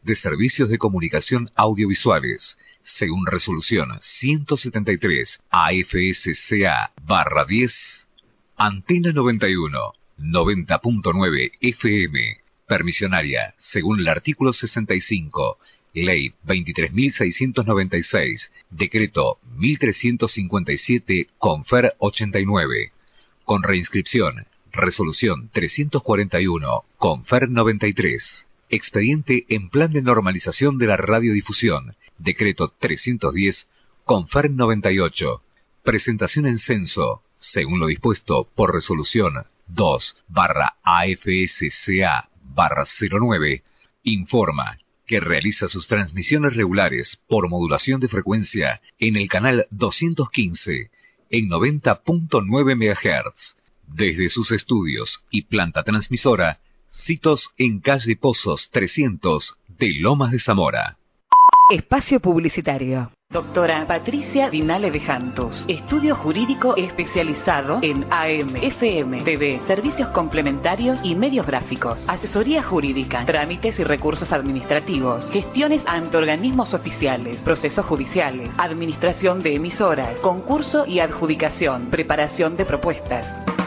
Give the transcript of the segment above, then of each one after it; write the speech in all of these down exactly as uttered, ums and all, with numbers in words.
de servicios de comunicación audiovisuales, según resolución ciento setenta y tres A F S C A barra diez, Antena noventa y uno, noventa punto nueve F M, permisionaria, según el artículo sesenta y cinco, Ley veintitrés mil seiscientos noventa y seis, Decreto mil trescientos cincuenta y siete, Confer ochenta y nueve, con reinscripción, Resolución trescientos cuarenta y uno, Confer noventa y tres, Expediente en Plan de Normalización de la Radiodifusión, Decreto trescientos diez, Confer noventa y ocho, presentación en censo, según lo dispuesto por Resolución dos barra A F S C A barra cero nueve, informa que realiza sus transmisiones regulares por modulación de frecuencia en el canal doscientos quince en noventa punto nueve megahertz, desde sus estudios y planta transmisora, sitos en calle Pozos trescientos de Lomas de Zamora. Espacio publicitario. Doctora Patricia Dinale de Jantos, estudio jurídico especializado en A M, F M, T V, servicios complementarios y medios gráficos, asesoría jurídica, trámites y recursos administrativos, gestiones ante organismos oficiales, procesos judiciales, administración de emisoras, concurso y adjudicación, preparación de propuestas.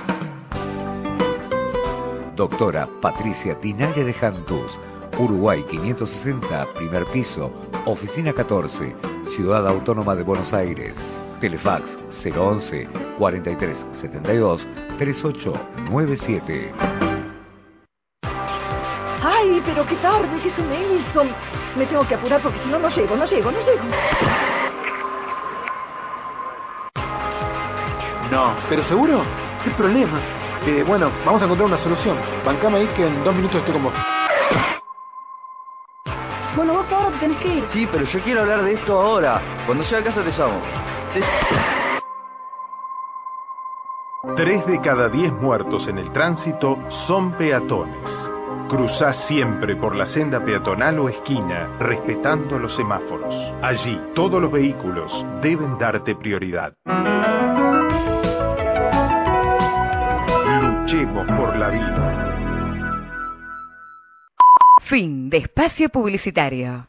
Doctora Patricia Dinale de Jantos, Uruguay quinientos sesenta, primer piso, oficina catorce, Ciudad Autónoma de Buenos Aires. Telefax cero once, cuarenta y tres setenta y dos, treinta y ocho noventa y siete. Ay, pero qué tarde que se me hizo. Me tengo que apurar porque si no, no llego, no llego, no llego. No, ¿pero seguro? ¿Qué problema? Eh, bueno, vamos a encontrar una solución. Bancame ahí que en dos minutos estoy con vos. Bueno, vos ahora te tenés que ir. Sí, pero yo quiero hablar de esto ahora. Cuando llegue a casa te llamo. Te... Tres de cada diez muertos en el tránsito son peatones. Cruzá siempre por la senda peatonal o esquina, respetando los semáforos. Allí, todos los vehículos deben darte prioridad. Luchemos por la vida. Fin de espacio publicitario.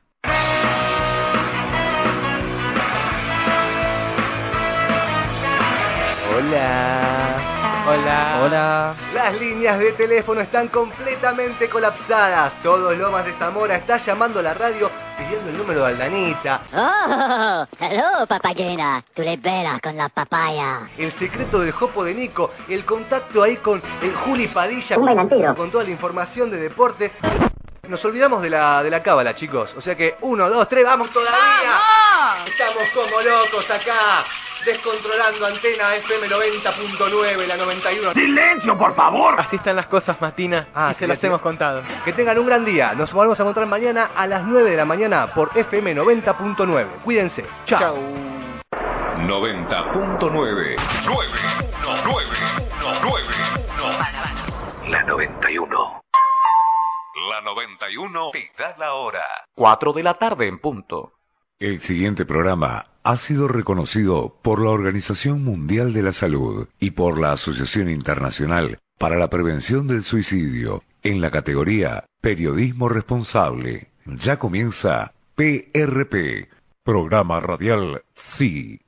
Hola. Hola. Hola. Las líneas de teléfono están completamente colapsadas. Todos Lomas de Zamora está llamando a la radio pidiendo el número de Aldanita. Oh, hello, papayena. Tú le veras con la papaya. El secreto del jopo de Nico. El contacto ahí con el Juli Padilla. Un delantero. Con toda la información de deporte. Nos olvidamos de la de la cábala, chicos. O sea que uno, dos, tres, vamos todavía. ¡Vamos! Estamos como locos acá, descontrolando Antena F M noventa punto nueve, la noventa y uno. ¡Silencio, por favor! Así están las cosas, Martina. Ah, y se las sí. hemos contado. Que tengan un gran día. Nos volvemos a encontrar mañana a las nueve de la mañana por F M noventa punto nueve. Cuídense. Chao. Chao. noventa punto nueve. nueve, nueve, nueve. La noventa y uno. La noventa y uno te da la hora. Cuatro de la tarde en punto. El siguiente programa ha sido reconocido por la Organización Mundial de la Salud y por la Asociación Internacional para la Prevención del Suicidio en la categoría Periodismo Responsable. Ya comienza P R P, Programa Radial Sí.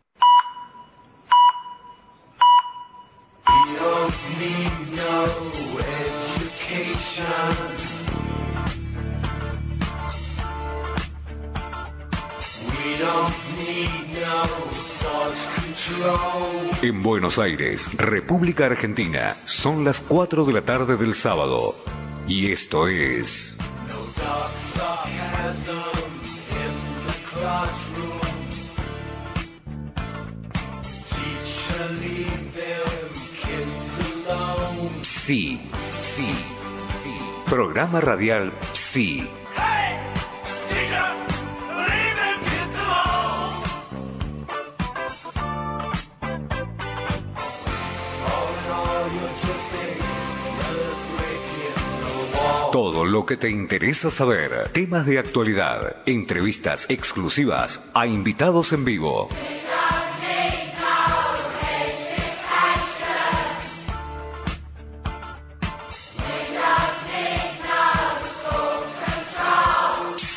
En Buenos Aires, República Argentina, son las cuatro de la tarde del sábado. Y esto es... Sí, sí, sí. Programa radial Sí. Todo lo que te interesa saber, temas de actualidad, entrevistas exclusivas a invitados en vivo.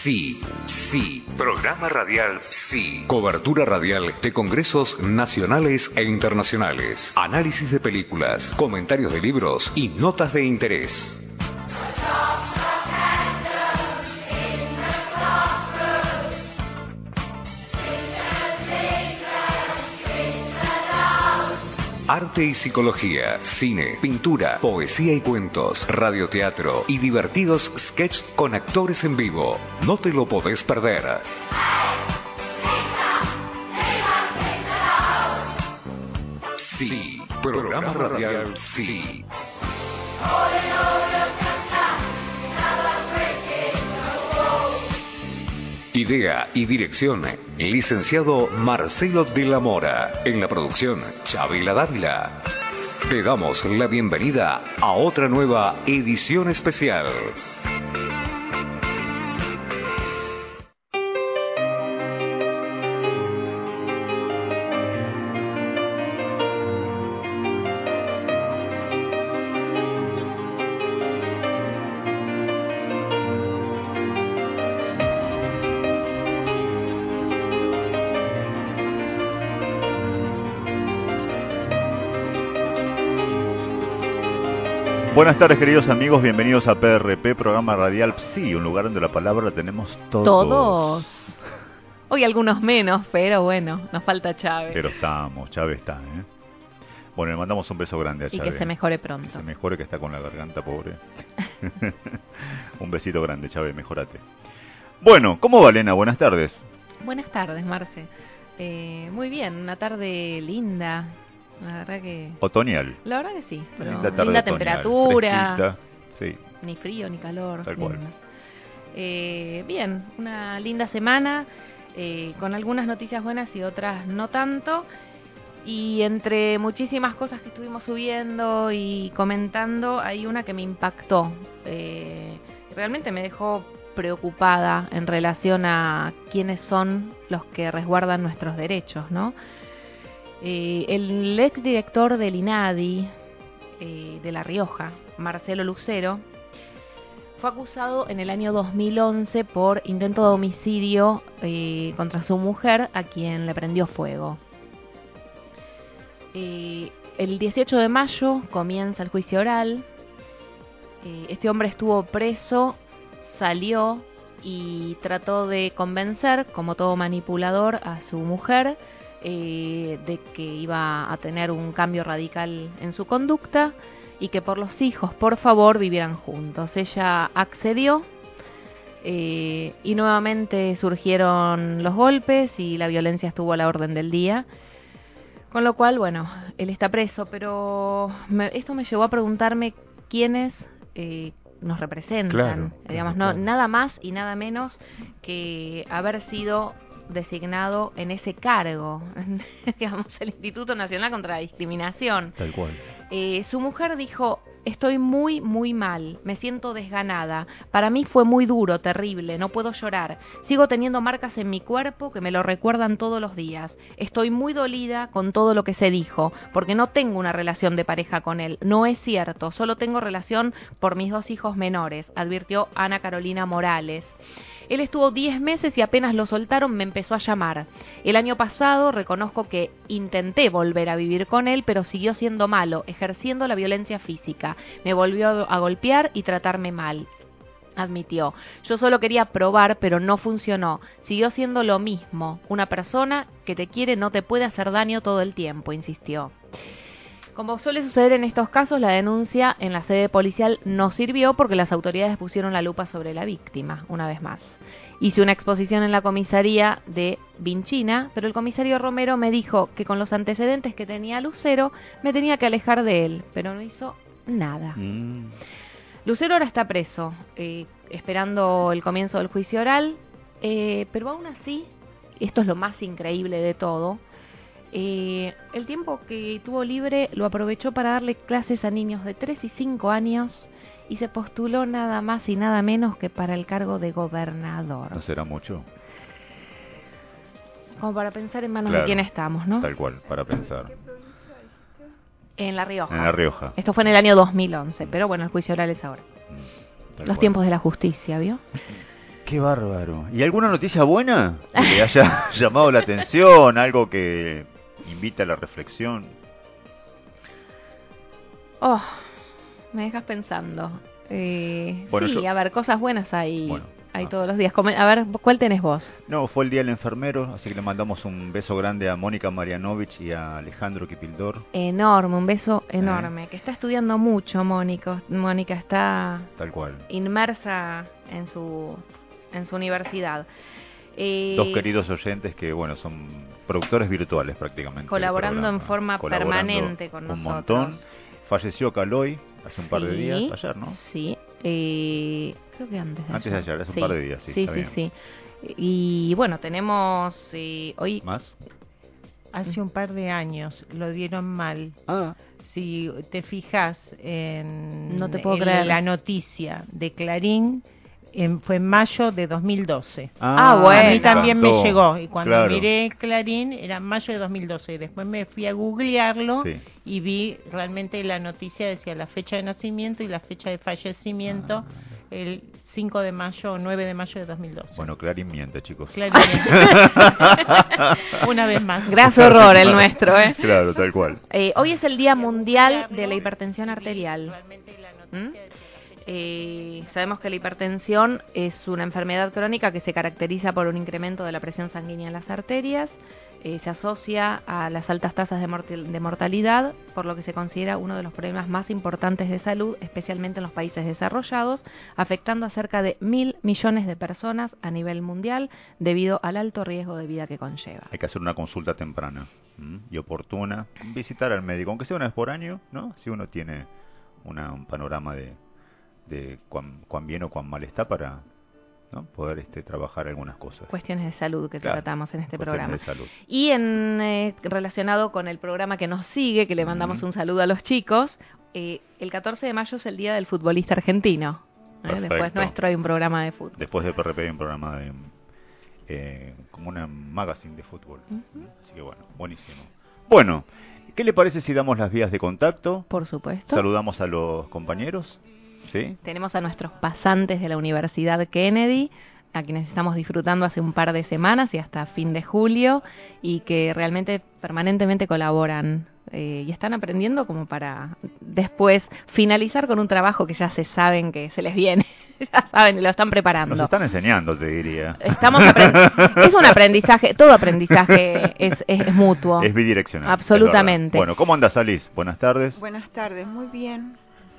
Psi. Psi. Programa radial Psi. Cobertura radial de congresos nacionales e internacionales. Análisis de películas, comentarios de libros y notas de interés. Arte y psicología, cine, pintura, poesía y cuentos, radioteatro y divertidos sketches con actores en vivo. No te lo podés perder. Sí, programa radial Sí. Idea y dirección, licenciado Marcelo de la Mora. En la producción, Chavela Dávila. Te damos la bienvenida a otra nueva edición especial. Buenas tardes, queridos amigos, bienvenidos a P R P, programa radial Psi, un lugar donde la palabra la tenemos todos. Todos. Hoy algunos menos, pero bueno, nos falta Chávez. Pero estamos, Chávez está, ¿eh? Bueno, le mandamos un beso grande a Chávez. Y que se mejore pronto. Que se mejore, que está con la garganta pobre. Un besito grande, Chávez, mejorate. Bueno, ¿cómo va, Elena? Buenas tardes. Buenas tardes, Marce. Eh, muy bien, una tarde linda. La verdad que... Otoñal. La verdad que sí. Pero linda, linda otoñal, temperatura. Fresquita, sí. Ni frío ni calor. Tal cual. Eh, bien, una linda semana eh, con algunas noticias buenas y otras no tanto. Y entre muchísimas cosas que estuvimos subiendo y comentando, hay una que me impactó. Eh, realmente me dejó preocupada en relación a quiénes son los que resguardan nuestros derechos, ¿no? Eh, el exdirector del INADI eh, de La Rioja, Marcelo Lucero, fue acusado en el año dos mil once por intento de homicidio eh, contra su mujer, a quien le prendió fuego. Eh, el dieciocho de mayo comienza el juicio oral. Eh, este hombre estuvo preso, salió y trató de convencer, como todo manipulador, a su mujer Eh, de que iba a tener un cambio radical en su conducta y que por los hijos, por favor, vivieran juntos. Ella accedió eh, y nuevamente surgieron los golpes y la violencia estuvo a la orden del día. Con lo cual, bueno, él está preso, pero me, esto me llevó a preguntarme quiénes eh, nos representan. Claro, digamos, claro, no, claro. Nada más y nada menos que haber sido designado en ese cargo, digamos, el Instituto Nacional contra la Discriminación. Tal cual. Eh, su mujer dijo: estoy muy, muy mal, me siento desganada, para mí fue muy duro, terrible, no puedo llorar, sigo teniendo marcas en mi cuerpo que me lo recuerdan todos los días, estoy muy dolida con todo lo que se dijo, porque no tengo una relación de pareja con él, no es cierto, solo tengo relación por mis dos hijos menores, advirtió Ana Carolina Morales. Él estuvo diez meses y apenas lo soltaron me empezó a llamar. El año pasado reconozco que intenté volver a vivir con él, pero siguió siendo malo, ejerciendo la violencia física. Me volvió a golpear y tratarme mal, admitió. Yo solo quería probar, pero no funcionó. Siguió siendo lo mismo. Una persona que te quiere no te puede hacer daño todo el tiempo, insistió. Como suele suceder en estos casos, la denuncia en la sede policial no sirvió porque las autoridades pusieron la lupa sobre la víctima, una vez más. Hice una exposición en la comisaría de Vinchina, pero el comisario Romero me dijo que con los antecedentes que tenía Lucero me tenía que alejar de él, pero no hizo nada. Mm. Lucero ahora está preso, eh, esperando el comienzo del juicio oral, eh, pero aún así, esto es lo más increíble de todo, Eh, el tiempo que tuvo libre lo aprovechó para darle clases a niños de tres y cinco años y se postuló nada más y nada menos que para el cargo de gobernador. ¿No será mucho? Como para pensar en manos Claro, de quién estamos, ¿no? Tal cual, para pensar. En La Rioja. En La Rioja. Esto fue en el año dos mil once, pero bueno, el juicio oral es ahora. Tal Los cual. tiempos de la justicia, ¿vio? Qué bárbaro. ¿Y alguna noticia buena que le haya llamado la atención? Algo que invita a la reflexión. Oh, me dejas pensando. Eh, bueno, sí, yo... a ver, cosas buenas hay, bueno, hay ah. todos los días. A ver, ¿cuál tenés vos? No, fue el Día del Enfermero, así que le mandamos un beso grande a Mónica Marianovich y a Alejandro Kipildor. Enorme, un beso enorme. ¿Eh? Que está estudiando mucho, Mónica. Mónica está tal cual inmersa en su, en su universidad. Eh, Dos queridos oyentes que, bueno, son productores virtuales prácticamente. Colaborando en forma colaborando permanente con un nosotros. Un montón. Falleció Caloy hace un sí, par de días, ayer, ¿no? Sí, eh, creo que antes de antes ayer. Antes de ayer, hace sí, un par de días, sí. Sí, está sí, bien. sí. Y bueno, tenemos eh, hoy... ¿Más? Hace un par de años lo dieron mal. Ah. Si te fijas en, no te puedo en creer. la noticia de Clarín, en, fue en mayo de dos mil doce. Ah, bueno. A mí también Cantó. me llegó. Y cuando claro. miré Clarín, era mayo de dos mil doce. Después me fui a googlearlo sí. y vi realmente la noticia, decía la fecha de nacimiento y la fecha de fallecimiento, ah. el cinco de mayo o nueve de mayo de dos mil doce. Bueno, Clarín miente, chicos. Clarín miente. Una vez más. Gran horror el nuestro, ¿eh? Claro, tal cual. Eh, hoy es el Día Mundial de la Hipertensión Arterial. ¿Mm? Eh, sabemos que la hipertensión es una enfermedad crónica que se caracteriza por un incremento de la presión sanguínea en las arterias. Eh, se asocia a las altas tasas de, mortal, de mortalidad, por lo que se considera uno de los problemas más importantes de salud, especialmente en los países desarrollados, afectando a cerca de mil millones de personas a nivel mundial debido al alto riesgo de vida que conlleva. Hay que hacer una consulta temprana ¿m? y oportuna, visitar al médico, aunque sea una vez por año, ¿no? Si uno tiene una, un panorama de de cuán, cuán bien o cuán mal está para ¿no? poder este, trabajar algunas cosas. Cuestiones de salud que claro, tratamos en este cuestiones programa. De salud. Y en eh, relacionado con el programa que nos sigue, que le mandamos uh-huh. un saludo a los chicos, eh, el catorce de mayo es el Día del Futbolista Argentino. ¿eh? Después nuestro hay un programa de fútbol. Después de P R P hay un programa de eh, como una magazine de fútbol. Uh-huh. Así que bueno, buenísimo. Bueno, ¿qué le parece si damos las vías de contacto? Por supuesto. Saludamos a los compañeros. ¿Sí? Tenemos a nuestros pasantes de la Universidad Kennedy, a quienes estamos disfrutando hace un par de semanas y hasta fin de julio, y que realmente permanentemente colaboran eh, y están aprendiendo como para después finalizar con un trabajo que ya se saben que se les viene. Ya saben, lo están preparando. Nos están enseñando, te diría. Estamos aprend- es un aprendizaje, todo aprendizaje es, es, es mutuo. Es bidireccional. Absolutamente. Es bueno, ¿cómo andas, Alice? Buenas tardes. Buenas tardes, muy bien.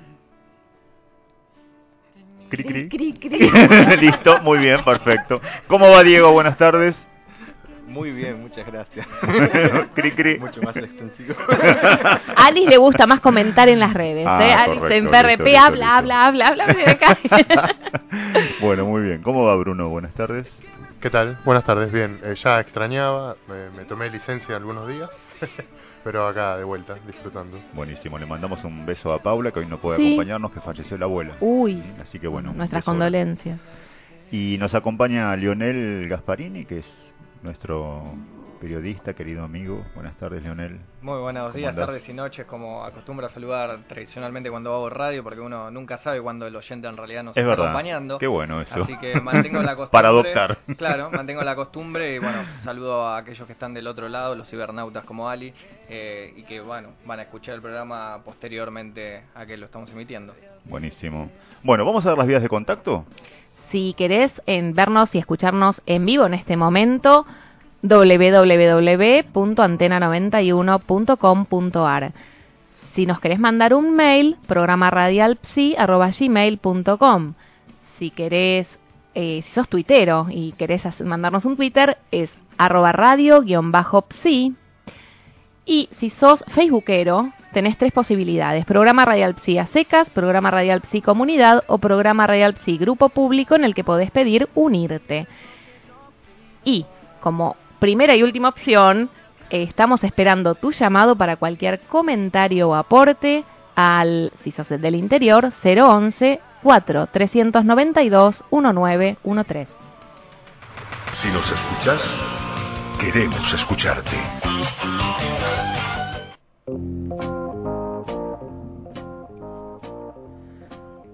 Cri, cri. Cri, cri. Listo, muy bien, perfecto. ¿Cómo va, Diego? Buenas tardes. Muy bien, muchas gracias. Cri, cri. Mucho más extensivo. A Alice le gusta más comentar en las redes. Ah, ¿eh? Alice correcto, en P R P listo, habla, listo, habla, habla, habla, habla. Bueno, muy bien. ¿Cómo va, Bruno? Buenas tardes. ¿Qué tal? Buenas tardes, bien. Eh, ya extrañaba, me, me tomé licencia algunos días. Pero acá de vuelta, disfrutando. Buenísimo, le mandamos un beso a Paula, que hoy no puede sí. acompañarnos, que falleció la abuela. Uy, así que bueno. Nuestras condolencias. Y nos acompaña Leonel Gasparini, que es nuestro periodista, querido amigo. Buenas tardes, Leonel. Muy buenos días, tardes y noches, como acostumbro a saludar tradicionalmente cuando hago radio, porque uno nunca sabe cuándo el oyente en realidad nos es está verdad. acompañando. Qué bueno eso. Así que mantengo la costumbre. Para adoptar. Claro, mantengo la costumbre y bueno, saludo a aquellos que están del otro lado, los cibernautas como Ali, eh, y que bueno, van a escuchar el programa posteriormente a que lo estamos emitiendo. Buenísimo. Bueno, ¿vamos a dar las vías de contacto? Si querés en vernos y escucharnos en vivo en este momento, doble u doble u doble u punto antena noventa y uno punto com punto a r. Si nos querés mandar un mail, programa radial psi arroba gmail punto com. Si querés, eh, si sos tuitero y querés hacer, mandarnos un Twitter, es arroba radio guión bajo psi. Y si sos facebookero, tenés tres posibilidades: programa Radial Psi a secas, programa Radial Psi comunidad o programa Radial Psi grupo público, en el que podés pedir unirte. Y como primera y última opción, eh, estamos esperando tu llamado para cualquier comentario o aporte al, si sos del interior, cero once, cuatro trescientos noventa y dos, diecinueve trece. Si nos escuchas, queremos escucharte.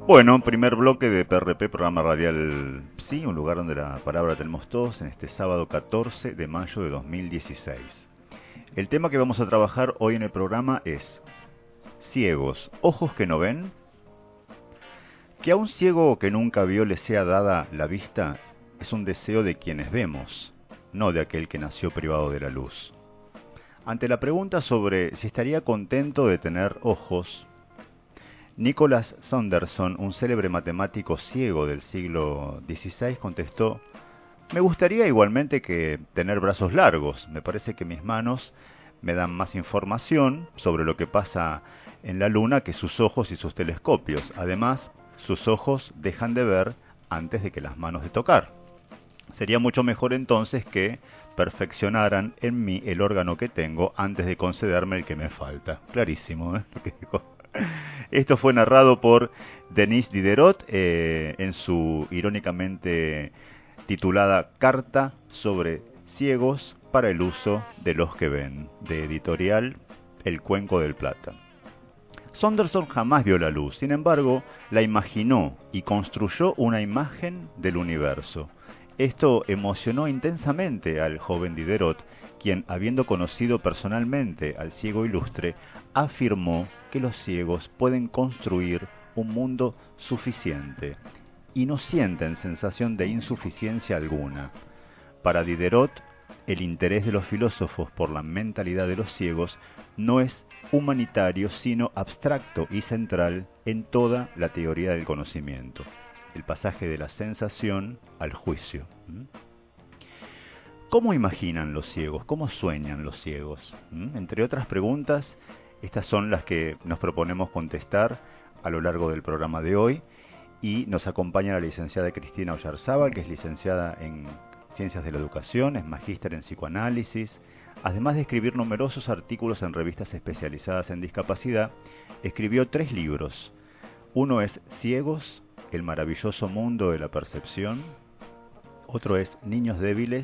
Bueno, primer bloque de P R P, programa radial Sí, un lugar donde la palabra tenemos todos, en este sábado catorce de mayo de dos mil dieciséis. El tema que vamos a trabajar hoy en el programa es ciegos, ojos que no ven. Que a un ciego que nunca vio le sea dada la vista es un deseo de quienes vemos, no de aquel que nació privado de la luz. Ante la pregunta sobre si estaría contento de tener ojos, Nicholas Saunderson, un célebre matemático ciego del siglo dieciséis, contestó: me gustaría igualmente que tener brazos largos. Me parece que mis manos me dan más información sobre lo que pasa en la luna que sus ojos y sus telescopios. Además, sus ojos dejan de ver antes de que las manos de tocar. Sería mucho mejor entonces que perfeccionaran en mí el órgano que tengo antes de concederme el que me falta. Clarísimo, ¿eh? Lo que dijo. Esto fue narrado por Denis Diderot eh, en su irónicamente titulada Carta sobre ciegos para el uso de los que ven, de editorial El Cuenco del Plata. Saunderson jamás vio la luz, sin embargo, la imaginó y construyó una imagen del universo. Esto emocionó intensamente al joven Diderot, quien, habiendo conocido personalmente al ciego ilustre, afirmó que los ciegos pueden construir un mundo suficiente y no sienten sensación de insuficiencia alguna. Para Diderot, el interés de los filósofos por la mentalidad de los ciegos no es humanitario, sino abstracto y central en toda la teoría del conocimiento. El pasaje de la sensación al juicio. ¿Mm? ¿Cómo imaginan los ciegos? ¿Cómo sueñan los ciegos? ¿Mm? Entre otras preguntas, estas son las que nos proponemos contestar a lo largo del programa de hoy. Y nos acompaña la licenciada Cristina Oyarzábal, que es licenciada en Ciencias de la Educación, es magíster en Psicoanálisis. Además de escribir numerosos artículos en revistas especializadas en discapacidad, escribió tres libros. Uno es Ciegos, el maravilloso mundo de la percepción. Otro es Niños débiles,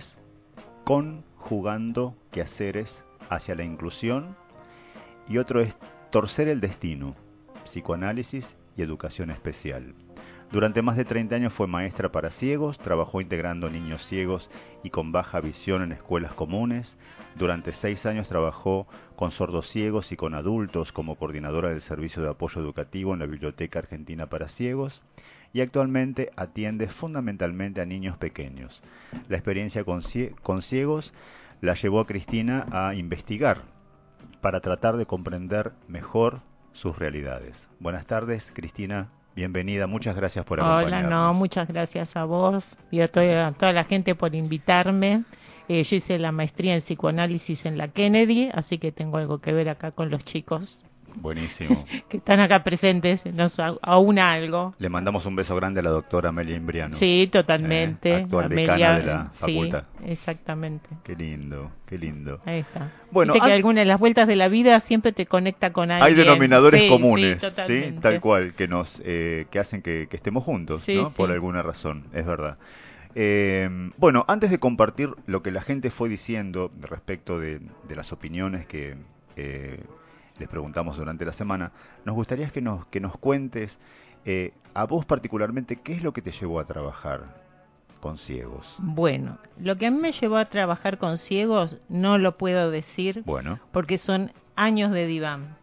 conjugando quehaceres hacia la inclusión. Y otro es Torcer el destino, psicoanálisis y educación especial. Durante más de treinta años fue maestra para ciegos, trabajó integrando niños ciegos y con baja visión en escuelas comunes. Durante seis años trabajó con sordos ciegos y con adultos como coordinadora del Servicio de Apoyo Educativo en la Biblioteca Argentina para Ciegos y actualmente atiende fundamentalmente a niños pequeños. La experiencia con, cie- con ciegos la llevó a Cristina a investigar para tratar de comprender mejor sus realidades. Buenas tardes, Cristina. Bienvenida, muchas gracias por acompañarnos. Hola, no, muchas gracias a vos y a toda, a toda la gente por invitarme. Eh, yo hice la maestría en psicoanálisis en la Kennedy, así que tengo algo que ver acá con los chicos. Buenísimo. Que están acá presentes, nos aúna algo. Le mandamos un beso grande a la doctora Amelia Imbriano. Sí, totalmente. Eh, actual Amelia, decana de la facultad. Sí, exactamente. Qué lindo, qué lindo. Ahí está. Bueno, Viste que an... alguna de las vueltas de la vida siempre te conecta con alguien. Hay denominadores sí, comunes, sí, ¿sí? Tal cual, que nos eh, que hacen que, que estemos juntos, sí, ¿no? Sí. Por alguna razón, es verdad. Eh, bueno, antes de compartir lo que la gente fue diciendo respecto de, de las opiniones que eh, les preguntamos durante la semana, nos gustaría que nos, que nos cuentes eh, a vos particularmente qué es lo que te llevó a trabajar con ciegos. Bueno, lo que a mí me llevó a trabajar con ciegos no lo puedo decir, bueno, porque son años de diván.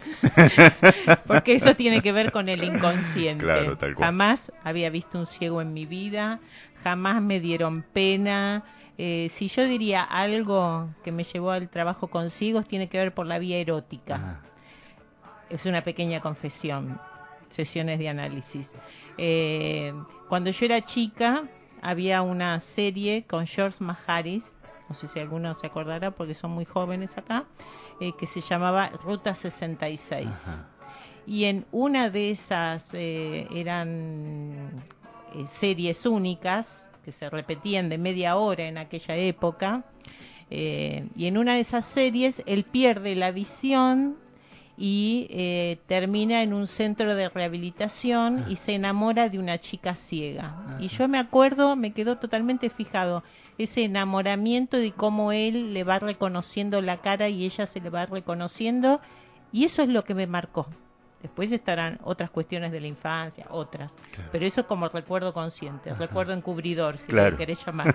Porque eso tiene que ver con el inconsciente. Claro, tal cual. Jamás había visto un ciego en mi vida, jamás me dieron pena. Eh, si yo diría algo que me llevó al trabajo con ciegos, tiene que ver por la vía erótica. Ah. Es una pequeña confesión, sesiones de análisis. Eh, cuando yo era chica, había una serie con George Maharis, no sé si alguno se acordará porque son muy jóvenes acá, eh, que se llamaba Ruta sesenta y seis. Ajá. Y en una de esas eh, eran eh, series únicas que se repetían de media hora en aquella época, eh, y en una de esas series él pierde la visión y eh, termina en un centro de rehabilitación y se enamora de una chica ciega. Ajá. Y yo me acuerdo, me quedó totalmente fijado ese enamoramiento de cómo él le va reconociendo la cara y ella se le va reconociendo, y eso es lo que me marcó. Después estarán otras cuestiones de la infancia, otras. Claro. Pero eso como recuerdo consciente, Ajá. recuerdo encubridor, si Claro. lo querés llamar.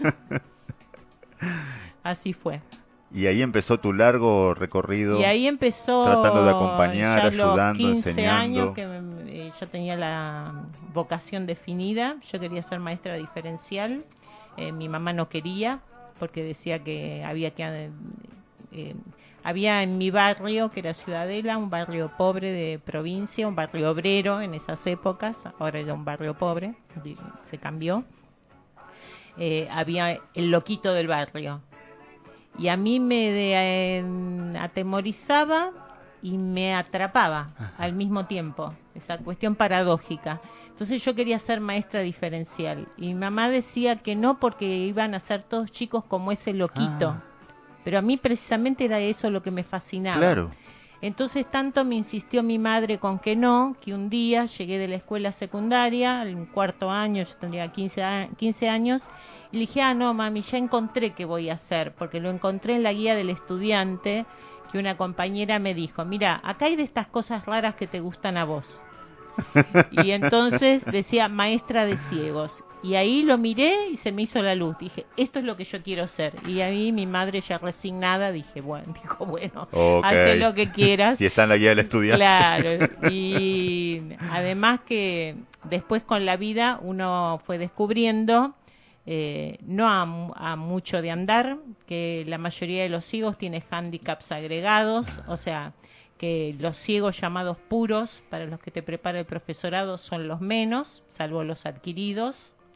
Así fue. Y ahí empezó tu largo recorrido. Y ahí empezó tratando de acompañar, ya ayudando, los quince enseñando. años que eh, yo tenía la vocación definida. Yo quería ser maestra diferencial. Eh, mi mamá no quería porque decía que había que eh, eh, había en mi barrio, que era Ciudadela, un barrio pobre de provincia, un barrio obrero en esas épocas. Ahora era un barrio pobre, se cambió. Eh, había el loquito del barrio. Y a mí me de, eh, atemorizaba y me atrapaba Ajá. al mismo tiempo, esa cuestión paradójica. Entonces yo quería ser maestra diferencial y mi mamá decía que no porque iban a ser todos chicos como ese loquito. Ah. Pero a mí precisamente era eso lo que me fascinaba. Claro. Entonces tanto me insistió mi madre con que no, que un día llegué de la escuela secundaria, en cuarto año, yo tendría quince años, y le dije, ah, no, mami, ya encontré qué voy a hacer, porque lo encontré en la guía del estudiante, que una compañera me dijo, mira, acá hay de estas cosas raras que te gustan a vos. Y entonces decía maestra de ciegos. Y ahí lo miré y se me hizo la luz. Dije, esto es lo que yo quiero ser. Y ahí mi madre ya resignada, dije, bueno, dijo, bueno, okay. haz lo que quieras. Si está en la guía del estudiante. Claro. Y además que después con la vida uno fue descubriendo, eh, no a, a mucho de andar, que la mayoría de los ciegos tiene hándicaps agregados, o sea, que los ciegos llamados puros, para los que te prepara el profesorado, son los menos, salvo los adquiridos.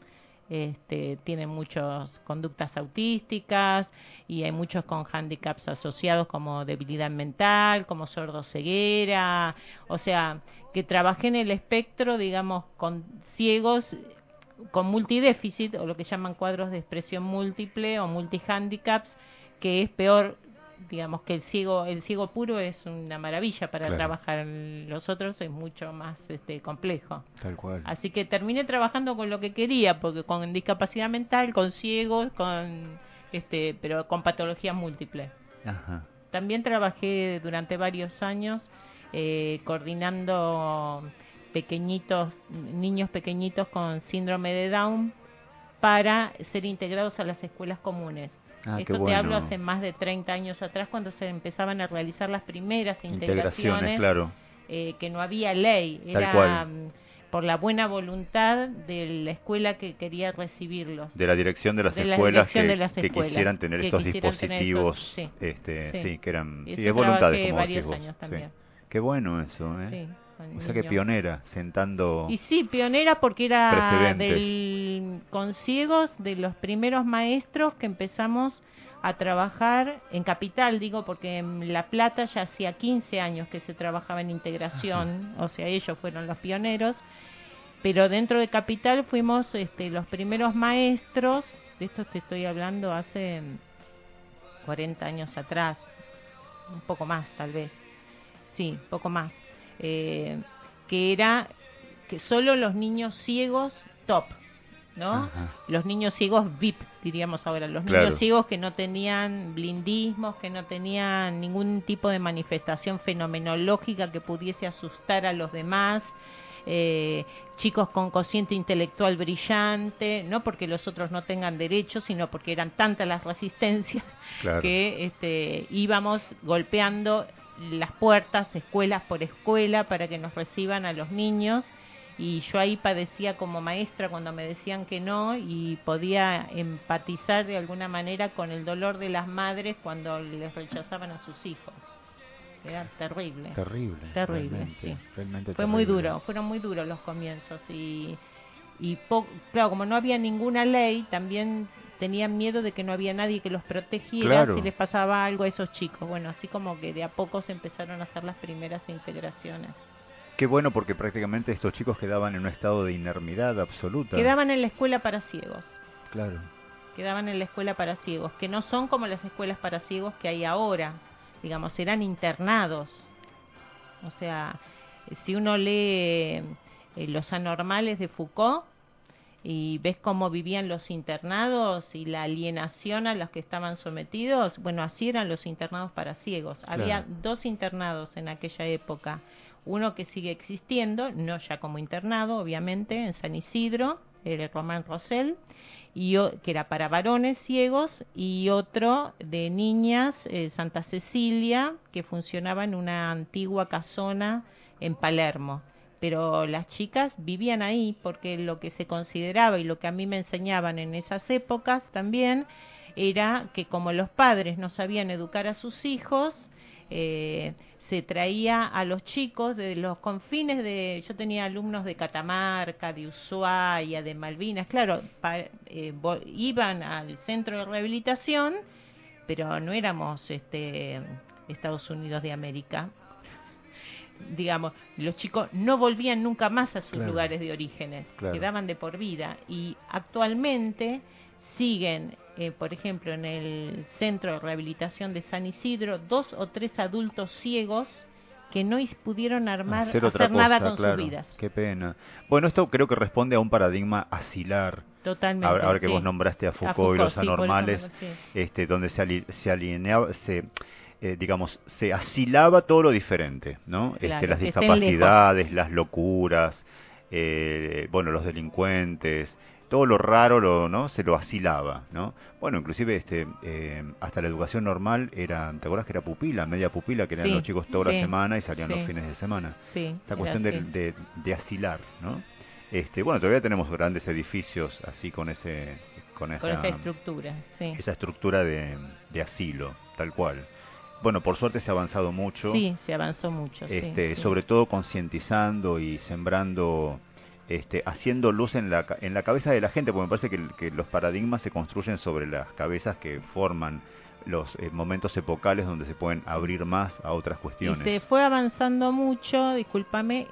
Este, tienen muchas conductas autísticas y hay muchos con hándicaps asociados como debilidad mental, como sordoceguera, o sea, que trabajé en el espectro, digamos, con ciegos con multidéficit o lo que llaman cuadros de expresión múltiple o multihandicaps, que es peor, digamos, que el ciego el ciego puro es una maravilla para claro. trabajar, los otros es mucho más este complejo. Tal cual. Así que terminé trabajando con lo que quería, porque con discapacidad mental, con ciegos, con este, pero con patologías múltiples. Ajá. También trabajé durante varios años eh, coordinando pequeñitos, niños pequeñitos con síndrome de Down para ser integrados a las escuelas comunes. Ah, Esto te bueno. hablo hace más de treinta años atrás, cuando se empezaban a realizar las primeras integraciones, integraciones claro. eh, que no había ley, Tal era cual. por la buena voluntad de la escuela que quería recibirlos. De la dirección de las, de escuelas, la dirección que, de las que escuelas quisieran tener que estos quisieran dispositivos, tener estos, sí, este, sí. sí, que eran, y sí, es voluntades, como varios decís vos. años también. Sí. Qué bueno eso, ¿eh? Sí. O sea que pionera, sentando y sí, pionera porque era precedentes. del, con ciegos de los primeros maestros que empezamos a trabajar en Capital, digo, porque en La Plata ya hacía quince años que se trabajaba en integración, Ajá. o sea, ellos fueron los pioneros, pero dentro de Capital fuimos este, los primeros maestros, de esto te estoy hablando hace cuarenta años atrás, un poco más tal vez, sí, poco más. Eh, que era que solo los niños ciegos top, ¿no? Ajá. Los niños ciegos V I P, diríamos ahora, los claro. niños ciegos que no tenían blindismos, que no tenían ningún tipo de manifestación fenomenológica que pudiese asustar a los demás, eh, chicos con cociente intelectual brillante, no porque los otros no tengan derechos, sino porque eran tantas las resistencias claro. que este, íbamos golpeando las puertas, escuelas por escuela, para que nos reciban a los niños, y yo ahí padecía como maestra cuando me decían que no, y podía empatizar de alguna manera con el dolor de las madres cuando les rechazaban a sus hijos. Era terrible. Terrible. Terrible, realmente, sí. Realmente Fue terrible. muy duro, fueron muy duros los comienzos, y, y po- claro, como no había ninguna ley, también tenían miedo de que no había nadie que los protegiera claro. si les pasaba algo a esos chicos. Bueno, así como que de a poco se empezaron a hacer las primeras integraciones. Qué bueno, porque prácticamente estos chicos quedaban en un estado de inermidad absoluta. Quedaban en la escuela para ciegos. Claro. Quedaban en la escuela para ciegos, que no son como las escuelas para ciegos que hay ahora. Digamos, eran internados. O sea, si uno lee eh, Los Anormales de Foucault, y ves cómo vivían los internados y la alienación a los que estaban sometidos, bueno, así eran los internados para ciegos. Claro. Había dos internados en aquella época, Uno que sigue existiendo, no ya como internado, obviamente, en San Isidro, el Román Rosell, y o, que era para varones ciegos, y otro de niñas, eh, Santa Cecilia, que funcionaba en una antigua casona en Palermo. Pero las chicas vivían ahí porque lo que se consideraba y lo que a mí me enseñaban en esas épocas también era que como los padres no sabían educar a sus hijos, eh, se traía a los chicos de los confines de... Yo tenía alumnos de Catamarca, de Ushuaia, de Malvinas, claro, pa, eh, iban al centro de rehabilitación, pero no éramos este, Estados Unidos de América. Digamos, los chicos no volvían nunca más a sus claro. lugares de orígenes, claro. quedaban de por vida, y actualmente siguen, eh, por ejemplo, en el Centro de Rehabilitación de San Isidro, dos o tres adultos ciegos que no pudieron armar, hacer, hacer cosa, nada con claro. sus vidas. Qué pena. Bueno, esto creo que responde a un paradigma asilar. Totalmente. Ahora, ahora que sí. vos nombraste a Foucault, a Foucault y los sí, anormales, sí. este, donde se, ali se alineaba, se... Eh, digamos, se asilaba todo lo diferente, ¿no? Claro, este, las discapacidades, las locuras, eh, bueno, los delincuentes, todo lo raro, lo, ¿no? Se lo asilaba, ¿no? Bueno, inclusive este, eh, hasta la educación normal era, ¿te acuerdas que era pupila, media pupila, que eran sí, los chicos toda sí, la semana y salían sí. los fines de semana? Sí, esta cuestión de, de, de asilar, ¿no? Este, bueno, todavía tenemos grandes edificios así con ese, con esa, con esa estructura, sí. esa estructura de, de asilo, tal cual. Bueno, por suerte se ha avanzado mucho. Sí, se avanzó mucho. Este, sí, sobre sí. todo concientizando y sembrando, este, haciendo luz en la en la cabeza de la gente, porque me parece que, que los paradigmas se construyen sobre las cabezas que forman los eh, momentos epocales donde se pueden abrir más a otras cuestiones. Y se fue avanzando mucho, discúlpame,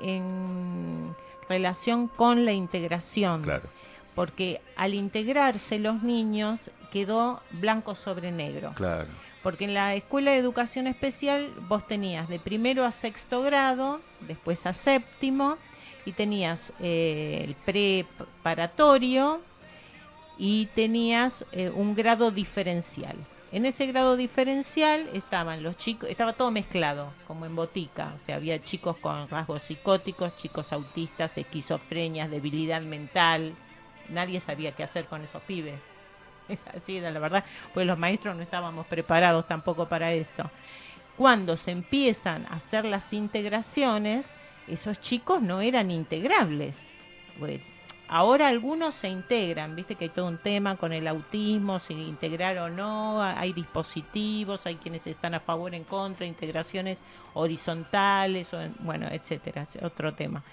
en relación con la integración. Claro. Porque al integrarse los niños quedó blanco sobre negro. Claro. Porque en la Escuela de Educación Especial vos tenías de primero a sexto grado, después a séptimo, y tenías eh, el preparatorio y tenías eh, un grado diferencial. En ese grado diferencial estaban los chicos, estaba todo mezclado, como en botica, o sea, había chicos con rasgos psicóticos, chicos autistas, esquizofrenias, debilidad mental, nadie sabía qué hacer con esos pibes. Así era la verdad, pues los maestros no estábamos preparados tampoco para eso. Cuando se empiezan a hacer las integraciones, esos chicos no eran integrables. Pues, ahora algunos se integran, viste que hay todo un tema con el autismo, si integrar o no, hay dispositivos, hay quienes están a favor, en contra, integraciones horizontales, o en, bueno, etcétera, es otro tema.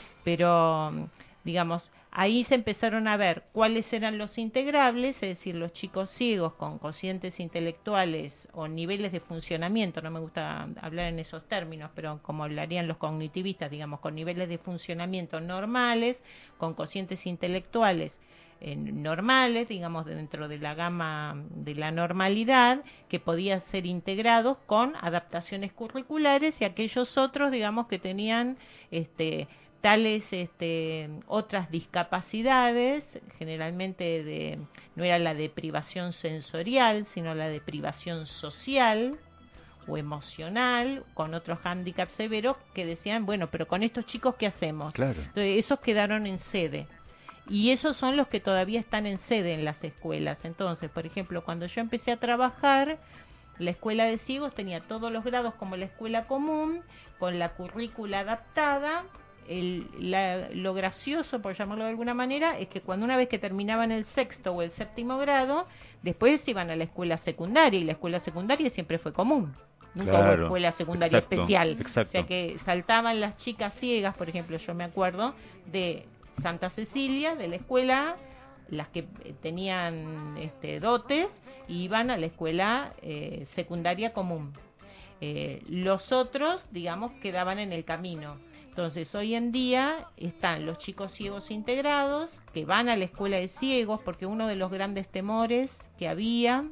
Pero, digamos, ahí se empezaron a ver cuáles eran los integrables, es decir, los chicos ciegos con cocientes intelectuales o niveles de funcionamiento, no me gusta hablar en esos términos, pero como hablarían los cognitivistas, digamos, con niveles de funcionamiento normales, con cocientes intelectuales eh, normales, digamos, dentro de la gama de la normalidad, que podían ser integrados con adaptaciones curriculares, y aquellos otros, digamos, que tenían este tales este, otras discapacidades, generalmente de, no era la deprivación sensorial, sino la deprivación social o emocional, con otros hándicaps severos, que decían, bueno, pero con estos chicos, ¿qué hacemos? Claro. Entonces, esos quedaron en sede. Y esos son los que todavía están en sede en las escuelas. Entonces, por ejemplo, cuando yo empecé a trabajar, la escuela de ciegos tenía todos los grados como la escuela común, con la currícula adaptada. El, la, lo gracioso, por llamarlo de alguna manera, es que cuando una vez que terminaban el sexto o el séptimo grado, después iban a la escuela secundaria, y la escuela secundaria siempre fue común. Nunca claro. hubo escuela secundaria Exacto. especial. Exacto. O sea que saltaban las chicas ciegas, por ejemplo, yo me acuerdo de Santa Cecilia, de la escuela, las que tenían este, dotes, y iban a la escuela eh, secundaria común. Eh, los otros, digamos, quedaban en el camino. Entonces, hoy en día están los chicos ciegos integrados, que van a la escuela de ciegos, porque uno de los grandes temores que había,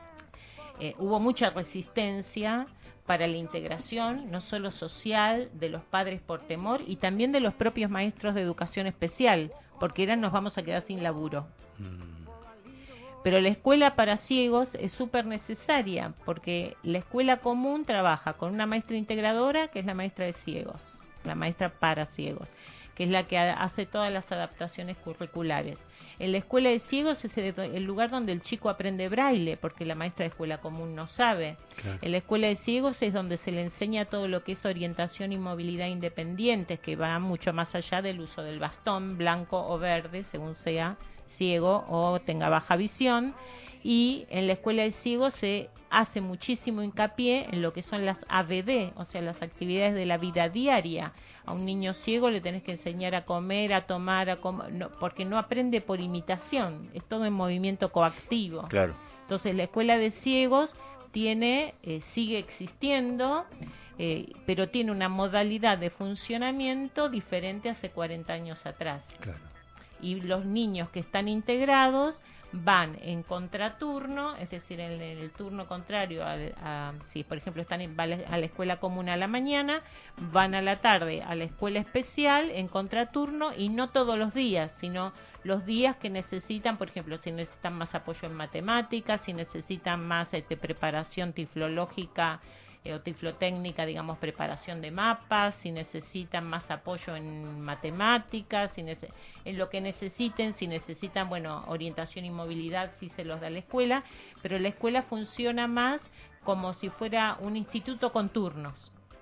eh, hubo mucha resistencia para la integración, no solo social, de los padres por temor, y también de los propios maestros de educación especial, porque eran, nos vamos a quedar sin laburo. Mm. Pero la escuela para ciegos es súper necesaria, porque la escuela común trabaja con una maestra integradora, que es la maestra de ciegos. la maestra para ciegos, que es la que hace todas las adaptaciones curriculares. En la escuela de ciegos es el lugar donde el chico aprende braille, porque la maestra de escuela común no sabe. Claro. En la escuela de ciegos es donde se le enseña todo lo que es orientación y movilidad independientes, que va mucho más allá del uso del bastón, blanco o verde, según sea ciego o tenga baja visión. Y en la escuela de ciegos se hace muchísimo hincapié en lo que son las A B D, o sea, las actividades de la vida diaria. A un niño ciego le tenés que enseñar a comer, a tomar, a com no, porque no aprende por imitación, es todo en movimiento coactivo. Claro. Entonces la escuela de ciegos tiene, eh, sigue existiendo, eh, pero tiene una modalidad de funcionamiento diferente hace cuarenta años atrás. Claro. Y los niños que están integrados van en contraturno, es decir, en el turno contrario, a, a, si por ejemplo están en, van a la escuela común a la mañana, van a la tarde a la escuela especial en contraturno, y no todos los días, sino los días que necesitan, por ejemplo, si necesitan más apoyo en matemáticas, si necesitan más este, preparación tiflológica eh, o tiflotécnica, digamos, preparación de mapas, si necesitan más apoyo en matemáticas, si en lo que necesiten, si necesitan, bueno, orientación y movilidad, si se los da la escuela, pero la escuela funciona más como si fuera un instituto con turnos,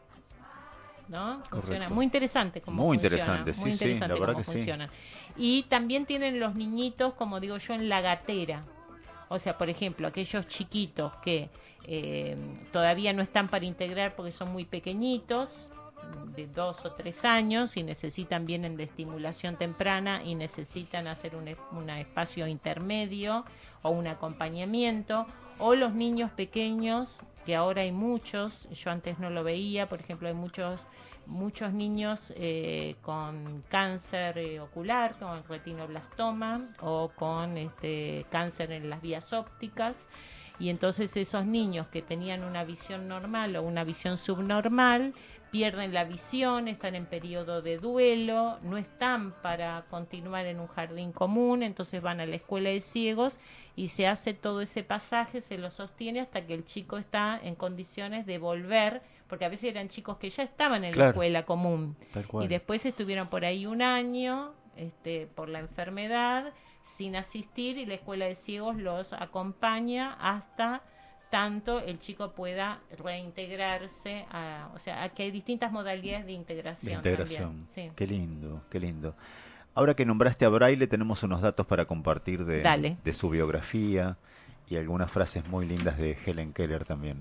¿no? Funciona Correcto. Muy interesante como muy funciona, interesante, muy sí, interesante sí, la verdad cómo que funciona. sí. Y también tienen los niñitos, como digo yo, en la gatera. O sea, por ejemplo, aquellos chiquitos que eh, todavía no están para integrar porque son muy pequeñitos, de dos o tres años, y necesitan, vienen de estimulación temprana y necesitan hacer un, un espacio intermedio o un acompañamiento, o los niños pequeños, que ahora hay muchos, yo antes no lo veía, por ejemplo, hay muchos muchos niños eh, con cáncer eh, ocular, con retinoblastoma o con este cáncer en las vías ópticas, y entonces esos niños que tenían una visión normal o una visión subnormal pierden la visión, están en periodo de duelo, no están para continuar en un jardín común, entonces van a la escuela de ciegos y se hace todo ese pasaje, se lo sostiene hasta que el chico está en condiciones de volver, porque a veces eran chicos que ya estaban en claro. la escuela común, Tal cual. Y después estuvieron por ahí un año este, por la enfermedad sin asistir, y la escuela de ciegos los acompaña hasta tanto el chico pueda reintegrarse, a, o sea, a que hay distintas modalidades de integración. De integración, sí. Qué lindo, qué lindo. Ahora que nombraste a Braille, tenemos unos datos para compartir de, de su biografía y algunas frases muy lindas de Helen Keller también.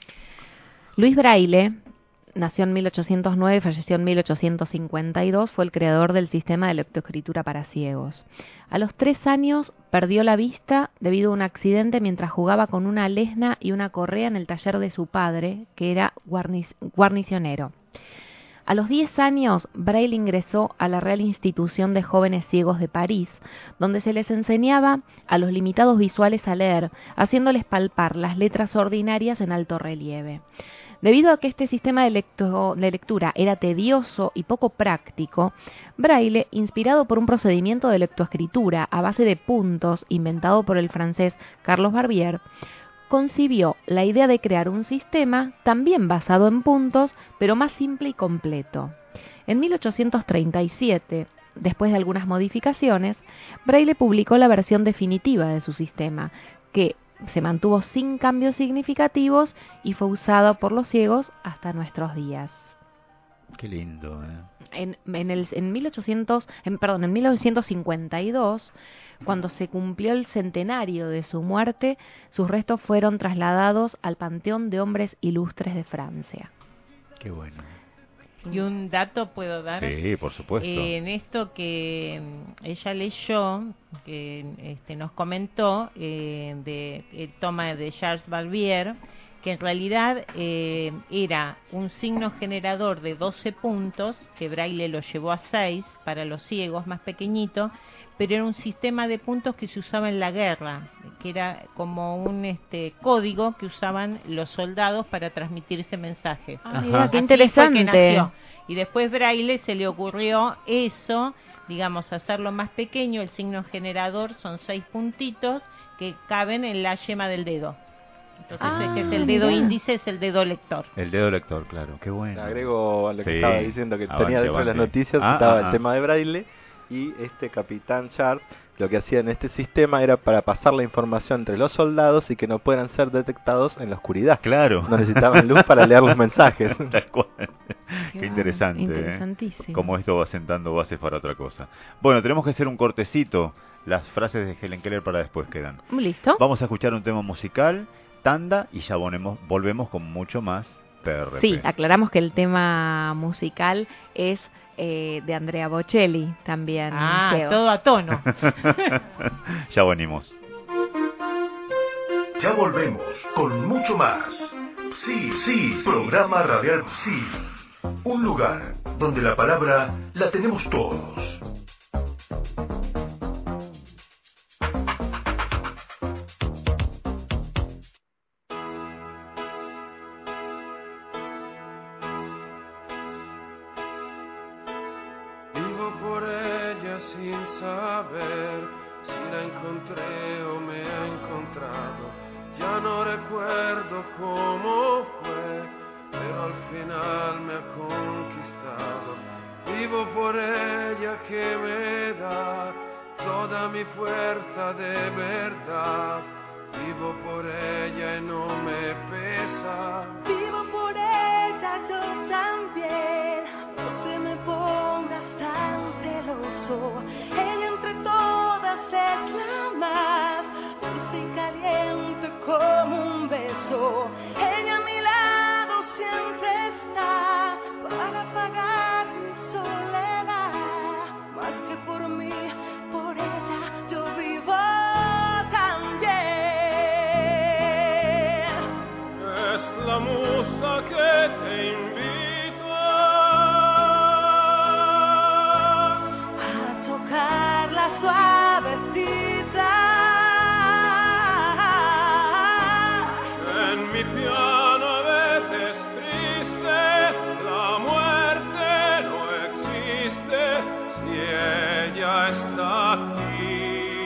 Luis Braille nació en mil ochocientos nueve y falleció en mil ochocientos cincuenta y dos, fue el creador del sistema de lectoescritura para ciegos. A los tres años perdió la vista debido a un accidente mientras jugaba con una lesna y una correa en el taller de su padre, que era guarnic- guarnicionero. A los diez años, Braille ingresó a la Real Institución de Jóvenes Ciegos de París, donde se les enseñaba a los limitados visuales a leer, haciéndoles palpar las letras ordinarias en alto relieve. Debido a que este sistema de, lecto, de lectura era tedioso y poco práctico, Braille, inspirado por un procedimiento de lectoescritura a base de puntos inventado por el francés Carlos Barbier, concibió la idea de crear un sistema también basado en puntos, pero más simple y completo. En mil ochocientos treinta y siete, después de algunas modificaciones, Braille publicó la versión definitiva de su sistema, que se mantuvo sin cambios significativos y fue usado por los ciegos hasta nuestros días. Qué lindo, ¿eh? En, en, el, en, mil ochocientos, en, perdón, en mil novecientos cincuenta y dos, cuando se cumplió el centenario de su muerte, sus restos fueron trasladados al Panteón de Hombres Ilustres de Francia. Qué bueno. Y un dato puedo dar. Sí, por supuesto. Eh, en esto que ella leyó, que este, nos comentó, eh, de el toma de Charles Barbier, que en realidad eh, era un signo generador de doce puntos, que Braille lo llevó a seis para los ciegos, más pequeñito, pero era un sistema de puntos que se usaba en la guerra, que era como un este código que usaban los soldados para transmitirse mensajes. Ah, mira, qué interesante. Y después Braille se le ocurrió eso, digamos, hacerlo más pequeño. El signo generador son seis puntitos que caben en la yema del dedo. Entonces ah, este es el dedo mira. índice, es el dedo lector. El dedo lector, claro, qué bueno. Le agrego a lo que sí. estaba diciendo que avante, tenía dentro avante. de las noticias, ah, estaba ah, el ah. tema de braille, y este capitán Sharp lo que hacía en este sistema era para pasar la información entre los soldados y que no puedan ser detectados en la oscuridad. Claro. No necesitaban luz para leer los mensajes. Tal cual. Qué, Qué interesante. Interesantísimo. ¿eh? Cómo esto va sentando bases para otra cosa. Bueno, tenemos que hacer un cortecito. Las frases de Helen Keller para después quedan. Listo. Vamos a escuchar un tema musical, tanda, y ya volvemos, volvemos con mucho más P R P. Sí, aclaramos que el tema musical es eh, de Andrea Bocelli también. Ah, Geo. todo a tono. Ya venimos. Ya volvemos con mucho más. Sí, sí, programa radial Sí. Un lugar donde la palabra la tenemos todos. Vivo por ella sin saber si la encontré o me ha encontrado. Ya no recuerdo cómo fue, pero al final me ha conquistado. Vivo por ella que me da toda mi fuerza de verdad. Vivo por ella y no me pesa. Vivo por ella yo también. No te me pongas tan celoso. Ella entre todas es la más dulce y caliente como un beso. Ella a mi lado siempre está para apagar mi soledad. Más que por mí, por ella yo vivo también. Es la musa que te invito a tocar la suavecita. En mi piano a veces triste, la muerte no existe si ella está aquí.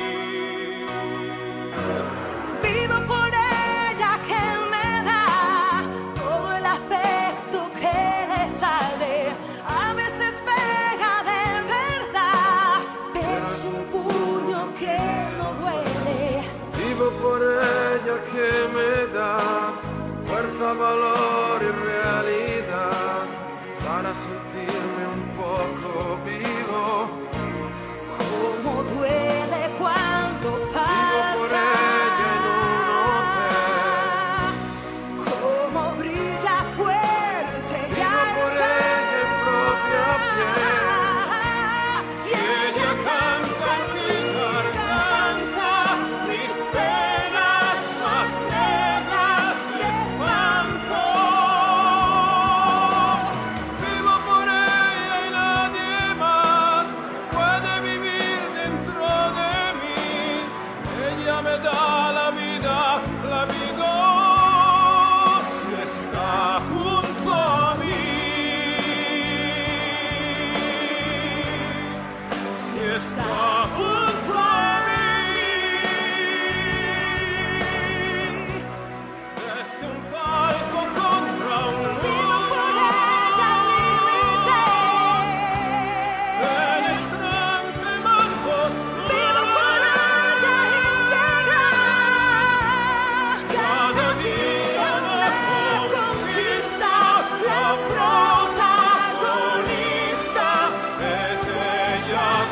Vivo por ella que me da todo el afecto que le sale. A veces pega de verdad, pero es un puño que no duele. Vivo por ella que me da fuerza, valor y realidad para sentirme un poco vivo. Cómo duele cuando pasa. Vivo por ella y no, no sé Cómo brilla fuerte y Vivo por ella en propia piel. Y ella canta mi garganta, mis penas más negras y espanto. Vivo por ella y nadie más puede vivir dentro de mí. Ella me da la vida, la vida si está junto a mí. Si está junto a mí. Desde un palco contra un muro, penetrante más oscuro. Cada día me conquista, la protagonista es ella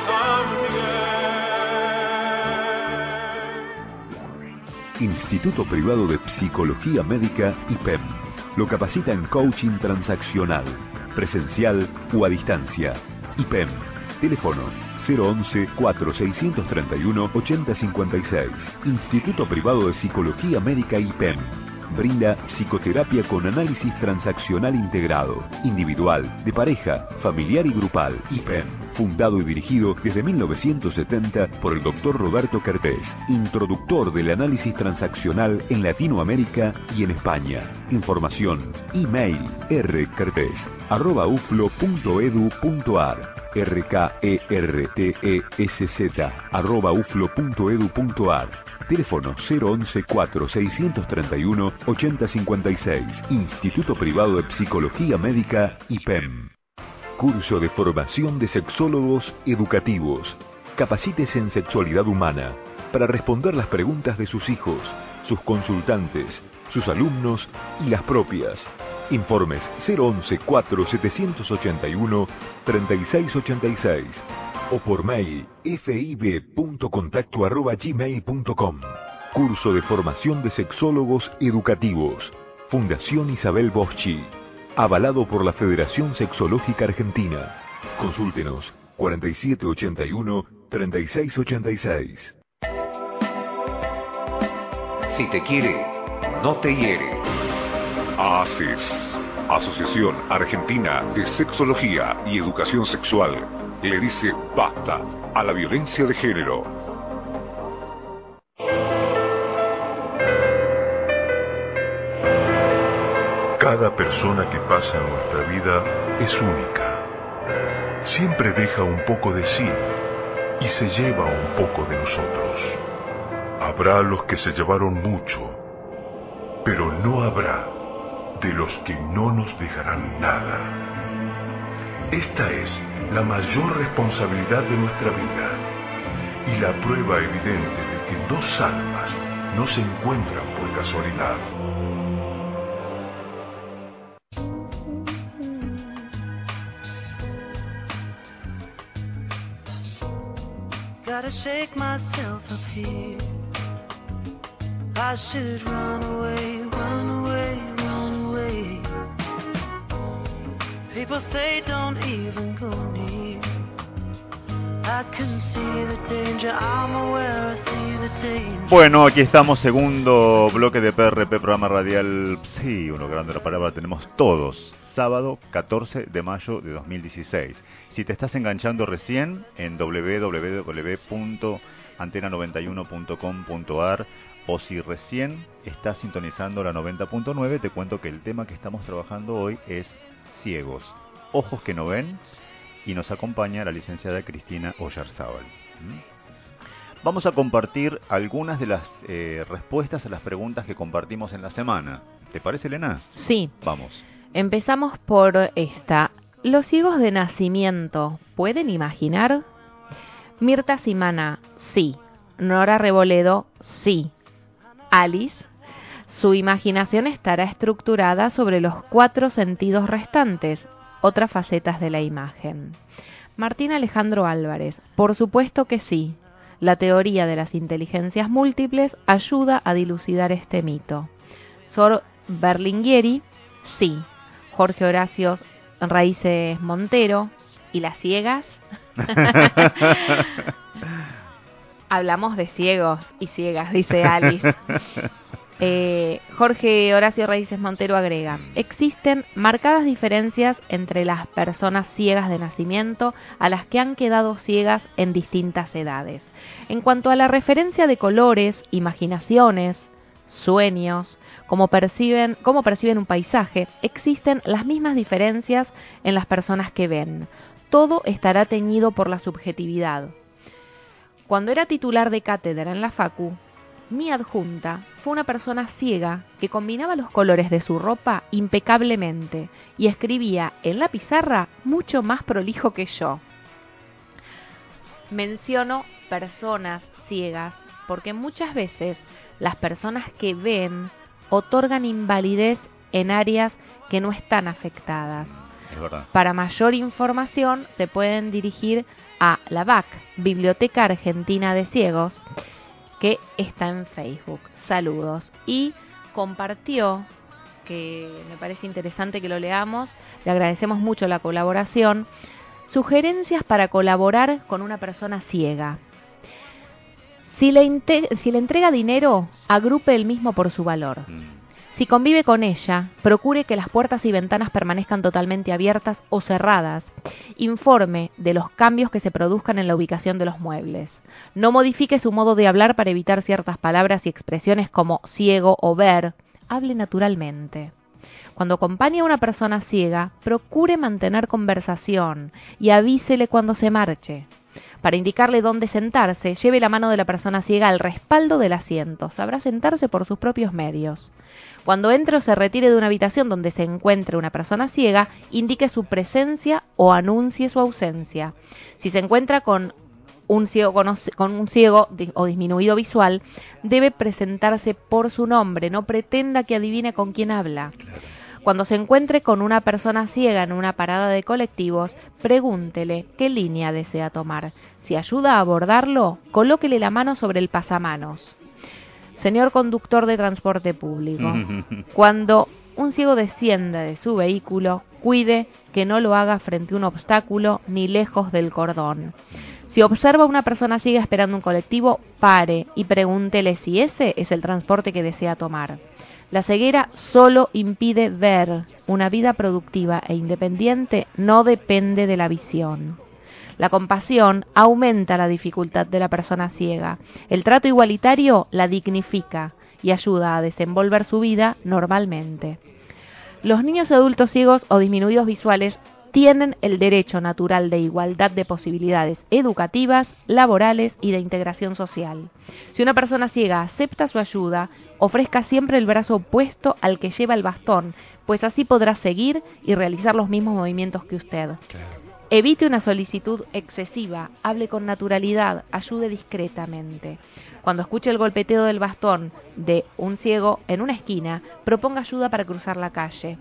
también. Instituto Privado de Psicología Médica I P E M. Lo capacita en coaching transaccional, presencial o a distancia. I P E M. Teléfono cero once, cuatro seiscientos treinta y uno, ochenta cincuenta y seis. Instituto Privado de Psicología Médica I P E M. Brinda psicoterapia con análisis transaccional integrado, individual, de pareja, familiar y grupal. I P E M. Fundado y dirigido desde mil novecientos setenta por el doctor Roberto Kertész, introductor del análisis transaccional en Latinoamérica y en España. Información, email rkertész arroba uflo punto edu punto ar. R K E R T E S Z arroba uflo punto edu punto ar. Teléfono cero once cuatro seiscientos treinta y uno ochenta cincuenta y seis. Instituto Privado de Psicología Médica I P E M. Curso de formación de sexólogos educativos. Capacítese en sexualidad humana para responder las preguntas de sus hijos, sus consultantes, sus alumnos y las propias. Informes cero once cuatro setecientos ochenta y uno treinta y seis ochenta y seis o por mail fib.contacto arroba gmail punto com. Curso de formación de sexólogos educativos. Fundación Isabel Boschi. Avalado por la Federación Sexológica Argentina. Consúltenos cuarenta y siete ochenta y uno treinta y seis ochenta y seis. Si te quiere, no te hiere. AACES, Asociación Argentina de Sexología y Educación Sexual, le dice basta a la violencia de género. Cada persona que pasa en nuestra vida es única. Siempre deja un poco de sí y se lleva un poco de nosotros. Habrá los que se llevaron mucho, pero no habrá de los que no nos dejarán nada. Esta es la mayor responsabilidad de nuestra vida y la prueba evidente de que dos almas no se encuentran por casualidad. Gotta shake myself up here. I should run away, run away, run away. People say don't even go near. I can see the danger, I'm aware, I see the danger. Bueno, aquí estamos, segundo bloque de P R P, programa radial. Sí, uno grande la palabra, tenemos todos. Sábado catorce de mayo de dos mil dieciséis. Si te estás enganchando recién en doble u doble u doble u punto antena noventa y uno punto com punto a r o si recién estás sintonizando la noventa punto nueve, te cuento que el tema que estamos trabajando hoy es ciegos, ojos que no ven, y nos acompaña la licenciada Cristina Oyarzábal. ¿Mm? Vamos a compartir algunas de las eh, respuestas a las preguntas que compartimos en la semana. ¿Te parece, Elena? Sí. Vamos. Empezamos por esta. ¿Los ciegos de nacimiento pueden imaginar? Mirta Simana, sí. Nora Reboledo, sí. Alice, su imaginación estará estructurada sobre los cuatro sentidos restantes, otras facetas de la imagen. Martín Alejandro Álvarez, por supuesto que sí. La teoría de las inteligencias múltiples ayuda a dilucidar este mito. Sor Berlingueri, sí. Jorge Horacio Raíces Montero, ¿y las ciegas? Hablamos de ciegos y ciegas, dice Alice. Eh, Jorge Horacio Raíces Montero agrega: existen marcadas diferencias entre las personas ciegas de nacimiento a las que han quedado ciegas en distintas edades. En cuanto a la referencia de colores, imaginaciones, sueños, cómo perciben, cómo perciben un paisaje, existen las mismas diferencias en las personas que ven. Todo estará teñido por la subjetividad. Cuando era titular de cátedra en la Facu, mi adjunta fue una persona ciega que combinaba los colores de su ropa impecablemente y escribía en la pizarra mucho más prolijo que yo. Menciono personas ciegas porque muchas veces las personas que ven otorgan invalidez en áreas que no están afectadas. Es verdad. Para mayor información se pueden dirigir a la B A C, Biblioteca Argentina de Ciegos, que está en Facebook. Saludos. Y compartió, que me parece interesante que lo leamos, le agradecemos mucho la colaboración, sugerencias para colaborar con una persona ciega. Si le, si le entrega dinero, agrupe el mismo por su valor. Mm. Si convive con ella, procure que las puertas y ventanas permanezcan totalmente abiertas o cerradas. Informe de los cambios que se produzcan en la ubicación de los muebles. No modifique su modo de hablar para evitar ciertas palabras y expresiones como ciego o ver. Hable naturalmente. Cuando acompañe a una persona ciega, procure mantener conversación y avísele cuando se marche. Para indicarle dónde sentarse, lleve la mano de la persona ciega al respaldo del asiento. Sabrá sentarse por sus propios medios. Cuando entre o se retire de una habitación donde se encuentre una persona ciega, indique su presencia o anuncie su ausencia. Si se encuentra con un ciego, con, con un ciego o disminuido visual, debe presentarse por su nombre, no pretenda que adivine con quién habla. Cuando se encuentre con una persona ciega en una parada de colectivos, pregúntele qué línea desea tomar. Si ayuda a abordarlo, colóquele la mano sobre el pasamanos. Señor conductor de transporte público, cuando un ciego descienda de su vehículo, cuide que no lo haga frente a un obstáculo ni lejos del cordón. Si observa a una persona ciega esperando un colectivo, pare y pregúntele si ese es el transporte que desea tomar. La ceguera solo impide ver. Una vida productiva e independiente no depende de la visión. La compasión aumenta la dificultad de la persona ciega. El trato igualitario la dignifica y ayuda a desenvolver su vida normalmente. Los niños y adultos ciegos o disminuidos visuales tienen el derecho natural de igualdad de posibilidades educativas, laborales y de integración social. Si una persona ciega acepta su ayuda, ofrezca siempre el brazo opuesto al que lleva el bastón, pues así podrá seguir y realizar los mismos movimientos que usted. Evite una solicitud excesiva, hable con naturalidad, ayude discretamente. Cuando escuche el golpeteo del bastón de un ciego en una esquina, proponga ayuda para cruzar la calle.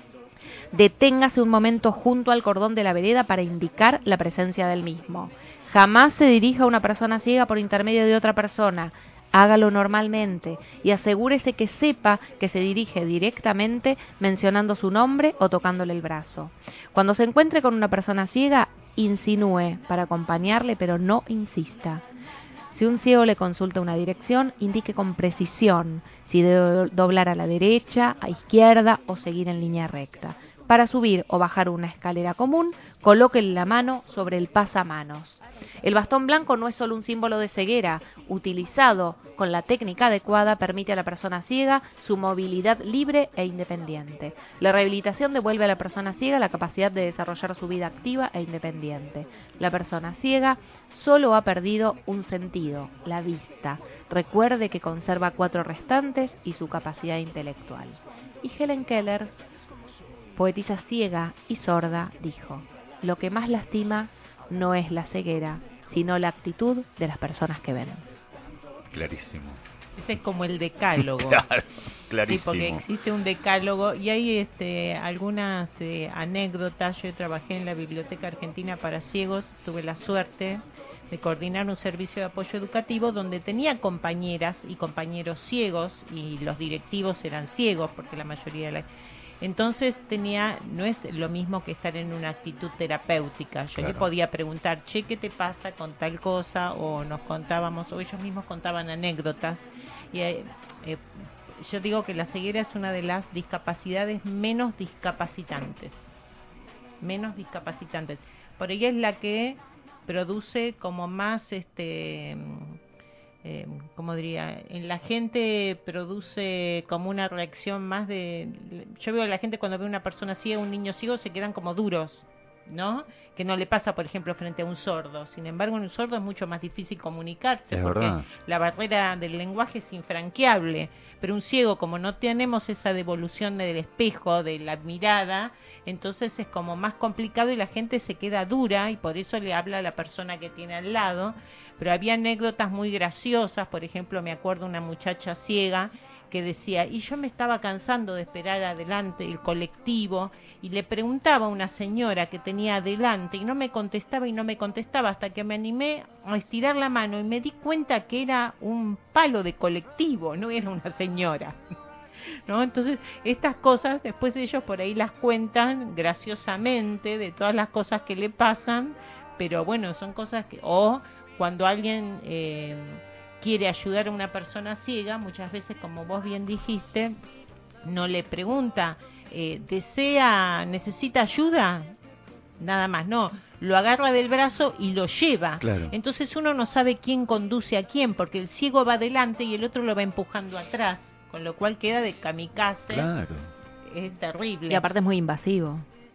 Deténgase un momento junto al cordón de la vereda para indicar la presencia del mismo. Jamás se dirija a una persona ciega por intermedio de otra persona. Hágalo normalmente y asegúrese que sepa que se dirige directamente mencionando su nombre o tocándole el brazo. Cuando se encuentre con una persona ciega, insinúe para acompañarle, pero no insista. Si un ciego le consulta una dirección, indique con precisión si debe doblar a la derecha, a izquierda o seguir en línea recta. Para subir o bajar una escalera común, colóquele la mano sobre el pasamanos. El bastón blanco no es solo un símbolo de ceguera. Utilizado con la técnica adecuada, permite a la persona ciega su movilidad libre e independiente. La rehabilitación devuelve a la persona ciega la capacidad de desarrollar su vida activa e independiente. La persona ciega solo ha perdido un sentido, la vista. Recuerde que conserva cuatro restantes y su capacidad intelectual. Y Helen Keller, poetisa ciega y sorda, dijo: lo que más lastima no es la ceguera, sino la actitud de las personas que ven. Clarísimo. Ese es como el decálogo. Claro, clarísimo. Sí, porque existe un decálogo y hay este, algunas eh, anécdotas. Yo trabajé en la Biblioteca Argentina para Ciegos, tuve la suerte de coordinar un servicio de apoyo educativo donde tenía compañeras y compañeros ciegos y los directivos eran ciegos porque la mayoría de la... Entonces tenía, no es lo mismo que estar en una actitud terapéutica. Yo claro. le podía preguntar, che, ¿qué te pasa con tal cosa? O nos contábamos, o ellos mismos contaban anécdotas. Y eh, eh, yo digo que la ceguera es una de las discapacidades menos discapacitantes. Menos discapacitantes. Por ella es la que produce como más, este... Eh, como diría, en la gente produce como una reacción más de... Yo veo a la gente cuando ve una persona ciega, un niño ciego, se quedan como duros, ¿no? Que no le pasa, por ejemplo, frente a un sordo. Sin embargo, en un sordo es mucho más difícil comunicarse, es porque verdad. La barrera del lenguaje es infranqueable. Pero un ciego, como no tenemos esa devolución del espejo, de la mirada, entonces es como más complicado y la gente se queda dura y por eso le habla a la persona que tiene al lado. Pero había anécdotas muy graciosas. Por ejemplo, me acuerdo una muchacha ciega que decía, y yo me estaba cansando de esperar adelante el colectivo, y le preguntaba a una señora que tenía adelante, y no me contestaba, y no me contestaba, hasta que me animé a estirar la mano, y me di cuenta que era un palo de colectivo, no era una señora. ¿No? Entonces, estas cosas, después ellos por ahí las cuentan graciosamente, de todas las cosas que le pasan, pero bueno, son cosas que... o cuando alguien eh, quiere ayudar a una persona ciega, muchas veces, como vos bien dijiste, no le pregunta, eh, ¿desea, necesita ayuda? Nada más, no, lo agarra del brazo y lo lleva. Claro. Entonces uno no sabe quién conduce a quién, porque el ciego va adelante y el otro lo va empujando atrás, con lo cual queda de kamikaze. Claro. Es terrible. Y aparte es muy invasivo.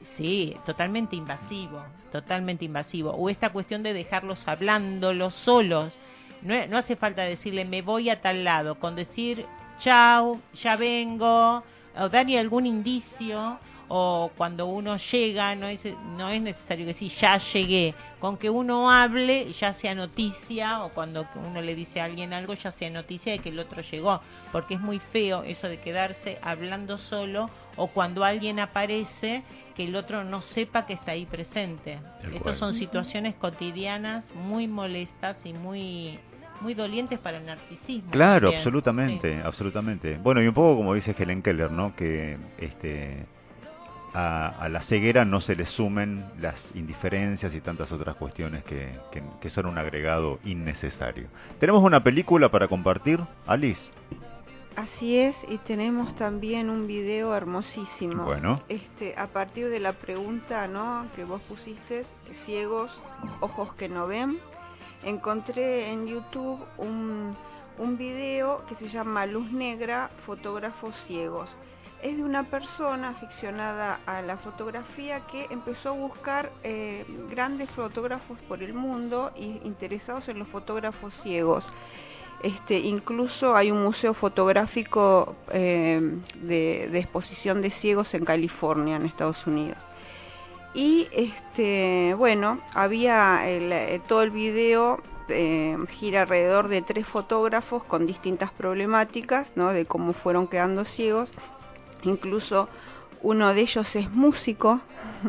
Sí, totalmente invasivo, totalmente invasivo. O esta cuestión de dejarlos hablándolos solos. No, no hace falta decirle me voy a tal lado, con decir chao, ya vengo, o darle algún indicio, o cuando uno llega, no es, no es necesario decir ya llegué, con que uno hable ya sea noticia, o cuando uno le dice a alguien algo ya sea noticia de que el otro llegó, porque es muy feo eso de quedarse hablando solo, o cuando alguien aparece que el otro no sepa que está ahí presente. Estas son situaciones cotidianas muy molestas y muy muy dolientes para el narcisismo. Claro, también. absolutamente, Sí. absolutamente. Bueno, y un poco como dice Helen Keller, ¿no? Que este a, a la ceguera no se le sumen las indiferencias y tantas otras cuestiones que, que, que son un agregado innecesario. Tenemos una película para compartir, Alice. Así es, y tenemos también un video hermosísimo. Bueno. Este, a partir de la pregunta, ¿no?, que vos pusiste, ciegos, ojos que no ven, encontré en YouTube un, un video que se llama Luz Negra, fotógrafos ciegos. Es de una persona aficionada a la fotografía que empezó a buscar eh, grandes fotógrafos por el mundo y interesados en los fotógrafos ciegos. Este, incluso hay un museo fotográfico eh, de, de exposición de ciegos en California, en Estados Unidos. Y este, bueno, había el, eh, todo el video eh, gira alrededor de tres fotógrafos con distintas problemáticas, ¿no?, de cómo fueron quedando ciegos. Incluso uno de ellos es músico.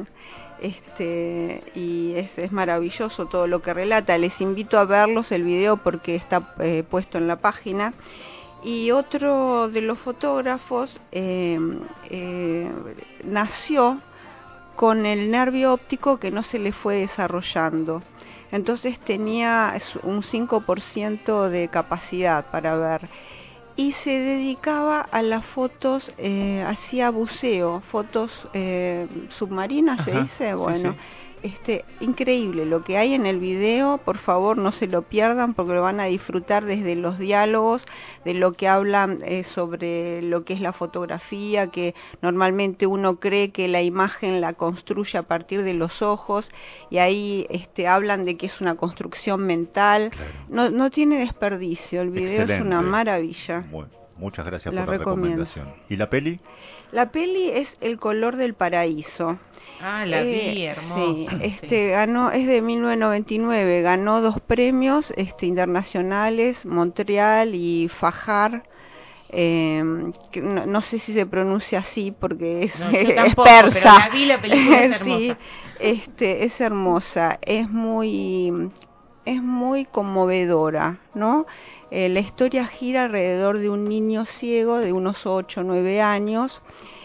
Este, y es, es maravilloso todo lo que relata. Les invito a verlos el video porque está eh, puesto en la página. Y otro de los fotógrafos eh, eh, nació con el nervio óptico que no se le fue desarrollando. Entonces tenía un cinco por ciento de capacidad para ver. Y se dedicaba a las fotos, eh, hacía buceo, fotos eh, submarinas, se Ajá, dice, sí, bueno, sí. este, increíble lo que hay en el video, por favor no se lo pierdan porque lo van a disfrutar desde los diálogos, de lo que hablan eh, sobre lo que es la fotografía, que normalmente uno cree que la imagen la construye a partir de los ojos, y ahí este, hablan de que es una construcción mental. Claro. No, no tiene desperdicio, el video Excelente. Es una maravilla. Muy, muchas gracias La por la recomiendo. recomendación. ¿Y la peli? La peli es El color del paraíso. Ah, la Eh, vi, hermosa. Sí, este ganó, es de mil novecientos noventa y nueve, ganó dos premios este, internacionales, Montreal y Fajar. Eh, que no, no sé si se pronuncia así porque es, No, yo es tampoco, persa. pero la vi, la película es Sí, hermosa. este, es hermosa, es muy, es muy conmovedora, ¿no? Eh, la historia gira alrededor de un niño ciego de unos ocho o nueve años.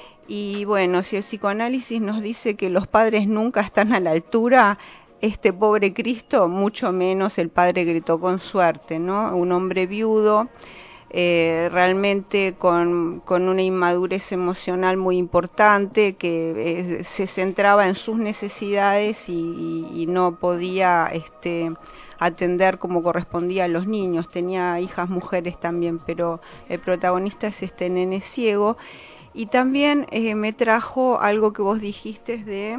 Y bueno, si el psicoanálisis nos dice que los padres nunca están a la altura, este pobre Cristo, mucho menos el padre gritó con suerte, ¿no? Un hombre viudo, eh, realmente con, con una inmadurez emocional muy importante, que eh, se centraba en sus necesidades y, y, y no podía este, atender como correspondía a los niños. Tenía hijas mujeres también, pero el protagonista es este nene ciego. Y también eh, me trajo algo que vos dijiste de,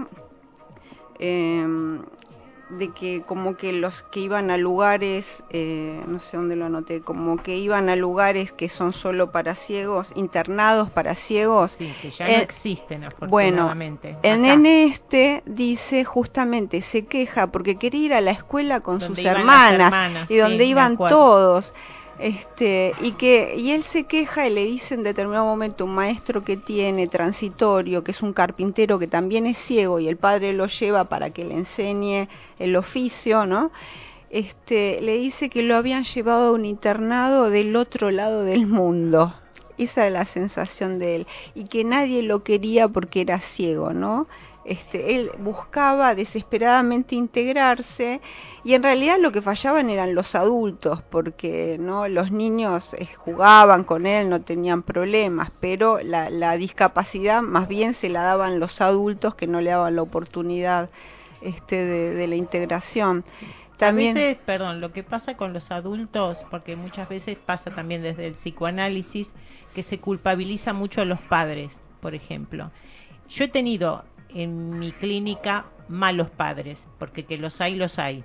eh, de que como que los que iban a lugares, eh, no sé dónde lo anoté, como que iban a lugares que son solo para ciegos, internados para ciegos. Sí, que ya eh, no existen, Bueno, afortunadamente. el Acá. nene este dice justamente, se queja porque quería ir a la escuela con Donde sus iban las hermanas, hermanas, y donde sí, me iban acuerdo. todos. Este, y que y él se queja y le dice en determinado momento un maestro que tiene transitorio, que es un carpintero que también es ciego, y el padre lo lleva para que le enseñe el oficio, ¿no? Este, le dice que lo habían llevado a un internado del otro lado del mundo. Esa es la sensación de él, y que nadie lo quería porque era ciego, ¿no? Este, él buscaba desesperadamente integrarse, y en realidad lo que fallaban eran los adultos, porque no los niños eh, jugaban con él, no tenían problemas, pero la, la discapacidad más bien se la daban los adultos, que no le daban la oportunidad este, de, de la integración. También, A veces, perdón, lo que pasa con los adultos, porque muchas veces pasa también desde el psicoanálisis, que se culpabiliza mucho a los padres, por ejemplo. Yo he tenido en mi clínica malos padres, porque que los hay, los hay,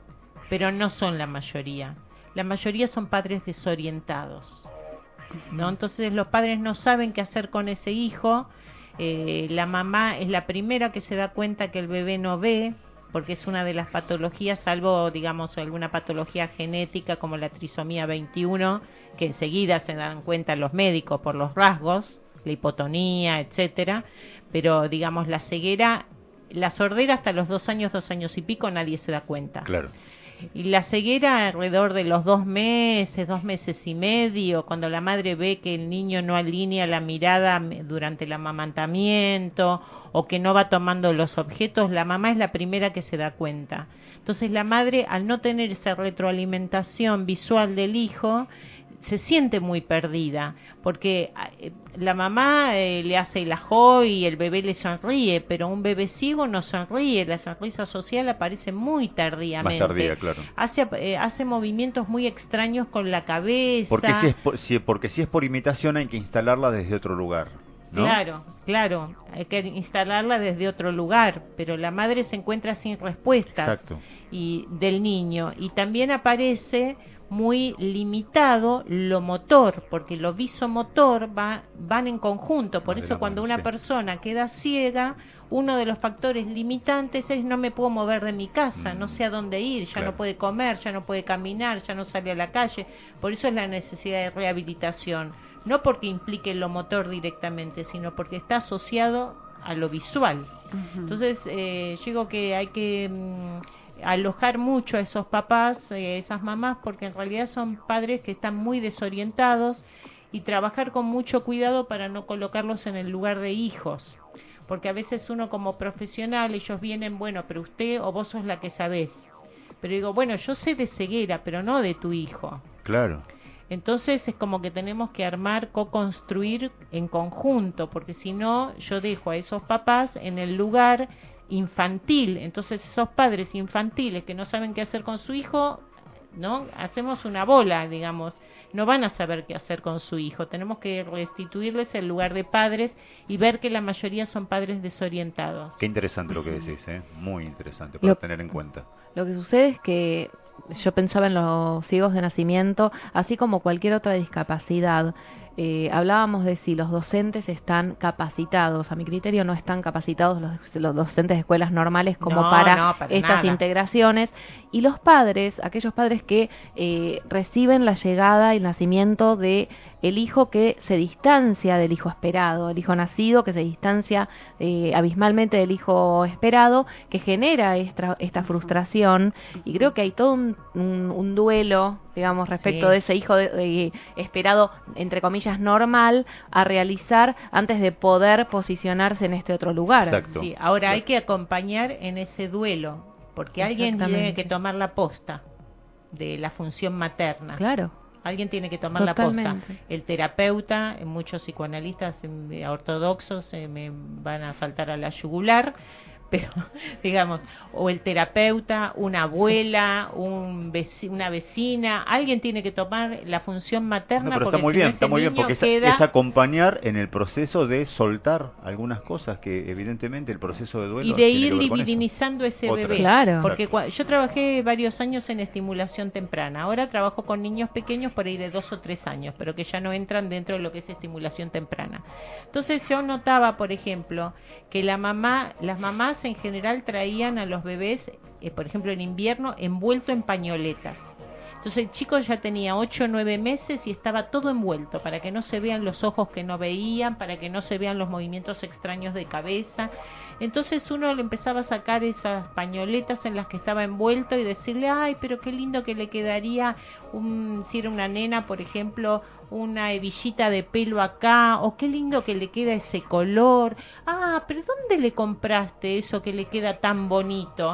pero no son la mayoría. La mayoría son padres desorientados, ¿no? Entonces los padres no saben qué hacer con ese hijo. Eh, la mamá es la primera que se da cuenta que el bebé no ve, porque es una de las patologías, salvo, digamos, alguna patología genética como la trisomía veintiuno, que enseguida se dan cuenta los médicos por los rasgos, la hipotonía, etcétera. Pero, digamos, la ceguera, la sordera hasta los dos años, dos años y pico, nadie se da cuenta. Claro. Y la ceguera alrededor de los dos meses, dos meses y medio, cuando la madre ve que el niño no alinea la mirada durante el amamantamiento o que no va tomando los objetos, la mamá es la primera que se da cuenta. Entonces la madre, al no tener esa retroalimentación visual del hijo, se siente muy perdida, porque eh, la mamá eh, le hace el ajo y el bebé le sonríe, pero un bebé ciego no sonríe, la sonrisa social aparece muy tardíamente. Más tardía, claro. Hace, eh, hace movimientos muy extraños con la cabeza. Porque si, es por, si, porque si es por imitación hay que instalarla desde otro lugar, ¿no? Claro, claro, hay que instalarla desde otro lugar, pero la madre se encuentra sin respuestas. Exacto. Y del niño, y también aparece muy limitado lo motor, porque lo visomotor va, van en conjunto. Por eso cuando una persona queda ciega, uno de los factores limitantes es no me puedo mover de mi casa, no sé a dónde ir, ya no puede comer, ya no puede caminar, ya no sale a la calle. Por eso es la necesidad de rehabilitación, no porque implique lo motor directamente, sino porque está asociado a lo visual. Uh-huh. Entonces, eh, yo digo que hay que mmm, alojar mucho a esos papás, eh, esas mamás, porque en realidad son padres que están muy desorientados, y trabajar con mucho cuidado para no colocarlos en el lugar de hijos, porque a veces uno como profesional, ellos vienen, bueno, pero usted o vos sos la que sabés, pero digo, bueno, yo sé de ceguera, pero no de tu hijo. Claro. Entonces es como que tenemos que armar, co-construir en conjunto, porque si no, yo dejo a esos papás en el lugar infantil. Entonces esos padres infantiles que no saben qué hacer con su hijo, ¿no? Hacemos una bola, digamos, no van a saber qué hacer con su hijo. Tenemos que restituirles el lugar de padres y ver que la mayoría son padres desorientados. Qué interesante lo que decís, ¿eh? Muy interesante para lo, tener en cuenta. Lo que sucede es que yo pensaba en los ciegos de nacimiento, así como cualquier otra discapacidad. Eh, hablábamos de si los docentes están capacitados. A mi criterio no están capacitados los, los docentes de escuelas normales como no, para, no, para estas nada. integraciones. Y los padres, aquellos padres que eh, reciben la llegada y el nacimiento de el hijo que se distancia del hijo esperado, el hijo nacido que se distancia eh, abismalmente del hijo esperado, que genera esta, esta frustración. Y creo que hay todo un, un, un duelo, digamos, respecto Sí. de ese hijo de, de, esperado, entre comillas, normal, a realizar antes de poder posicionarse en este otro lugar. Exacto. Sí, ahora Exacto. hay que acompañar en ese duelo, porque alguien tiene que tomar la posta de la función materna. Claro. Alguien tiene que tomar Totalmente. la posta. El terapeuta, muchos psicoanalistas eh, ortodoxos eh, me van a saltar a la yugular, pero digamos, o el terapeuta, una abuela, un veci una vecina, alguien tiene que tomar la función materna. No, pero porque está muy si no bien, ese está muy bien, niño porque es, queda... es acompañar en el proceso de soltar algunas cosas que evidentemente el proceso de duelo y de tiene ir que ver con eso. divinizando ese Otra. bebé. Claro. Porque yo trabajé varios años en estimulación temprana. Ahora trabajo con niños pequeños por ahí de dos o tres años, pero que ya no entran dentro de lo que es estimulación temprana. Entonces yo notaba, por ejemplo, que la mamá, las mamás en general traían a los bebés, eh, por ejemplo en invierno, envuelto en pañoletas. Entonces el chico ya tenía ocho o nueve meses y estaba todo envuelto, para que no se vean los ojos que no veían, para que no se vean los movimientos extraños de cabeza. Entonces uno le empezaba a sacar esas pañoletas en las que estaba envuelto y decirle, ay, pero qué lindo que le quedaría, un, si era una nena, por ejemplo, una hebillita de pelo acá, o qué lindo que le queda ese color. Ah, pero ¿dónde le compraste eso que le queda tan bonito?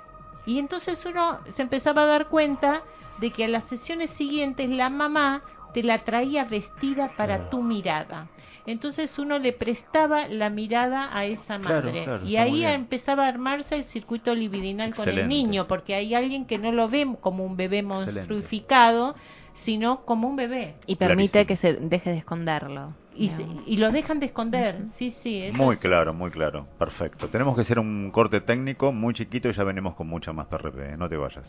Y entonces uno se empezaba a dar cuenta de que a las sesiones siguientes la mamá te la traía vestida para tu mirada. Entonces uno le prestaba la mirada a esa madre. Claro, claro, y está muy ahí bien. empezaba a armarse el circuito libidinal con el Excelente. niño, porque hay alguien que no lo ve como un bebé monstruificado, sino como un bebé. Y permite que se deje de esconderlo. Y, se, y lo dejan de esconder, uh-huh. sí, sí. Eso muy es... claro, muy claro, perfecto. Tenemos que hacer un corte técnico muy chiquito y ya venimos con mucha más P R P, no te vayas.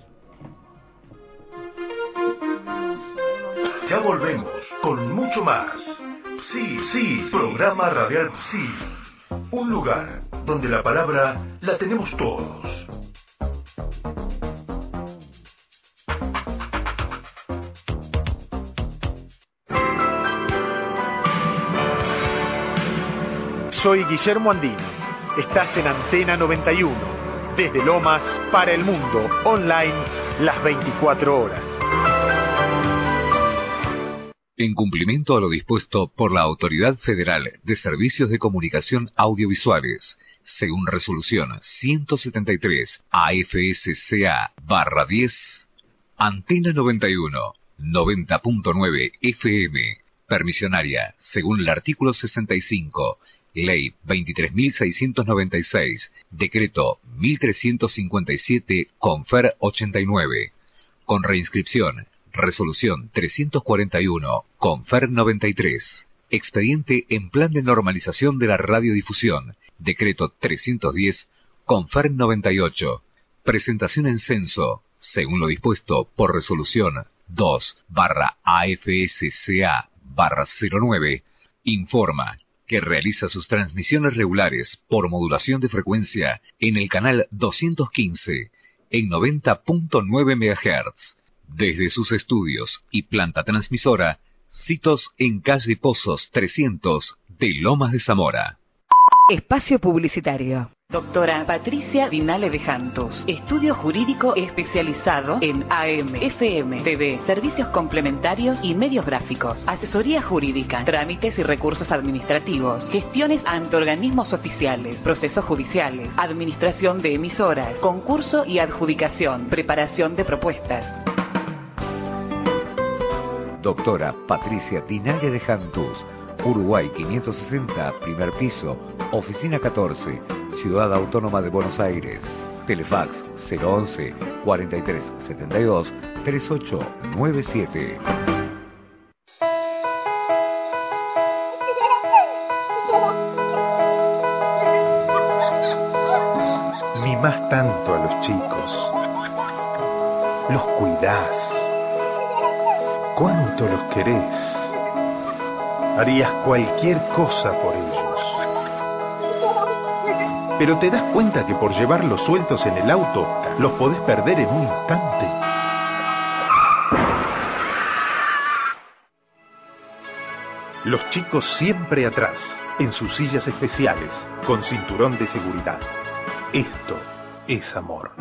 Ya volvemos con mucho más. Sí, sí, programa radial Sí. Un lugar donde la palabra la tenemos todos. Soy Guillermo Andino. Estás en Antena noventa y uno. Desde Lomas para el mundo. Online las veinticuatro horas. En cumplimiento a lo dispuesto por la Autoridad Federal de Servicios de Comunicación Audiovisuales, según resolución ciento setenta y tres A F S C A barra diez, Antena noventa y uno, noventa punto nueve F M, permisionaria, según el artículo sesenta y cinco, Ley veintitrés mil seiscientos noventa y seis, Decreto mil trescientos cincuenta y siete, Confer ochenta y nueve, con reinscripción, Resolución trescientos cuarenta y uno, Confer noventa y tres, Expediente en Plan de Normalización de la Radiodifusión, Decreto trescientos diez, Confer noventa y ocho, presentación en censo, según lo dispuesto por Resolución dos barra A F S C A barra cero nueve, informa que realiza sus transmisiones regulares por modulación de frecuencia en el canal doscientos quince en noventa punto nueve megahertz, desde sus estudios y planta transmisora, sitos en calle Pozos trescientos de Lomas de Zamora. Espacio publicitario. Doctora Patricia Dinale de Jantos, estudio jurídico especializado en A M, F M, T V, servicios complementarios y medios gráficos, asesoría jurídica, trámites y recursos administrativos, gestiones ante organismos oficiales, procesos judiciales, administración de emisoras, concurso y adjudicación, preparación de propuestas. Doctora Patricia Dinale de Jantus, Uruguay quinientos sesenta, primer piso, oficina catorce, Ciudad Autónoma de Buenos Aires. Telefax cero once, cuarenta y tres setenta y dos, treinta y ocho noventa y siete. Mimás tanto a los chicos. Los cuidás. ¿Cuánto los querés? Harías cualquier cosa por ellos. Pero te das cuenta que por llevarlos sueltos en el auto, los podés perder en un instante. Los chicos siempre atrás, en sus sillas especiales, con cinturón de seguridad. Esto es amor.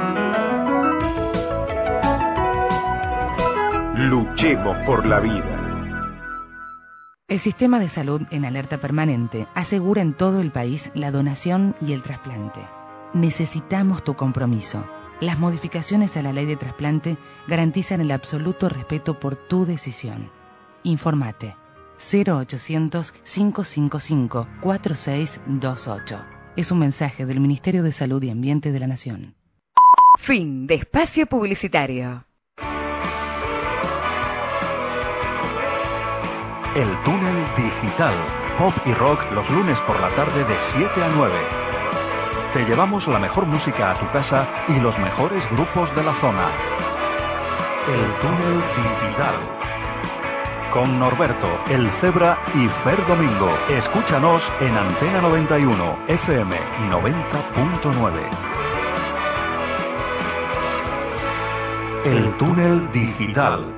Luchemos por la vida. El Sistema de Salud en Alerta Permanente asegura en todo el país la donación y el trasplante. Necesitamos tu compromiso. Las modificaciones a la ley de trasplante garantizan el absoluto respeto por tu decisión. Informate cero ochocientos, cinco cinco cinco, cuatro seis dos ocho. Es un mensaje del Ministerio de Salud y Ambiente de la Nación. Fin de espacio publicitario. El Túnel Digital, pop y rock los lunes por la tarde de siete a nueve. Te llevamos la mejor música a tu casa y los mejores grupos de la zona. El Túnel Digital. Con Norberto, El Cebra y Fer Domingo. Escúchanos en Antena noventa y uno, F M noventa punto nueve. El Túnel Digital.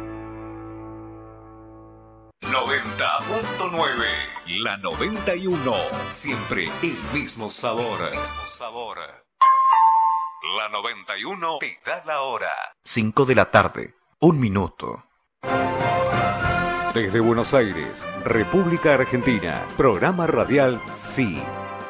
noventa punto nueve, la noventa y uno, siempre el mismo sabor. Mismo sabor. La noventa y uno te da la hora. cinco de la tarde, un minuto. Desde Buenos Aires, República Argentina, programa radial Sí.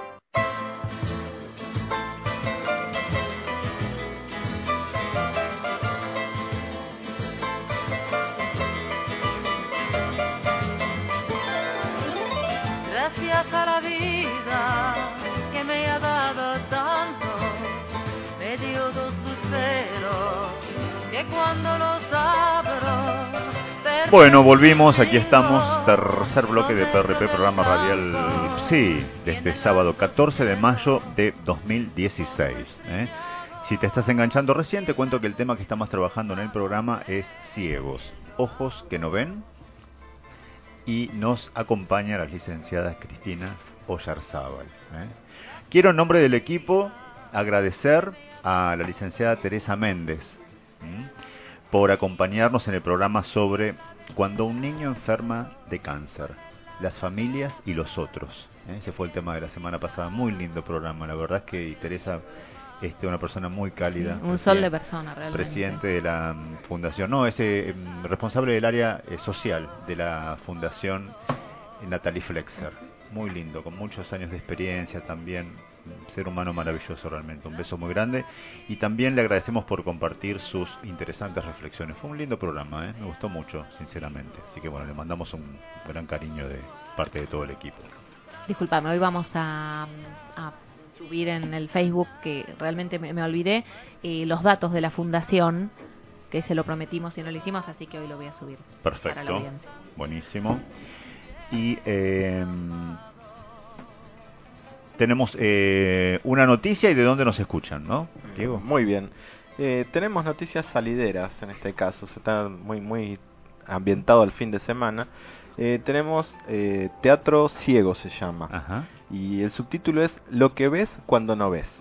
Gracias a la vida que me ha dado tanto, me dio dos luceros que cuando los abro Bueno, volvimos, aquí estamos, tercer bloque de P R P, programa radial, sí, desde sábado catorce de mayo de dos mil dieciséis. ¿eh? Si te estás enganchando recién, te cuento que el tema que estamos trabajando en el programa es ciegos, ojos que no ven, y nos acompaña la licenciada Cristina Oyarzábal. ¿eh? Quiero en nombre del equipo agradecer a la licenciada Teresa Méndez ¿m? por acompañarnos en el programa sobre cuando un niño enferma de cáncer, las familias y los otros. ¿eh? Ese fue el tema de la semana pasada, muy lindo programa, la verdad es que Teresa es este, una persona muy cálida. Sí, un sol de persona realmente. Presidente de la um, fundación, no, es eh, responsable del área eh, social de la fundación Natalie Flexer. Muy lindo, con muchos años de experiencia también, ser humano maravilloso realmente, un beso muy grande y también le agradecemos por compartir sus interesantes reflexiones. Fue un lindo programa, ¿eh? Me gustó mucho, sinceramente, así que bueno, le mandamos un gran cariño de parte de todo el equipo. Disculpame, hoy vamos a, a subir en el Facebook, que realmente me, me olvidé, eh, los datos de la fundación, que se lo prometimos y no lo hicimos, así que hoy lo voy a subir. Perfecto, para la audiencia. Buenísimo. Y eh, tenemos eh, una noticia y de dónde nos escuchan, ¿no, Diego? Muy bien. Eh, tenemos noticias salideras en este caso, se está muy muy ambientado al fin de semana. Eh, tenemos eh, Teatro Ciego se llama. Ajá. Y el subtítulo es Lo que ves cuando no ves.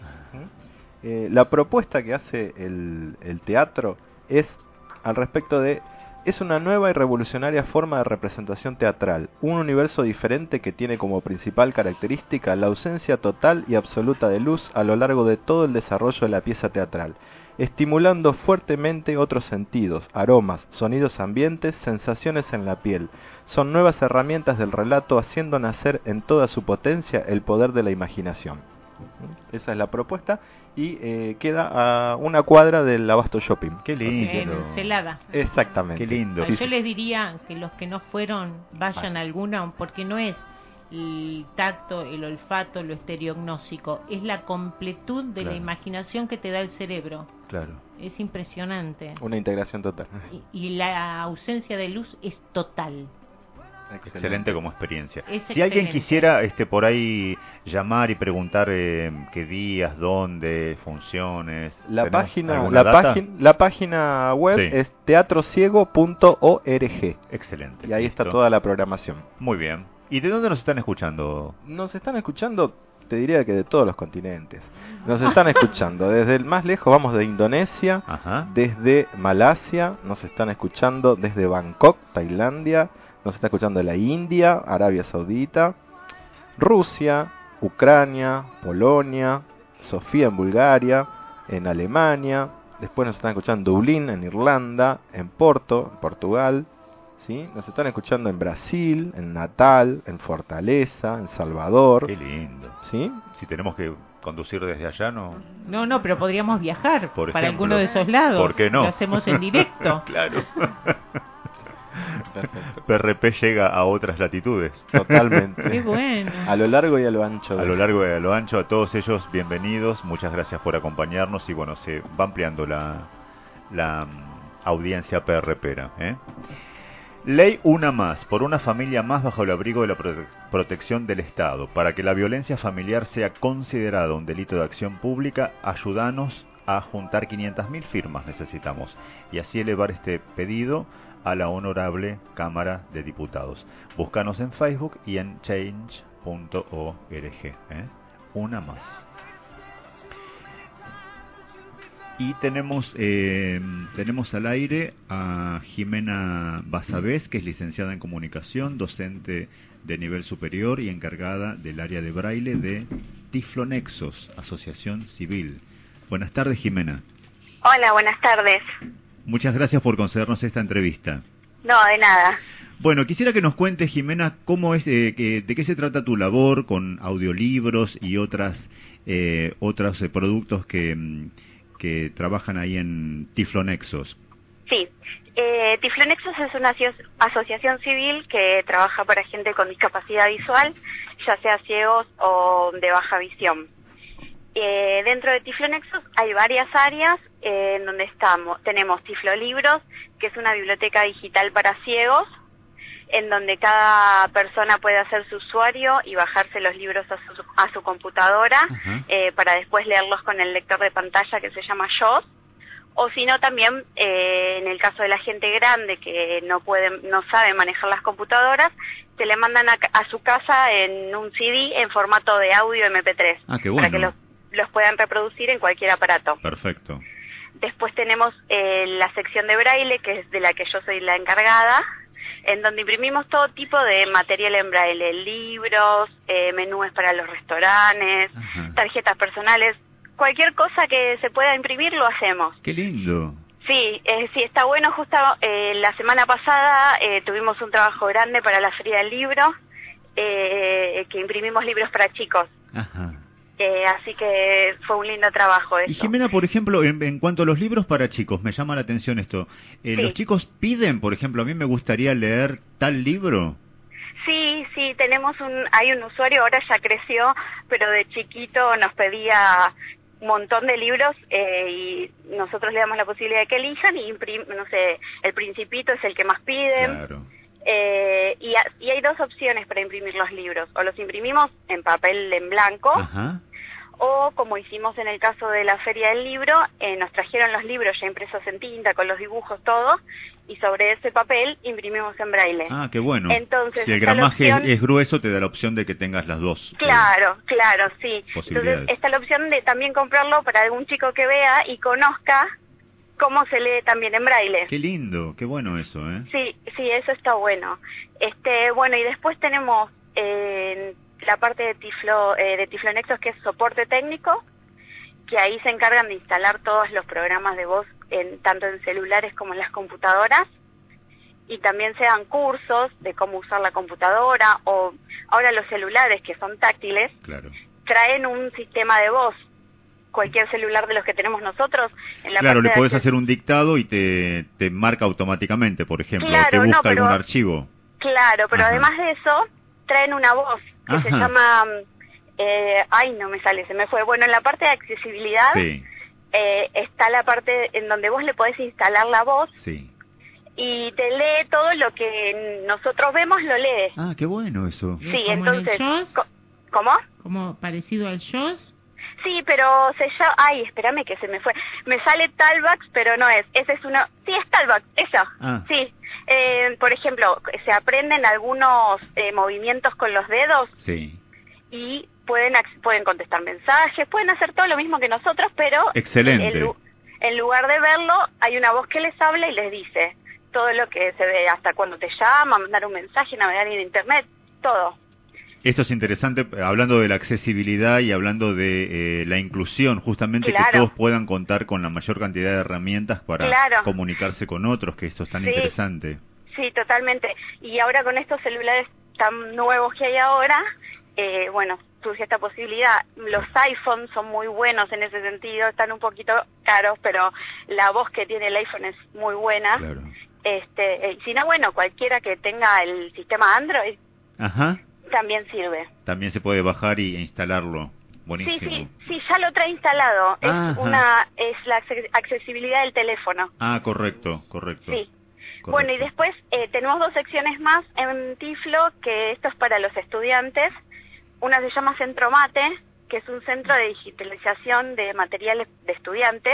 Eh, la propuesta que hace el, el teatro es al respecto de: es una nueva y revolucionaria forma de representación teatral, un universo diferente que tiene como principal característica la ausencia total y absoluta de luz a lo largo de todo el desarrollo de la pieza teatral, estimulando fuertemente otros sentidos, aromas, sonidos ambientes, sensaciones en la piel. Son nuevas herramientas del relato haciendo nacer en toda su potencia el poder de la imaginación. Esa es la propuesta y eh, queda a una cuadra del Abasto Shopping. Qué lindo. En Celada. Exactamente. Qué lindo. Yo les diría que los que no fueron vayan a alguna, porque no es el tacto, el olfato, lo estereognóstico, es la completud de Claro. la imaginación que te da el cerebro. Claro. Es impresionante. Una integración total. Y, y la ausencia de luz es total. Excelente, excelente como experiencia. Es si alguien excelente. quisiera este por ahí llamar y preguntar eh, qué días, dónde, funciones. La ¿tenemos página, alguna la, data? página, la página web Sí. es teatro ciego punto org. Excelente. Y ahí listo. está toda la programación. Muy bien. ¿Y de dónde nos están escuchando? Nos están escuchando, te diría que de todos los continentes. Nos están escuchando desde el más lejos, vamos de Indonesia, Ajá. desde Malasia, nos están escuchando desde Bangkok, Tailandia, nos está escuchando de la India, Arabia Saudita, Rusia, Ucrania, Polonia, Sofía en Bulgaria, en Alemania, después nos están escuchando en Dublín, en Irlanda, en Porto, en Portugal, ¿sí? Nos están escuchando en Brasil, en Natal, en Fortaleza, en Salvador. Qué lindo. ¿Sí? Si tenemos que conducir desde allá, no. No, no, pero podríamos viajar Por para ejemplo. alguno de esos lados. ¿Por qué no? Lo hacemos en directo. Claro. P R P llega a otras latitudes. Totalmente. Qué bueno. A lo largo y a lo ancho. A lo largo y a lo ancho, a todos ellos, bienvenidos. Muchas gracias por acompañarnos. Y bueno, se va ampliando la, la um, audiencia P R P. ¿eh? Ley Una Más, por una familia más bajo el abrigo de la prote- protección del Estado. Para que la violencia familiar sea considerada un delito de acción pública, ayúdanos a juntar quinientas mil firmas necesitamos. Y así elevar este pedido a la honorable Cámara de Diputados. Búscanos en Facebook y en change punto org. ¿eh? Una más. Y tenemos eh, tenemos al aire a Jimena Basabés, que es licenciada en comunicación, docente de nivel superior y encargada del área de braille de Tiflonexos, Asociación Civil. Buenas tardes, Jimena. Hola, buenas tardes. Muchas gracias por concedernos esta entrevista. No, de nada. Bueno, quisiera que nos cuentes, Jimena, cómo es, eh, que, de qué se trata tu labor con audiolibros y otras eh, otros eh, productos que, mm, que trabajan ahí en Tiflonexos. Sí, eh, Tiflonexos es una aso- asociación civil que trabaja para gente con discapacidad visual, ya sea ciegos o de baja visión. Eh, dentro de Tiflonexus hay varias áreas eh, en donde estamos. Tenemos Tiflolibros, que es una biblioteca digital para ciegos, en donde cada persona puede hacer su usuario y bajarse los libros a su, a su computadora eh, para después leerlos con el lector de pantalla que se llama J O S. O si no, también eh, en el caso de la gente grande que no puede, no sabe manejar las computadoras, se le mandan a, a su casa en un C D en formato de audio eme pe tres, Ah, qué bueno. para que los, los puedan reproducir en cualquier aparato. Perfecto. Después tenemos eh, la sección de braille, que es de la que yo soy la encargada, en donde imprimimos todo tipo de material en braille, libros, eh, menús para los restaurantes, Ajá. tarjetas personales, cualquier cosa que se pueda imprimir lo hacemos. Qué lindo. Sí, eh, sí, está bueno. Justo eh, la semana pasada eh, tuvimos un trabajo grande para la Feria del Libro, eh, que imprimimos libros para chicos. Ajá. Eh, así que fue un lindo trabajo eso. Y Jimena, por ejemplo, en, en cuanto a los libros para chicos, me llama la atención esto. Eh, Sí. ¿Los chicos piden, por ejemplo, a mí me gustaría leer tal libro? Sí, sí, tenemos un, hay un usuario, ahora ya creció, pero de chiquito nos pedía un montón de libros eh, y nosotros le damos la posibilidad de que elijan y imprim, no sé, El Principito es el que más piden. Claro. Eh, y, a- y hay dos opciones para imprimir los libros, o los imprimimos en papel en blanco, Ajá. o como hicimos en el caso de la Feria del Libro, eh, nos trajeron los libros ya impresos en tinta, con los dibujos, todo, y sobre ese papel imprimimos en braille. Ah, qué bueno. Entonces, si el está la gramaje es- opción- es grueso, te da la opción de que tengas las dos. Claro, claro, sí. Posibilidades. Entonces está la opción de también comprarlo para algún chico que vea y conozca cómo se lee también en braille. Qué lindo, qué bueno eso, ¿eh? Sí, sí, eso está bueno. Este, bueno, y después tenemos eh, la parte de Tiflo, eh, de Tiflonexos, que es soporte técnico, que ahí se encargan de instalar todos los programas de voz, en, tanto en celulares como en las computadoras, y también se dan cursos de cómo usar la computadora, o ahora los celulares, que son táctiles, Claro. traen un sistema de voz. Cualquier celular de los que tenemos nosotros, en la Claro, parte le de podés acces- hacer un dictado y te, te marca automáticamente, por ejemplo, Claro, te busca no, pero- algún archivo. Claro, pero Ajá. además de eso, traen una voz que se Ajá. llama... Eh, ay, no me sale, se me fue. Bueno, en la parte de accesibilidad Sí, eh, está la parte en donde vos le podés instalar la voz sí. y te lee todo lo que nosotros vemos, lo lee. Ah, qué bueno eso. Sí, ¿Como en el entonces... J O S? co- ¿Cómo? ¿Como parecido al J O S? Sí, pero se llama... Ay, espérame que se me fue. Me sale Talbax, pero no es. Ese es uno... Sí, es Talbax, esa. Ah. Sí. Eh, por ejemplo, se aprenden algunos eh, movimientos con los dedos Sí. y pueden ac- pueden contestar mensajes, pueden hacer todo lo mismo que nosotros, pero Excelente. En, lu- en lugar de verlo, hay una voz que les habla y les dice todo lo que se ve, hasta cuando te llama, mandar un mensaje, navegar en internet, todo. Esto es interesante, eh, hablando de la accesibilidad y hablando de eh, la inclusión, justamente Claro. que todos puedan contar con la mayor cantidad de herramientas para Claro. comunicarse con otros, que esto es tan Sí. interesante. Sí, totalmente. Y ahora con estos celulares tan nuevos que hay ahora, eh, bueno, surge esta posibilidad. Los iPhones son muy buenos en ese sentido, están un poquito caros, pero la voz que tiene el iPhone es muy buena. Claro. Este, eh, si no, bueno, cualquiera que tenga el sistema Android Ajá. también sirve. También se puede bajar y, e instalarlo. Buenísimo. Sí, sí, sí, ya lo trae instalado. Es Ajá. una, es la acce- accesibilidad del teléfono. Ah, correcto, correcto. Sí. Correcto. Bueno, y después eh, tenemos dos secciones más en Tiflo, que esto es para los estudiantes. Una se llama Centro Mate, que es un centro de digitalización de materiales de estudiantes,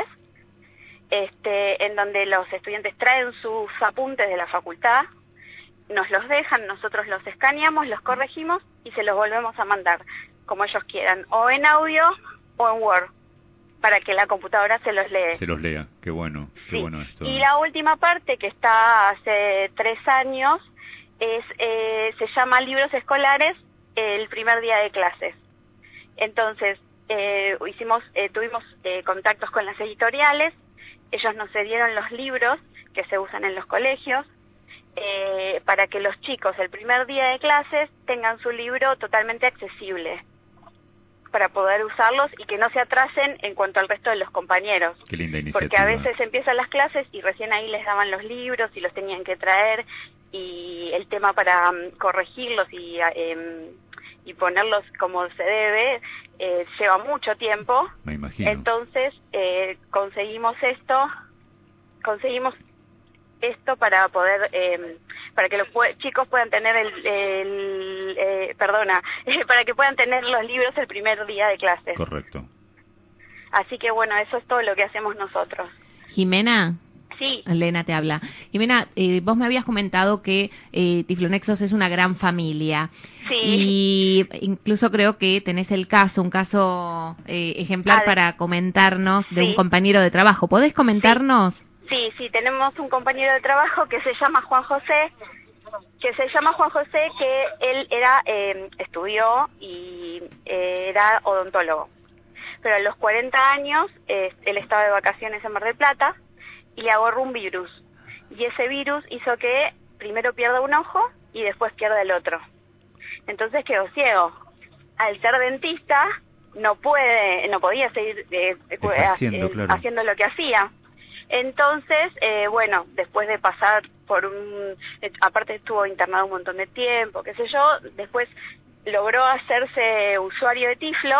este, en donde los estudiantes traen sus apuntes de la facultad, nos los dejan, nosotros los escaneamos, los corregimos y se los volvemos a mandar, como ellos quieran, o en audio o en Word, para que la computadora se los lee. Se los lea. Qué bueno, qué Sí. bueno esto. Y la última parte, que está hace tres años, es eh, se llama Libros Escolares, el primer día de clases. Entonces, eh, hicimos, eh, tuvimos eh, contactos con las editoriales, ellos nos cedieron los libros que se usan en los colegios, eh, para que los chicos el primer día de clases tengan su libro totalmente accesible, para poder usarlos y que no se atrasen en cuanto al resto de los compañeros. Qué linda iniciativa. Porque a veces empiezan las clases y recién ahí les daban los libros y los tenían que traer, y el tema para um, corregirlos y, uh, em, y ponerlos como se debe eh, lleva mucho tiempo. Me imagino. Entonces eh, conseguimos esto, conseguimos esto para poder, eh, para que los chicos puedan tener el, el eh, perdona, para que puedan tener los libros el primer día de clase. Correcto. Así que bueno, eso es todo lo que hacemos nosotros. Jimena. Sí. Elena te habla. Jimena, eh, vos me habías comentado que eh, Tiflonexos es una gran familia. Sí. Y incluso creo que tenés el caso, un caso eh, ejemplar Ah, para comentarnos de sí. un compañero de trabajo. ¿Podés comentarnos? Sí, sí, tenemos un compañero de trabajo que se llama Juan José, que se llama Juan José, que él era eh, estudió y eh, era odontólogo. Pero a los cuarenta años, eh, él estaba de vacaciones en Mar del Plata y le agarró un virus. Y ese virus hizo que primero pierda un ojo y después pierda el otro. Entonces quedó ciego. Al ser dentista, no puede, no podía seguir eh, haciendo, eh, claro. haciendo lo que hacía. Entonces, eh, bueno, después de pasar por un... Eh, aparte estuvo internado un montón de tiempo, qué sé yo, después logró hacerse usuario de Tiflo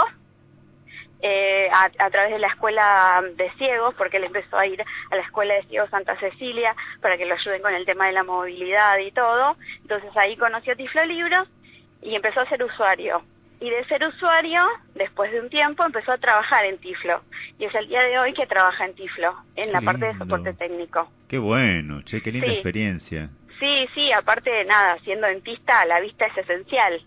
eh, a, a través de la escuela de ciegos, porque él empezó a ir a la escuela de ciegos Santa Cecilia para que lo ayuden con el tema de la movilidad y todo. Entonces ahí conoció Tiflo Libros y empezó a ser usuario. Y de ser usuario, después de un tiempo, empezó a trabajar en Tiflo. Y es el día de hoy que trabaja en Tiflo, en la parte de soporte técnico. Qué bueno, che, qué linda Sí. experiencia. Sí, sí, aparte de nada, siendo dentista, la vista es esencial.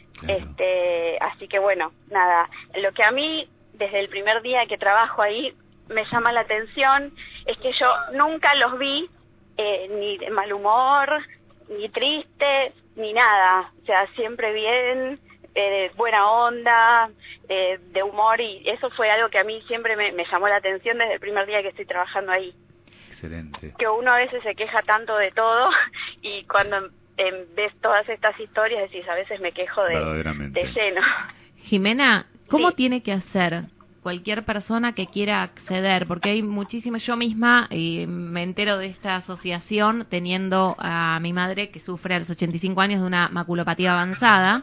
Este, así que bueno, nada, lo que a mí, desde el primer día que trabajo ahí, me llama la atención, es que yo nunca los vi eh, ni de mal humor, ni tristes, ni nada. O sea, siempre bien... Eh, buena onda, eh, de humor, y eso fue algo que a mí siempre me, me llamó la atención desde el primer día que estoy trabajando ahí. Excelente. Que uno a veces se queja tanto de todo y cuando eh, ves todas estas historias decís, a veces me quejo de, Verdaderamente. de lleno. Jimena, ¿cómo tiene que hacer cualquier persona que quiera acceder? Porque hay muchísimas, yo misma eh, me entero de esta asociación teniendo a mi madre que sufre a los ochenta y cinco años de una maculopatía avanzada.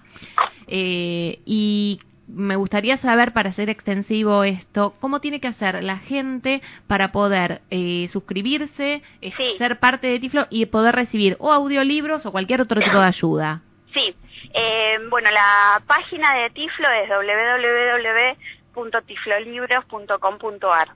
Eh, y me gustaría saber, para hacer extensivo esto, cómo tiene que hacer la gente para poder eh, suscribirse, eh, ser parte de Tiflo y poder recibir o audiolibros o cualquier otro tipo de ayuda. Sí, eh, bueno, la página de Tiflo es doble u doble u doble u punto tiflolibros punto com punto a r.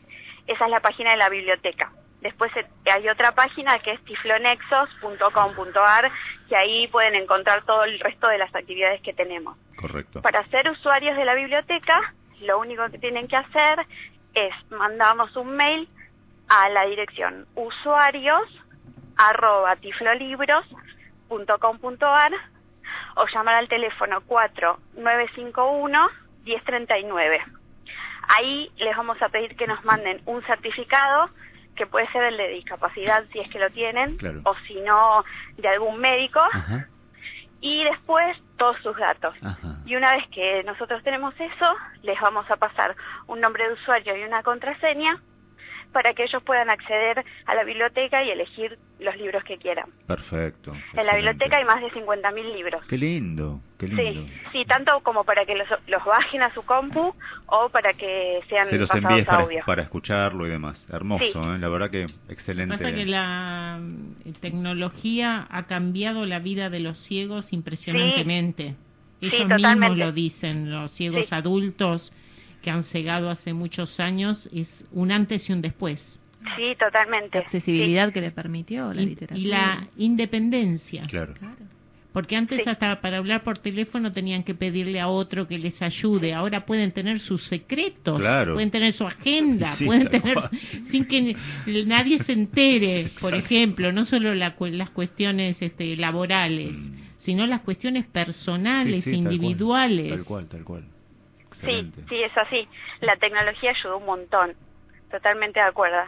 Esa es la página de la biblioteca. Después hay otra página que es tiflonexos punto com punto a r, que ahí pueden encontrar todo el resto de las actividades que tenemos. Correcto. Para ser usuarios de la biblioteca, lo único que tienen que hacer es mandarnos un mail a la dirección usuarios arroba tiflolibros punto com punto a r o llamar al teléfono cuatro nueve cinco uno, diez treinta y nueve. Ahí les vamos a pedir que nos manden un certificado, que puede ser el de discapacidad si es que lo tienen, claro. o si no, de algún médico. Ajá. Y después todos sus datos. Ajá. Y una vez que nosotros tenemos eso, les vamos a pasar un nombre de usuario y una contraseña para que ellos puedan acceder a la biblioteca y elegir los libros que quieran. Perfecto. En la excelente. biblioteca hay más de cincuenta mil libros. Qué lindo, qué lindo. Sí, sí, tanto como para que los, los bajen a su compu o para que sean Se los pasados envíes para, audio. para escucharlo y demás. Hermoso, Sí. ¿eh? La verdad que excelente. Pasa que la mm, tecnología ha cambiado la vida de los ciegos impresionantemente. Sí, Ellos totalmente. mismos lo dicen, los ciegos Sí. adultos que han cegado hace muchos años, es un antes y un después. Sí, totalmente. La accesibilidad que le permitió la Y, literatura. y la independencia. Claro. Porque antes hasta para hablar por teléfono tenían que pedirle a otro que les ayude. Ahora pueden tener sus secretos, Claro. pueden tener su agenda, Sí, pueden tal tener cual. sin que ni- nadie se entere, por ejemplo, no solo la cu- las cuestiones este, laborales, sino las cuestiones personales, Sí, sí, tal cual. individuales. Tal cual, tal cual. Sí, Excelente. sí, es así. La tecnología ayudó un montón. Totalmente de acuerdo.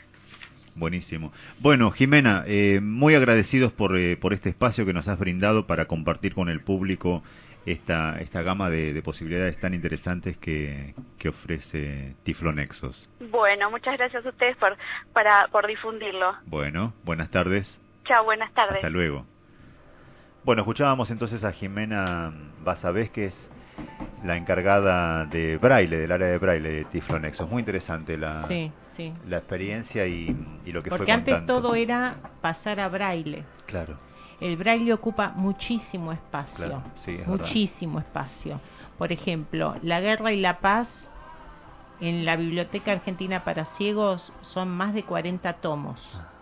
Buenísimo. Bueno, Jimena, eh, muy agradecidos por, eh, por este espacio que nos has brindado para compartir con el público esta, esta gama de, de posibilidades tan interesantes que, que ofrece Tiflonexos. Bueno, muchas gracias a ustedes por, para, por difundirlo. Bueno, buenas tardes. Chao, buenas tardes. Hasta luego. Bueno, escuchábamos entonces a Jimena Basabés, que es la encargada de Braille, del área de Braille de Tiflonexos. Muy interesante la, sí, sí. la experiencia y, y lo que Porque fue antes contando. todo era pasar a Braille. Claro. El Braille ocupa muchísimo espacio, Claro, sí, es muchísimo verdad. espacio. Por ejemplo, La Guerra y la Paz en la Biblioteca Argentina para Ciegos son más de cuarenta tomos,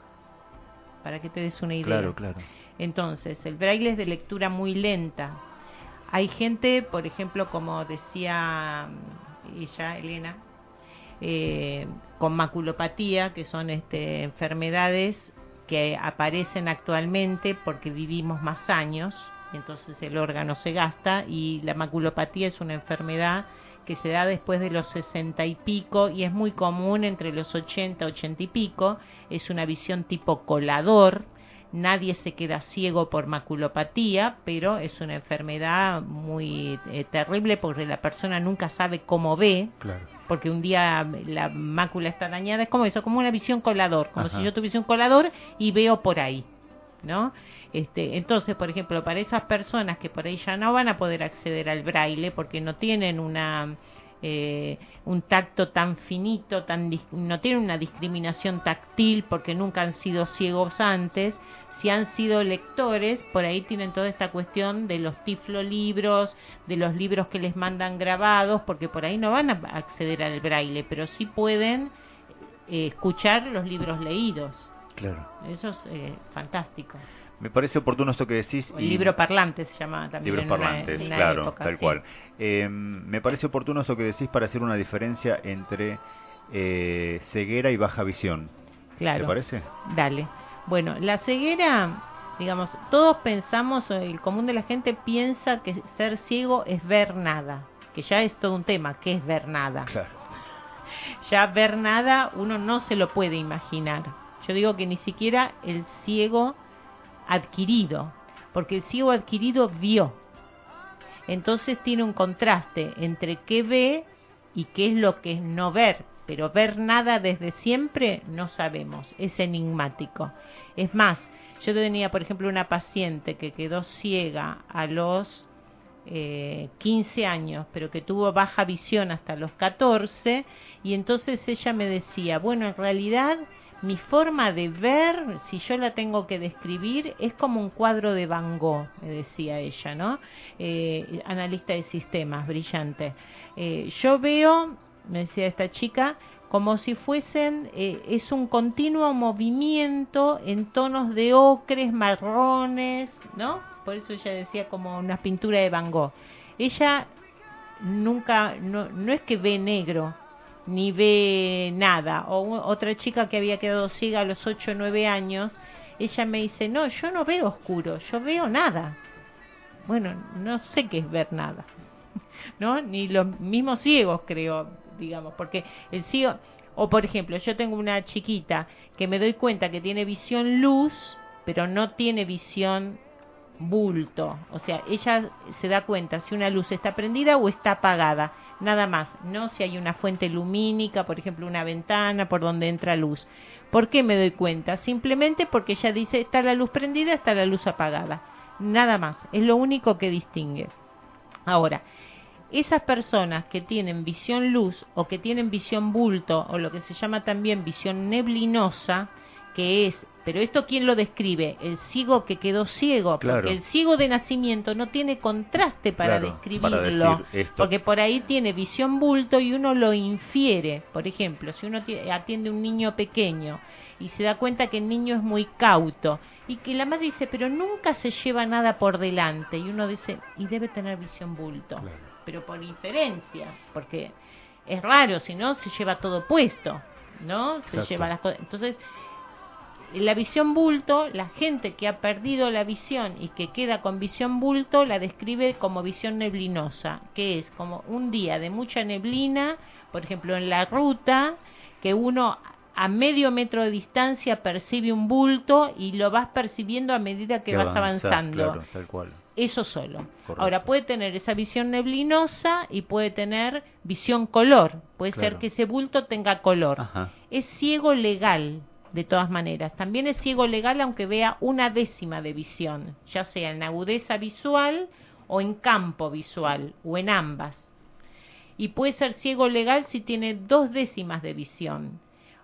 para que te des una idea. Claro, claro. Entonces, el Braille es de lectura muy lenta. Hay gente, por ejemplo, como decía ella, Elena, eh, con maculopatía, que son este, enfermedades que aparecen actualmente porque vivimos más años, y entonces el órgano se gasta, y la maculopatía es una enfermedad que se da después de los sesenta y pico y es muy común entre los ochenta, ochenta y pico. Es una visión tipo colador. Nadie se queda ciego por maculopatía, pero es una enfermedad muy eh, terrible porque la persona nunca sabe cómo ve, claro. porque un día la mácula está dañada. Es como eso, como una visión colador, como Ajá. si yo tuviese un colador y veo por ahí, ¿no? Este, entonces, por ejemplo, para esas personas que por ahí ya no van a poder acceder al braille porque no tienen una eh, un tacto tan finito, tan no tienen una discriminación táctil porque nunca han sido ciegos antes, si han sido lectores, por ahí tienen toda esta cuestión de los tiflolibros, de los libros que les mandan grabados, porque por ahí no van a acceder al braille, pero sí pueden eh, escuchar los libros leídos. Claro. Eso es eh, fantástico. Me parece oportuno esto que decís. El y libro parlante se llamaba también. Libros en parlantes, una, en una claro, época, tal sí. cual. Eh, me parece oportuno esto que decís para hacer una diferencia entre eh, ceguera y baja visión. Claro. ¿Te parece? Dale. Bueno, la ceguera, digamos, todos pensamos, el común de la gente piensa que ser ciego es ver nada, que ya es todo un tema, ¿qué es ver nada? Claro. Ya ver nada uno no se lo puede imaginar. Yo digo que ni siquiera el ciego adquirido, porque el ciego adquirido vio. Entonces tiene un contraste entre qué ve y qué es lo que es no ver, pero ver nada desde siempre no sabemos, es enigmático. Es más, yo tenía, por ejemplo, una paciente que quedó ciega a los eh, quince años, pero que tuvo baja visión hasta los catorce, y entonces ella me decía, bueno, en realidad mi forma de ver, si yo la tengo que describir, es como un cuadro de Van Gogh, me decía ella, ¿no? Eh, analista de sistemas, brillante. Eh, yo veo, me decía esta chica, como si fuesen, eh, es un continuo movimiento en tonos de ocres, marrones, ¿no? Por eso ella decía como una pintura de Van Gogh. Ella nunca, no, no es que ve negro, ni ve nada. O u- otra chica que había quedado ciega a los ocho o nueve años, ella me dice, no, yo no veo oscuro, yo veo nada. Bueno, no sé qué es ver nada, ¿no? Ni los mismos ciegos, creo, digamos, porque el ciego, o por ejemplo, yo tengo una chiquita que me doy cuenta que tiene visión luz, pero no tiene visión bulto, o sea, ella se da cuenta si una luz está prendida o está apagada, nada más, no si hay una fuente lumínica, por ejemplo una ventana por donde entra luz. ¿Por qué me doy cuenta? Simplemente porque ella dice está la luz prendida, está la luz apagada, nada más, es lo único que distingue. Ahora, esas personas que tienen visión luz o que tienen visión bulto o lo que se llama también visión neblinosa, que es, pero esto ¿quién lo describe? El ciego que quedó ciego, Claro. porque el ciego de nacimiento no tiene contraste para Claro, describirlo, para decir esto. porque por ahí tiene visión bulto y uno lo infiere. Por ejemplo, si uno tie- atiende a un niño pequeño y se da cuenta que el niño es muy cauto y que la madre dice, pero nunca se lleva nada por delante, y uno dice, y debe tener visión bulto, Claro. pero por inferencia, porque es raro, si no se lleva todo puesto, ¿no? Se Exacto. lleva las cosas. Entonces, la visión bulto, la gente que ha perdido la visión y que queda con visión bulto la describe como visión neblinosa, que es como un día de mucha neblina, por ejemplo en la ruta, que uno a medio metro de distancia percibe un bulto y lo vas percibiendo a medida que, Que vas avanzás, avanzando. claro, tal cual. Eso solo. Correcto. Ahora puede tener esa visión neblinosa y puede tener visión color. Puede Claro. ser que ese bulto tenga color. Ajá. Es ciego legal, de todas maneras. También es ciego legal aunque vea una décima de visión, ya sea en agudeza visual o en campo visual, o en ambas. y puede ser ciego legal si tiene dos décimas de visión,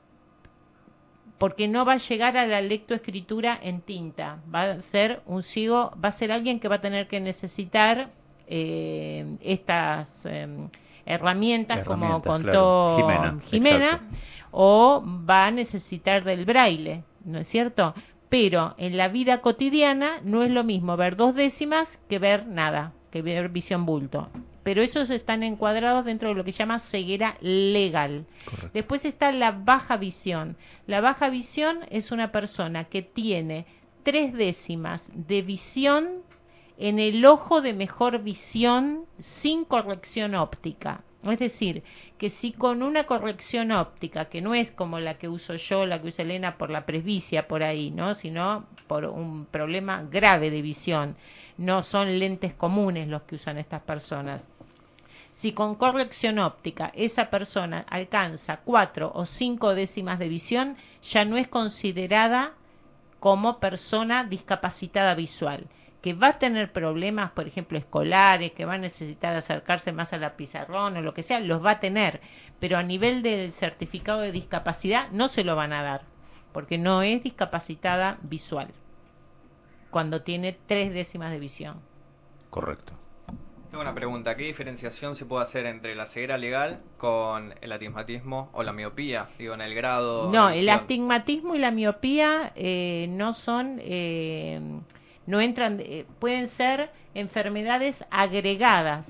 porque no va a llegar a la lectoescritura en tinta, va a ser un ciego, va a ser alguien que va a tener que necesitar eh, estas eh, herramientas, herramientas, como contó claro. Jimena, Jimena o va a necesitar del braille, ¿no es cierto? Pero en la vida cotidiana no es lo mismo ver dos décimas que ver nada, que ver visión bulto. Pero esos están encuadrados dentro de lo que se llama ceguera legal. Correcto. Después está la baja visión. La baja visión es una persona que tiene tres décimas de visión en el ojo de mejor visión sin corrección óptica. Es decir, que si con una corrección óptica, que no es como la que uso yo, la que usa Elena por la presbicia por ahí, ¿no? Sino por un problema grave de visión, no son lentes comunes los que usan estas personas. Si con corrección óptica esa persona alcanza cuatro o cinco décimas de visión, ya no es considerada como persona discapacitada visual, que va a tener problemas, por ejemplo, escolares, que va a necesitar acercarse más a la pizarrón o lo que sea, los va a tener, pero a nivel del certificado de discapacidad no se lo van a dar, porque no es discapacitada visual, cuando tiene tres décimas de visión. Correcto. Tengo una pregunta, ¿qué diferenciación se puede hacer entre la ceguera legal con el astigmatismo o la miopía? Digo, en el grado... No, el astigmatismo y la miopía eh, no son... Eh, no entran, eh, pueden ser enfermedades agregadas,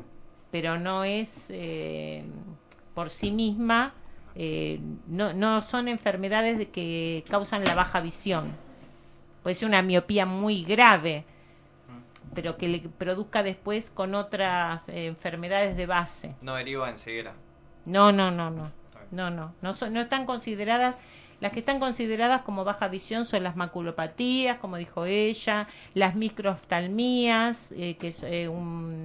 pero no es eh, por sí misma, eh, no, no son enfermedades que causan la baja visión. Puede ser una miopía muy grave, pero que le produzca después con otras eh, enfermedades de base. No deriva en ceguera. No, no, no, no, no, no, no, son, no están consideradas. Las que están consideradas como baja visión son las maculopatías, como dijo ella, las microoftalmías, eh, que es eh,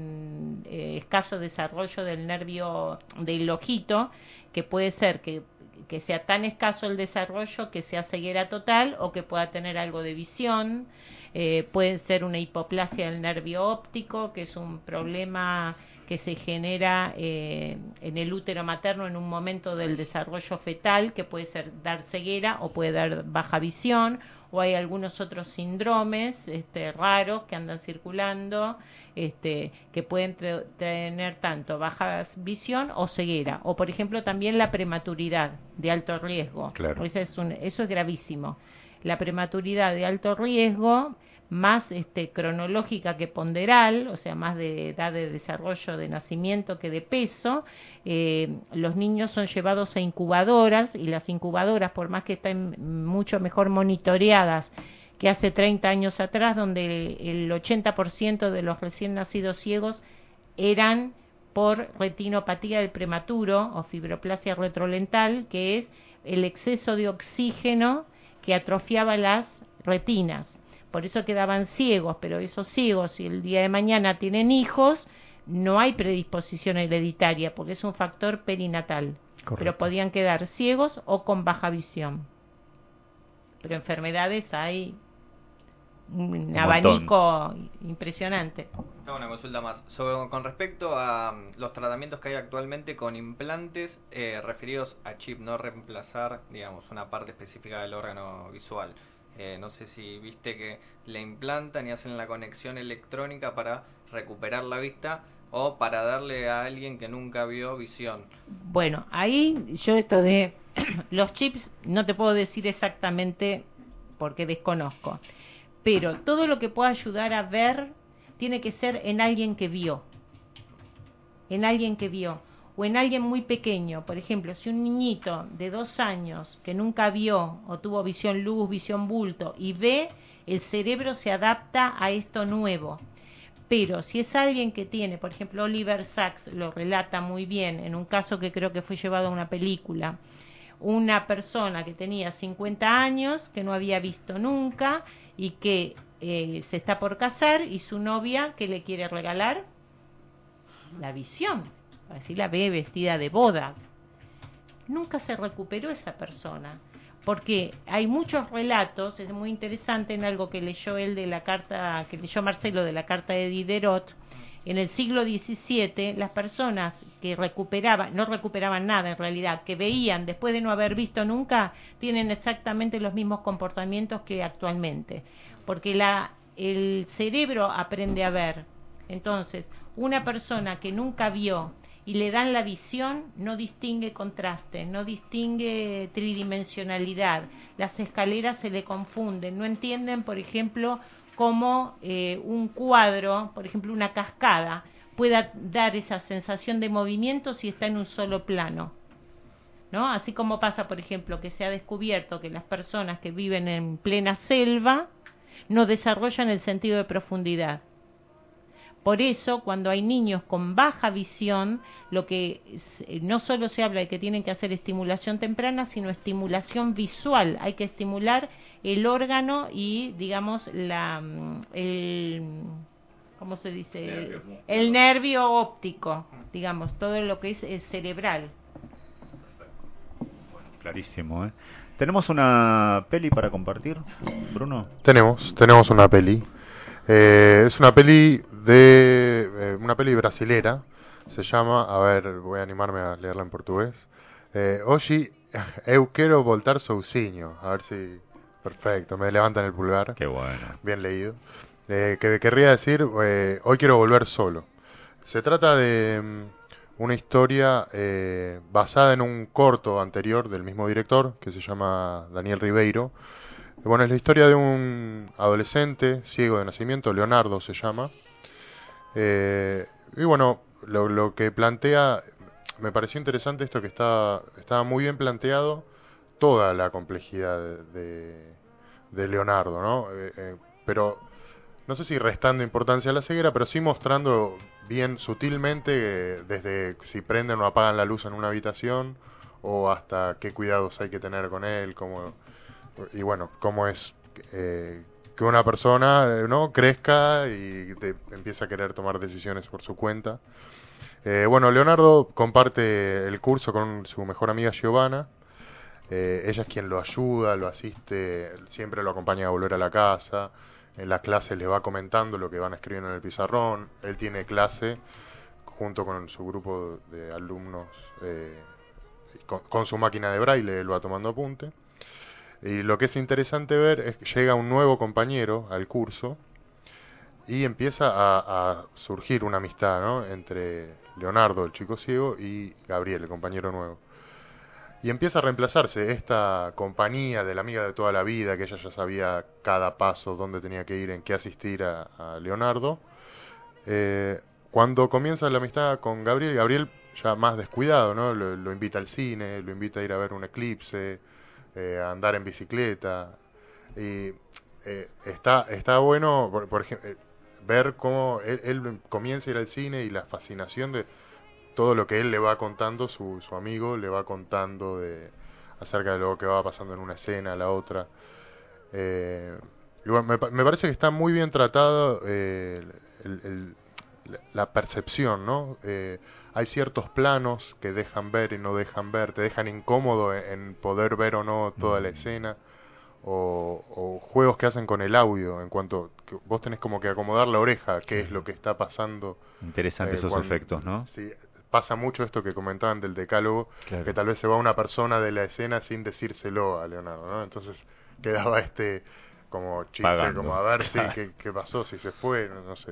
un eh, escaso desarrollo del nervio del ojito, que puede ser que, que sea tan escaso el desarrollo que sea ceguera total o que pueda tener algo de visión. Eh, puede ser una hipoplasia del nervio óptico, que es un problema que se genera eh, en el útero materno en un momento del desarrollo fetal, que puede ser dar ceguera o puede dar baja visión, o hay algunos otros síndromes este, raros que andan circulando, este, que pueden tener tanto baja visión o ceguera, o por ejemplo también la prematuridad de alto riesgo. Claro. Eso es, un, eso es gravísimo. La prematuridad de alto riesgo, más este, cronológica que ponderal, o sea, más de edad de desarrollo de nacimiento que de peso. Eh, los niños son llevados a incubadoras, y las incubadoras, por más que estén mucho mejor monitoreadas que hace treinta años atrás, donde el ochenta por ciento de los recién nacidos ciegos eran por retinopatía del prematuro o fibroplasia retrolental, que es el exceso de oxígeno que atrofiaba las retinas. Por eso quedaban ciegos, pero esos ciegos, si el día de mañana tienen hijos, no hay predisposición hereditaria, porque es un factor perinatal. Correcto. Pero podían quedar ciegos o con baja visión. Pero enfermedades hay un, un abanico montón. Impresionante. Tengo una consulta más. Sobre, con respecto a um, los tratamientos que hay actualmente con implantes eh, referidos a chip, no reemplazar, digamos, una parte específica del órgano visual. Eh, no sé si viste que le implantan y hacen la conexión electrónica para recuperar la vista o para darle a alguien que nunca vio visión. Bueno, ahí yo esto de los chips no te puedo decir exactamente porque desconozco, pero todo lo que pueda ayudar a ver tiene que ser en alguien que vio, en alguien que vio. O en alguien muy pequeño. Por ejemplo, si un niñito de dos años que nunca vio o tuvo visión luz, visión bulto y ve, el cerebro se adapta a esto nuevo. Pero si es alguien que tiene, por ejemplo, Oliver Sacks lo relata muy bien en un caso que creo que fue llevado a una película, una persona que tenía cincuenta años, que no había visto nunca y que eh, se está por casar, y su novia que le quiere regalar la visión. Así la ve vestida de boda. Nunca se recuperó esa persona, porque hay muchos relatos, es muy interesante en algo que leyó él de la carta, que leyó Marcelo de la carta de Diderot. En el siglo diecisiete, las personas que recuperaban, no recuperaban nada en realidad, que veían después de no haber visto nunca, tienen exactamente los mismos comportamientos que actualmente, porque la, el cerebro aprende a ver. Entonces, una persona que nunca vio y le dan la visión, no distingue contraste, no distingue tridimensionalidad, las escaleras se le confunden, no entienden, por ejemplo, cómo eh, un cuadro, por ejemplo una cascada, pueda dar esa sensación de movimiento si está en un solo plano, ¿no? Así como pasa, por ejemplo, que se ha descubierto que las personas que viven en plena selva no desarrollan el sentido de profundidad. Por eso, cuando hay niños con baja visión, lo que no solo se habla de que tienen que hacer estimulación temprana, sino estimulación visual. Hay que estimular el órgano y, digamos, la el ¿cómo se dice? Nervio. El, el nervio óptico, digamos, todo lo que es, es cerebral. Bueno, clarísimo, ¿eh? ¿Tenemos una peli para compartir, Bruno? Tenemos, tenemos una peli. Eh, es una peli de eh, una peli brasilera. Se llama, a ver, voy a animarme a leerla en portugués. Eh, Hoje eu quero voltar sozinho. A ver si, perfecto, me levantan el pulgar. Qué bueno. Bien leído. Eh, que querría decir, eh, hoy quiero volver solo. Se trata de um, una historia eh, basada en un corto anterior del mismo director, que se llama Daniel Ribeiro. Bueno, es la historia de un adolescente ciego de nacimiento, Leonardo se llama. Eh, y bueno, lo, lo que plantea, me pareció interesante esto que está, estaba muy bien planteado toda la complejidad de, de, de Leonardo, ¿no? Eh, eh, pero no sé si restando importancia a la ceguera, pero sí mostrando bien sutilmente eh, desde si prenden o apagan la luz en una habitación o hasta qué cuidados hay que tener con él, cómo, y bueno, cómo es eh, que una persona no crezca y te empieza a querer tomar decisiones por su cuenta. Eh, bueno, Leonardo comparte el curso con su mejor amiga Giovanna. Eh, ella es quien lo ayuda, lo asiste, siempre lo acompaña a volver a la casa. En la clase le va comentando lo que van escribiendo en el pizarrón. Él tiene clase junto con su grupo de alumnos, eh, con, con su máquina de braille, él va tomando apunte. Y lo que es interesante ver es que llega un nuevo compañero al curso y empieza a, a surgir una amistad, ¿no?, entre Leonardo, el chico ciego, y Gabriel, el compañero nuevo. Y empieza a reemplazarse esta compañía de la amiga de toda la vida, que ella ya sabía cada paso, dónde tenía que ir, en qué asistir a, a Leonardo. Eh, cuando comienza la amistad con Gabriel, Gabriel ya más descuidado, ¿no? Lo, lo invita al cine, lo invita a ir a ver un eclipse, eh, a andar en bicicleta. Y eh, está, está bueno, por, por ejemplo, ver cómo él, él comienza a ir al cine y la fascinación de todo lo que él le va contando, su, su amigo le va contando de acerca de lo que va pasando en una escena, la otra. Eh, y bueno, me, me parece que está muy bien tratado eh, el, el, la percepción, ¿no? Eh, hay ciertos planos que dejan ver y no dejan ver, te dejan incómodo en, en poder ver o no toda la escena, o, o juegos que hacen con el audio, en cuanto que vos tenés como que acomodar la oreja, qué es lo que está pasando. Interesante eh, esos cuando, efectos, ¿no? Sí, pasa mucho esto que comentaban del decálogo, claro, que tal vez se va una persona de la escena sin decírselo a Leonardo, ¿no? Entonces quedaba este como chiste, Pagando. como a ver si qué, qué pasó, si se fue, no, no sé.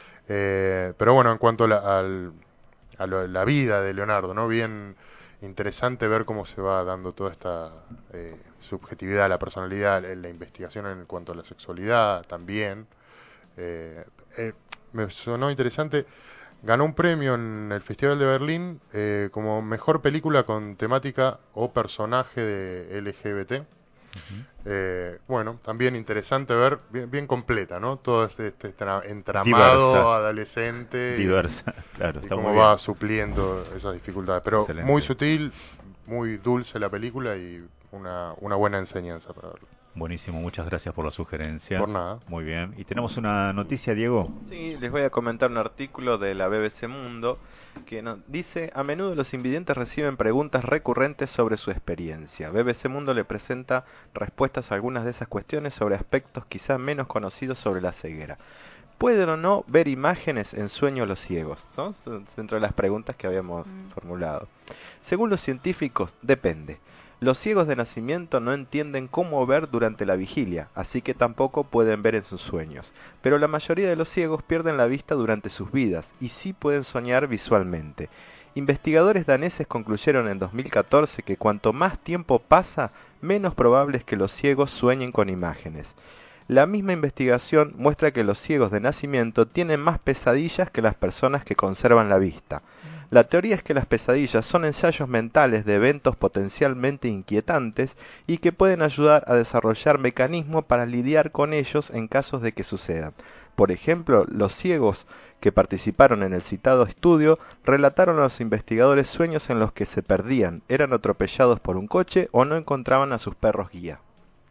Eh, pero bueno, en cuanto a la, al, a lo, la vida de Leonardo, ¿no? Bien interesante ver cómo se va dando toda esta eh, subjetividad, la personalidad, la investigación en cuanto a la sexualidad también. Eh, eh, me sonó interesante. Ganó un premio en el Festival de Berlín eh, como mejor película con temática o personaje de L G B T. Uh-huh. Eh, bueno, también interesante ver, bien, bien completa, ¿no? Todo este, este entramado diversa, adolescente. Diversa, y, claro. Y cómo va supliendo esas dificultades. Pero excelente, muy sutil, muy dulce la película y una, una buena enseñanza para verlo. Buenísimo, muchas gracias por la sugerencia. Por nada. Muy bien. ¿Y tenemos una noticia, Diego? Sí, les voy a comentar un artículo de la B B C Mundo que nos dice: a menudo los invidentes reciben preguntas recurrentes sobre su experiencia. B B C Mundo le presenta respuestas a algunas de esas cuestiones sobre aspectos quizá menos conocidos sobre la ceguera. ¿Pueden o no ver imágenes en sueños los ciegos? Son dentro de las preguntas que habíamos mm. formulado. Según los científicos, depende. Los ciegos de nacimiento no entienden cómo ver durante la vigilia, así que tampoco pueden ver en sus sueños. Pero la mayoría de los ciegos pierden la vista durante sus vidas y sí pueden soñar visualmente. Investigadores daneses concluyeron en dos mil catorce que cuanto más tiempo pasa, menos probable es que los ciegos sueñen con imágenes. La misma investigación muestra que los ciegos de nacimiento tienen más pesadillas que las personas que conservan la vista. La teoría es que las pesadillas son ensayos mentales de eventos potencialmente inquietantes y que pueden ayudar a desarrollar mecanismos para lidiar con ellos en casos de que sucedan. Por ejemplo, los ciegos que participaron en el citado estudio relataron a los investigadores sueños en los que se perdían, eran atropellados por un coche o no encontraban a sus perros guía.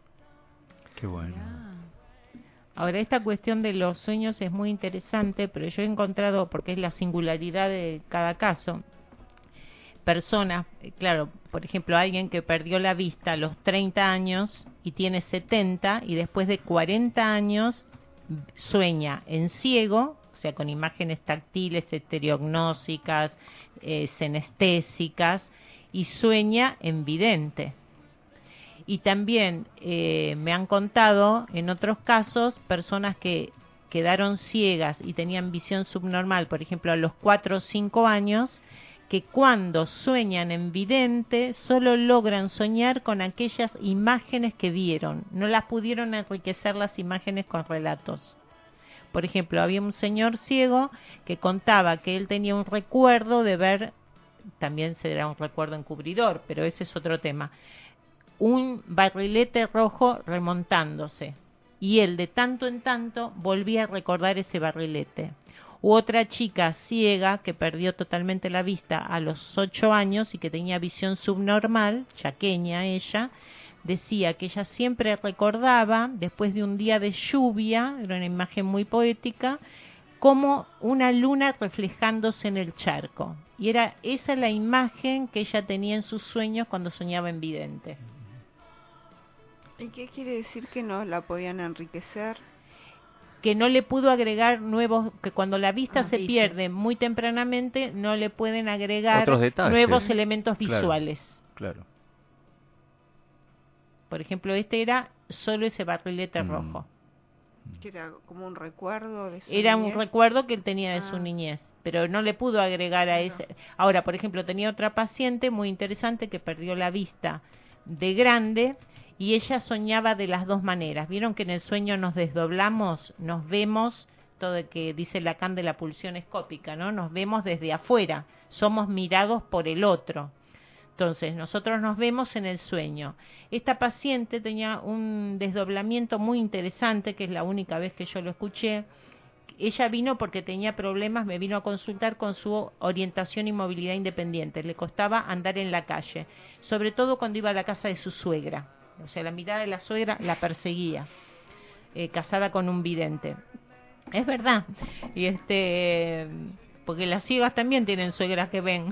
Qué bueno. Ahora, esta cuestión de los sueños es muy interesante, pero yo he encontrado, porque es la singularidad de cada caso, personas, claro, por ejemplo, alguien que perdió la vista a los treinta años y tiene setenta, y después de cuarenta años sueña en ciego, o sea, con imágenes táctiles, estereognósicas, eh, senestésicas, y sueña en vidente. Y también eh, me han contado en otros casos personas que quedaron ciegas y tenían visión subnormal, por ejemplo a los cuatro o cinco años, que cuando sueñan en vidente solo logran soñar con aquellas imágenes que vieron, no las pudieron enriquecer las imágenes con relatos. Por ejemplo, había un señor ciego que contaba que él tenía un recuerdo de ver, también será un recuerdo encubridor, pero ese es otro tema, un barrilete rojo remontándose, y él de tanto en tanto volvía a recordar ese barrilete. U otra chica ciega que perdió totalmente la vista a los ocho años y que tenía visión subnormal, chaqueña ella, decía que ella siempre recordaba, después de un día de lluvia, era una imagen muy poética, como una luna reflejándose en el charco. Y era esa la imagen que ella tenía en sus sueños cuando soñaba en vidente. ¿Y qué quiere decir que no la podían enriquecer? Que no le pudo agregar nuevos, que cuando la vista ah, se dice. pierde muy tempranamente, no le pueden agregar nuevos elementos visuales. Claro, claro. Por ejemplo, este era solo ese barrilete mm. rojo. Que era como un recuerdo de su Era niñez. un recuerdo que él tenía de ah. su niñez, pero no le pudo agregar a claro. ese. Ahora, por ejemplo, tenía otra paciente muy interesante que perdió la vista de grande, y ella soñaba de las dos maneras. Vieron que en el sueño nos desdoblamos, nos vemos, todo lo que dice Lacan de la pulsión escópica, ¿no? Nos vemos desde afuera, somos mirados por el otro. Entonces, nosotros nos vemos en el sueño. Esta paciente tenía un desdoblamiento muy interesante, que es la única vez que yo lo escuché. Ella vino porque tenía problemas, me vino a consultar con su orientación y movilidad independiente. Le costaba andar en la calle, sobre todo cuando iba a la casa de su suegra. O sea, la mirada de la suegra la perseguía, eh, casada con un vidente. Es verdad. Y este, porque las ciegas también tienen suegras que ven.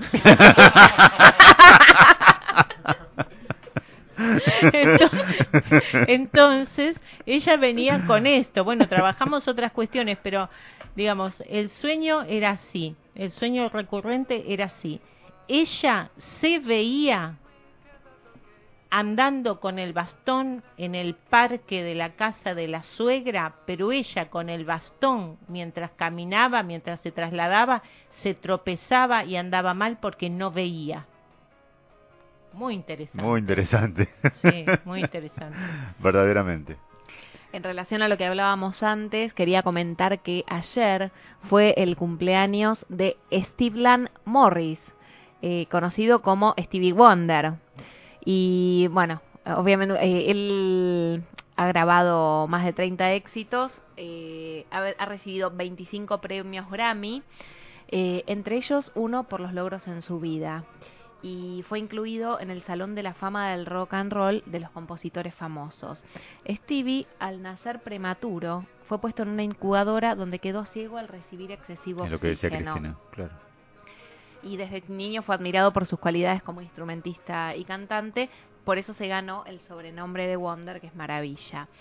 entonces, entonces, ella venía con esto. Bueno, trabajamos otras cuestiones, pero, digamos, el sueño era así. El sueño recurrente era así. Ella se veía andando con el bastón en el parque de la casa de la suegra, pero ella con el bastón, mientras caminaba, mientras se trasladaba, se tropezaba y andaba mal porque no veía. Muy interesante. Muy interesante. Sí, muy interesante. Verdaderamente. En relación a lo que hablábamos antes, quería comentar que ayer fue el cumpleaños de Stephen Morris, eh, conocido como Stevie Wonder. Y bueno, obviamente eh, él ha grabado más de treinta éxitos, eh, ha, ha recibido veinticinco premios Grammy, eh, entre ellos uno por los logros en su vida. Y fue incluido en el Salón de la Fama del Rock and Roll de los compositores famosos. Stevie, al nacer prematuro, fue puesto en una incubadora donde quedó ciego al recibir excesivo es lo que decía oxígeno. Cristina, claro. Y desde niño fue admirado por sus cualidades como instrumentista y cantante, por eso se ganó el sobrenombre de Wonder, que es maravilla.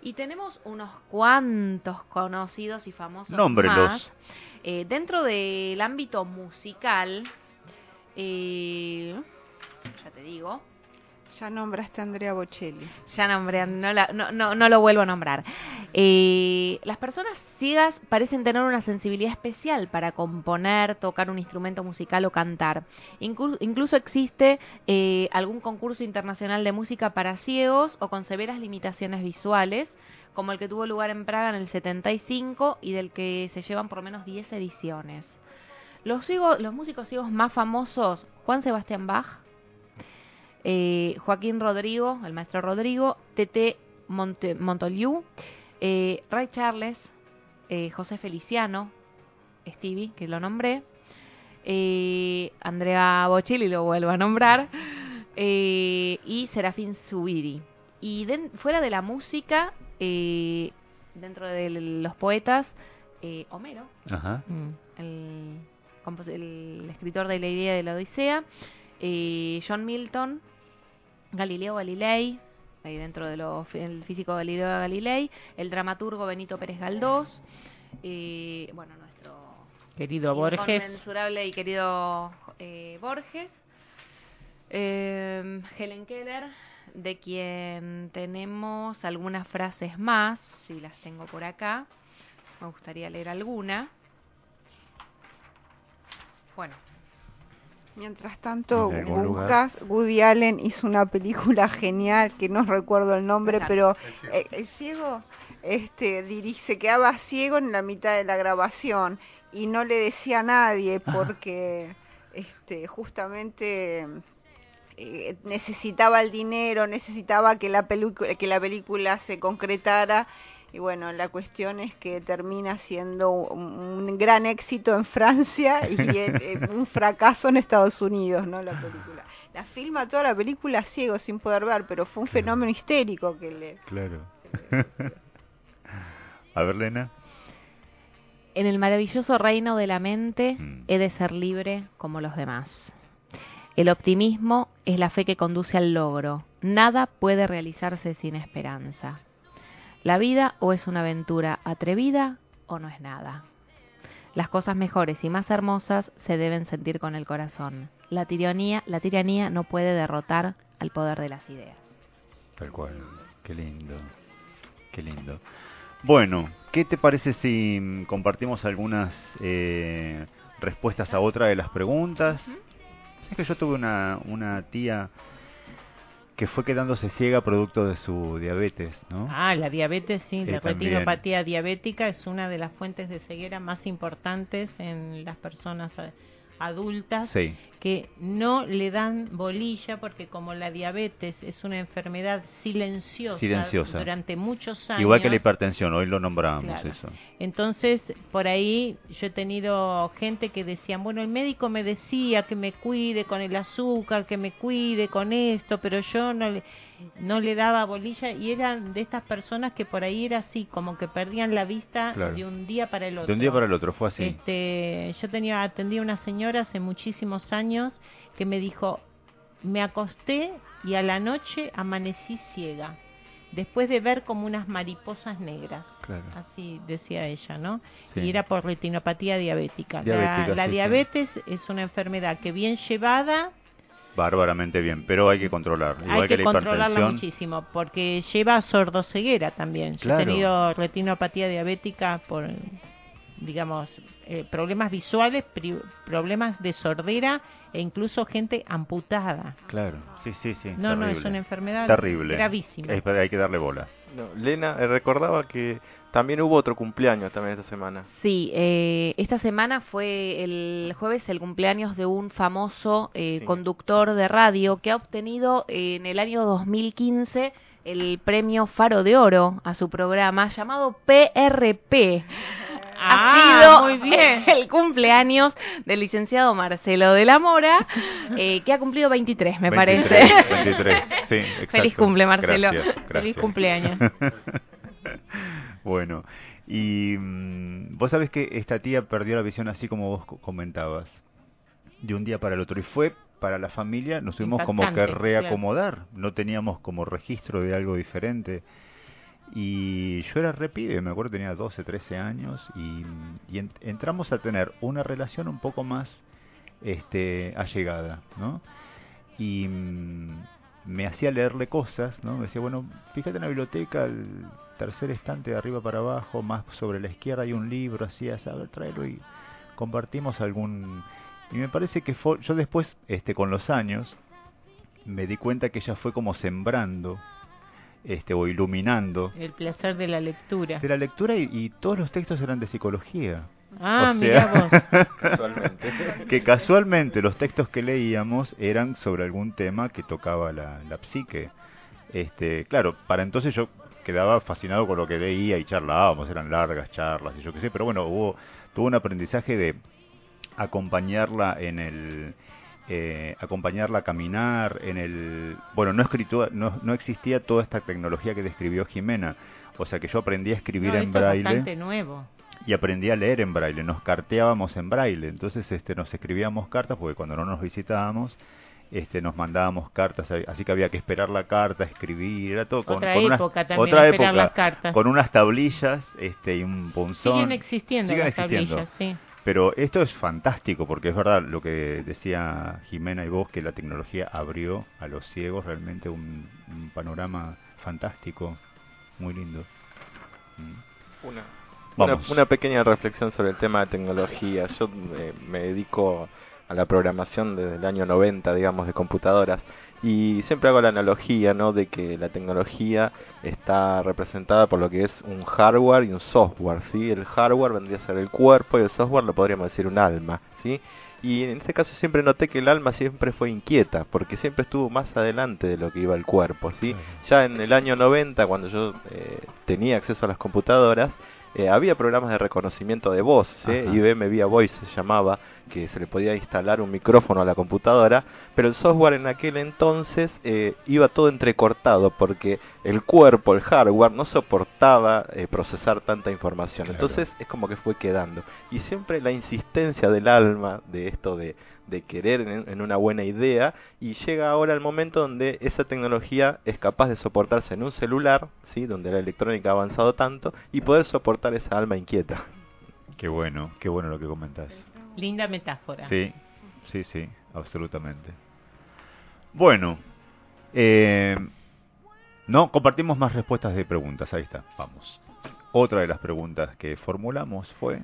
Y tenemos unos cuantos conocidos y famosos Nómbrelos. más. Eh, dentro del ámbito musical, eh, ya te digo... Ya nombraste a Andrea Bocelli. Ya nombré, no, la, no, no, no lo vuelvo a nombrar. Eh, las personas ciegas parecen tener una sensibilidad especial para componer, tocar un instrumento musical o cantar. Inclu- incluso existe eh, algún concurso internacional de música para ciegos o con severas limitaciones visuales, como el que tuvo lugar en Praga en el setenta y cinco y del que se llevan por lo menos diez ediciones. Los, ciegos, los músicos ciegos más famosos, Juan Sebastián Bach, Eh, Joaquín Rodrigo, el maestro Rodrigo, Tete Monte, Montoliu, eh, Ray Charles, eh, José Feliciano, Stevie, que lo nombré, eh, Andrea Bocelli, lo vuelvo a nombrar, eh, y Serafín Zubiri. Y de, fuera de la música, eh, dentro de los poetas, eh, Homero, Ajá. el, el escritor de la idea de la Odisea, eh, John Milton, Galileo Galilei, ahí dentro del físico Galileo Galilei, el dramaturgo Benito Pérez Galdós, eh, bueno, nuestro querido Borges, inconmensurable y querido eh, Borges, eh, Helen Keller, de quien tenemos algunas frases más, si las tengo por acá, me gustaría leer alguna. Bueno. Mientras tanto, buscas, Woody Allen hizo una película genial, que no recuerdo el nombre, pero el, el ciego este, dirige, se quedaba ciego en la mitad de la grabación y no le decía a nadie porque este, justamente eh, necesitaba el dinero, necesitaba que la, pelu- que la película se concretara. Y bueno, la cuestión es que termina siendo un, un gran éxito en Francia y el, el, un fracaso en Estados Unidos, ¿no? La película. La filma toda la película ciego, sin poder ver, pero fue un fenómeno histérico que le... Claro. A ver, Lena. En el maravilloso reino de la mente mm. he de ser libre como los demás. El optimismo es la fe que conduce al logro. Nada puede realizarse sin esperanza. La vida o es una aventura atrevida o no es nada. Las cosas mejores y más hermosas se deben sentir con el corazón. La tiranía, la tiranía no puede derrotar al poder de las ideas. Tal cual. Qué lindo. Qué lindo. Bueno, ¿qué te parece si compartimos algunas eh, respuestas a otra de las preguntas? Uh-huh. Es que yo tuve una, una tía que fue quedándose ciega producto de su diabetes, ¿no? Ah, la diabetes, sí, eh, la retinopatía diabética es una de las fuentes de ceguera más importantes en las personas adultas, sí. que no le dan bolilla porque como la diabetes es una enfermedad silenciosa, silenciosa. durante muchos años. Igual que la hipertensión, hoy lo nombrábamos, claro. eso. Entonces, por ahí yo he tenido gente que decían, bueno, el médico me decía que me cuide con el azúcar, que me cuide con esto, pero yo no le, no le daba bolilla, y eran de estas personas que por ahí era así, como que perdían la vista claro. de un día para el otro. De un día para el otro, fue así. Este, yo tenía atendí a una señora hace muchísimos años que me dijo, me acosté y a la noche amanecí ciega, después de ver como unas mariposas negras. Claro. Así decía ella, ¿no? Sí. Y era por retinopatía diabética. diabética la la sí, diabetes sí. es una enfermedad que bien llevada... Bárbaramente bien, pero hay que controlar. Igual hay que, que la controlarla hipertensión. muchísimo, porque lleva sordoceguera también. Claro. Yo he tenido retinopatía diabética por, digamos, eh, problemas visuales, pri- problemas de sordera e incluso gente amputada. Claro, sí, sí, sí. No, terrible. no, es una enfermedad terrible. gravísima. Es, hay que darle bola. No, Lena, eh, recordaba que también hubo otro cumpleaños también esta semana. Sí, eh, esta semana fue el jueves el cumpleaños de un famoso eh, sí. conductor de radio que ha obtenido eh, en el año dos mil quince el premio Faro de Oro a su programa llamado P R P. Ah, ha sido muy bien. el cumpleaños del licenciado Marcelo de la Mora, eh, que ha cumplido veintitrés, me veintitrés, parece. veintitrés, sí, exacto. Feliz cumple, Marcelo. Gracias, gracias. Feliz cumpleaños. Bueno, y mmm, vos sabés que esta tía perdió la visión así como vos comentabas, de un día para el otro, y fue para la familia, nos tuvimos como que reacomodar, claro. No teníamos como registro de algo diferente. Y yo era re pibe, me acuerdo tenía doce, trece años, y, y en, entramos a tener una relación un poco más este, allegada, ¿no? Y mmm, me hacía leerle cosas, ¿no? Me decía, bueno, fíjate en la biblioteca, el tercer estante de arriba para abajo, más sobre la izquierda hay un libro, así, a saber, tráelo, y compartimos algún... Y me parece que fue, yo después, este, con los años, me di cuenta que ella fue como sembrando, este, o iluminando el placer de la lectura. De la lectura, y, y todos los textos eran de psicología. Ah, o sea, mira vos. Casualmente. Que casualmente los textos que leíamos eran sobre algún tema que tocaba la, la psique. Este, claro, para entonces yo quedaba fascinado con lo que leía y charlábamos, eran largas charlas y yo qué sé, pero bueno, hubo tuvo un aprendizaje de acompañarla en el eh, acompañarla a caminar en el bueno no escritura no, no existía toda esta tecnología que describió Jimena, o sea que yo aprendí a escribir no, en braille, es bastante nuevo, y aprendí a leer en braille, nos carteábamos en braille, entonces este nos escribíamos cartas porque cuando no nos visitábamos este nos mandábamos cartas, así que había que esperar la carta, escribir, era todo con, otra con época unas, también, otra esperar época, las cartas, con unas tablillas este y un punzón. Siguen existiendo Siguen las existiendo. tablillas, sí. Pero esto es fantástico, porque es verdad lo que decía Jimena y vos, que la tecnología abrió a los ciegos realmente un, un panorama fantástico, muy lindo. Mm. Una, una, Vamos. una pequeña reflexión sobre el tema de tecnología. Yo eh, me dedico a la programación desde el año noventa, digamos, de computadoras, y siempre hago la analogía, ¿no?, de que la tecnología está representada por lo que es un hardware y un software, ¿sí? El hardware vendría a ser el cuerpo y el software lo podríamos decir un alma, ¿sí? Y en este caso siempre noté que el alma siempre fue inquieta, porque siempre estuvo más adelante de lo que iba el cuerpo, ¿sí? Ya en el año noventa, cuando yo eh, tenía acceso a las computadoras, Eh, había programas de reconocimiento de voz, ¿sí? I B M Via Voice se llamaba, que se le podía instalar un micrófono a la computadora, pero el software en aquel entonces eh, iba todo entrecortado porque el cuerpo, el hardware, no soportaba eh, procesar tanta información. Claro. Entonces es como que fue quedando. Y siempre la insistencia del alma de esto de, de querer en, en una buena idea, y llega ahora el momento donde esa tecnología es capaz de soportarse en un celular, ¿sí?, donde la electrónica ha avanzado tanto, y poder soportar esa alma inquieta. Qué bueno, qué bueno lo que comentás. Linda metáfora. Sí, sí, sí, absolutamente. Bueno, eh, no, compartimos más respuestas de preguntas, ahí está, vamos. Otra de las preguntas que formulamos fue...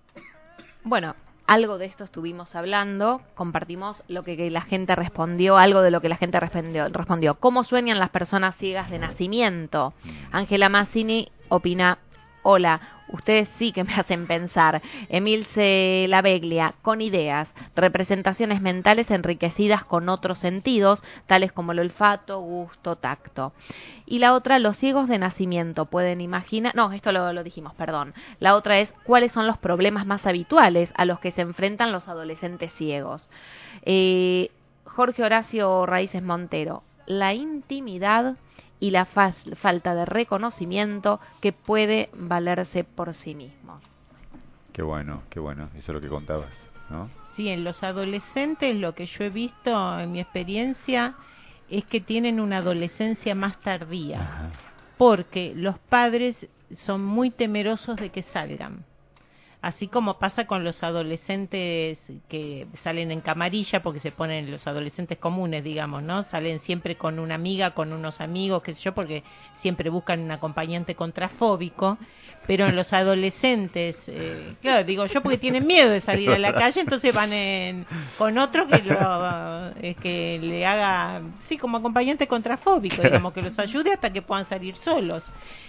Bueno, algo de esto estuvimos hablando, compartimos lo que, que la gente respondió, algo de lo que la gente respondió. respondió. ¿Cómo sueñan las personas ciegas de nacimiento? Ángela Mazzini opina, hola, ustedes sí que me hacen pensar. Emilce Laveglia, con ideas, representaciones mentales enriquecidas con otros sentidos, tales como el olfato, gusto, tacto. Y la otra, los ciegos de nacimiento pueden imaginar... No, esto lo, lo dijimos, perdón. La otra es, ¿cuáles son los problemas más habituales a los que se enfrentan los adolescentes ciegos? Eh, Jorge Horacio Raíces Montero, la intimidad y la fa falta de reconocimiento que puede valerse por sí mismo. Qué bueno, qué bueno, eso es lo que contabas, ¿no? Sí, en los adolescentes lo que yo he visto en mi experiencia es que tienen una adolescencia más tardía. Ajá. Porque los padres son muy temerosos de que salgan. Así como pasa con los adolescentes que salen en camarilla, porque se ponen los adolescentes comunes, digamos, ¿no? Salen siempre con una amiga, con unos amigos, qué sé yo, porque siempre buscan un acompañante contrafóbico. Pero en los adolescentes, eh, claro, digo yo, porque tienen miedo de salir a la calle, entonces van en, con otro que, lo, eh, que le haga, sí, como acompañante contrafóbico, digamos, que los ayude hasta que puedan salir solos.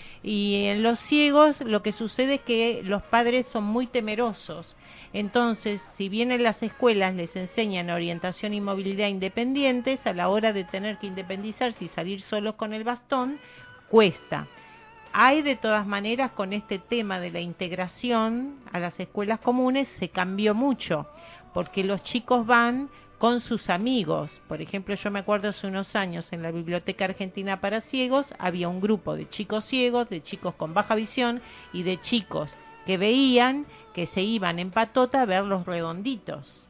Y en los ciegos lo que sucede es que los padres son muy temerosos. Entonces, si bien en las escuelas les enseñan orientación y movilidad independientes, a la hora de tener que independizarse y salir solos con el bastón, cuesta. Hay de todas maneras, con este tema de la integración a las escuelas comunes, se cambió mucho, porque los chicos van con sus amigos. Por ejemplo, yo me acuerdo hace unos años en la Biblioteca Argentina para Ciegos había un grupo de chicos ciegos, de chicos con baja visión y de chicos que veían, que se iban en patota a ver los redonditos.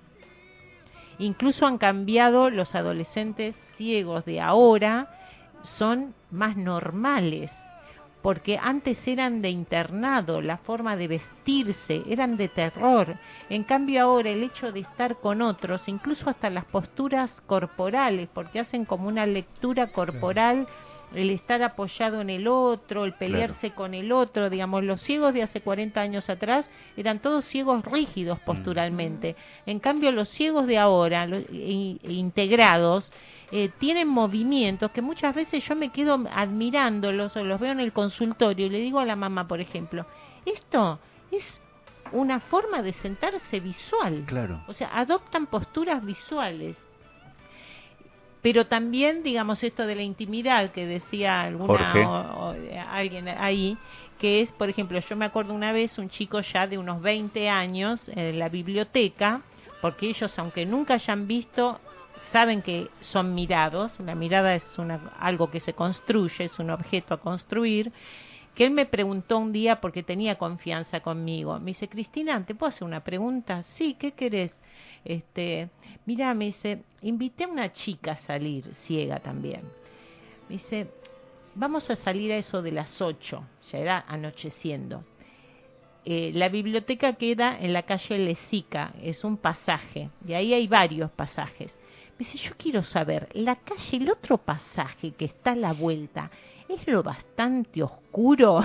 Incluso han cambiado, los adolescentes ciegos de ahora son más normales, porque antes eran de internado, la forma de vestirse, eran de terror. En cambio ahora el hecho de estar con otros, incluso hasta las posturas corporales, porque hacen como una lectura corporal, el estar apoyado en el otro, el pelearse claro. con el otro, digamos, los ciegos de hace cuarenta años atrás eran todos ciegos rígidos posturalmente. Mm. En cambio los ciegos de ahora, los, e, e integrados, Eh, tienen movimientos que muchas veces yo me quedo admirándolos o los veo en el consultorio y le digo a la mamá, por ejemplo, esto es una forma de sentarse visual. Claro. O sea, adoptan posturas visuales. Pero también, digamos, esto de la intimidad que decía alguna o, o, alguien ahí, que es, por ejemplo, yo me acuerdo una vez un chico ya de unos veinte años en la biblioteca, porque ellos, aunque nunca hayan visto, saben que son mirados, la mirada es una, algo que se construye, es un objeto a construir, que él me preguntó un día porque tenía confianza conmigo. Me dice, Cristina, ¿te puedo hacer una pregunta? Sí, ¿qué querés? Este, mira, me dice, invité a una chica a salir, ciega también. Me dice, vamos a salir a eso de las ocho, ya era anocheciendo. Eh, la biblioteca queda en la calle Lezica, es un pasaje, y ahí hay varios pasajes. Me dice, yo quiero saber, la calle, el otro pasaje que está a la vuelta, ¿es lo bastante oscuro?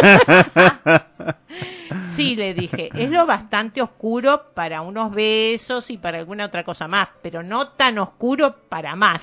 Sí, le dije, es lo bastante oscuro para unos besos y para alguna otra cosa más, pero no tan oscuro para más.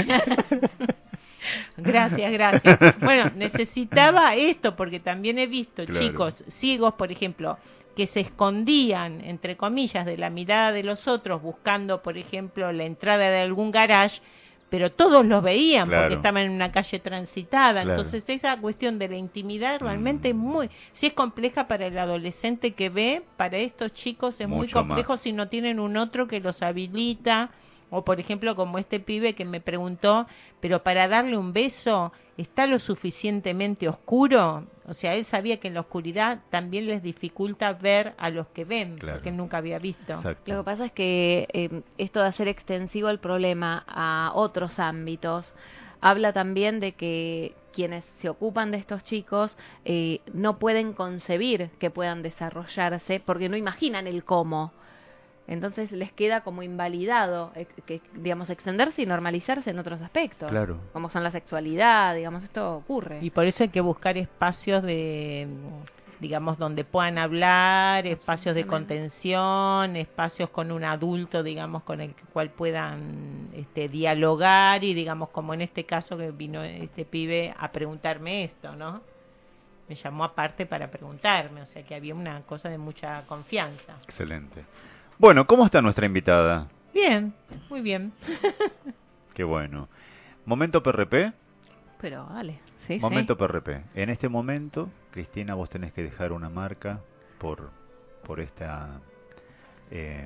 Gracias, gracias. Bueno, necesitaba esto porque también he visto claro. chicos ciegos, por ejemplo, que se escondían, entre comillas, de la mirada de los otros, buscando, por ejemplo, la entrada de algún garage, pero todos los veían claro. porque estaban en una calle transitada. Claro. Entonces, esa cuestión de la intimidad realmente es muy... Si es compleja para el adolescente que ve, para estos chicos es Mucho muy complejo más. Si no tienen un otro que los habilita. O, por ejemplo, como este pibe que me preguntó, pero para darle un beso, ¿está lo suficientemente oscuro? O sea, él sabía que en la oscuridad también les dificulta ver a los que ven, claro. porque él nunca había visto. Exacto. Lo que pasa es que eh, esto de hacer extensivo el problema a otros ámbitos, habla también de que quienes se ocupan de estos chicos eh, no pueden concebir que puedan desarrollarse, porque no imaginan el cómo. Entonces les queda como invalidado, eh, que, digamos, extenderse y normalizarse en otros aspectos, claro. como son la sexualidad, digamos, esto ocurre. Y por eso hay que buscar espacios de, digamos, donde puedan hablar, espacios de contención, espacios con un adulto, digamos, con el cual puedan este, dialogar y, digamos, como en este caso que vino este pibe a preguntarme esto, ¿no? Me llamó aparte para preguntarme, o sea que había una cosa de mucha confianza. Excelente. Bueno, ¿cómo está nuestra invitada? Bien, muy bien. Qué bueno. ¿Momento P R P? Pero vale, sí, Momento sí. P R P. En este momento, Cristina, vos tenés que dejar una marca por por esta eh,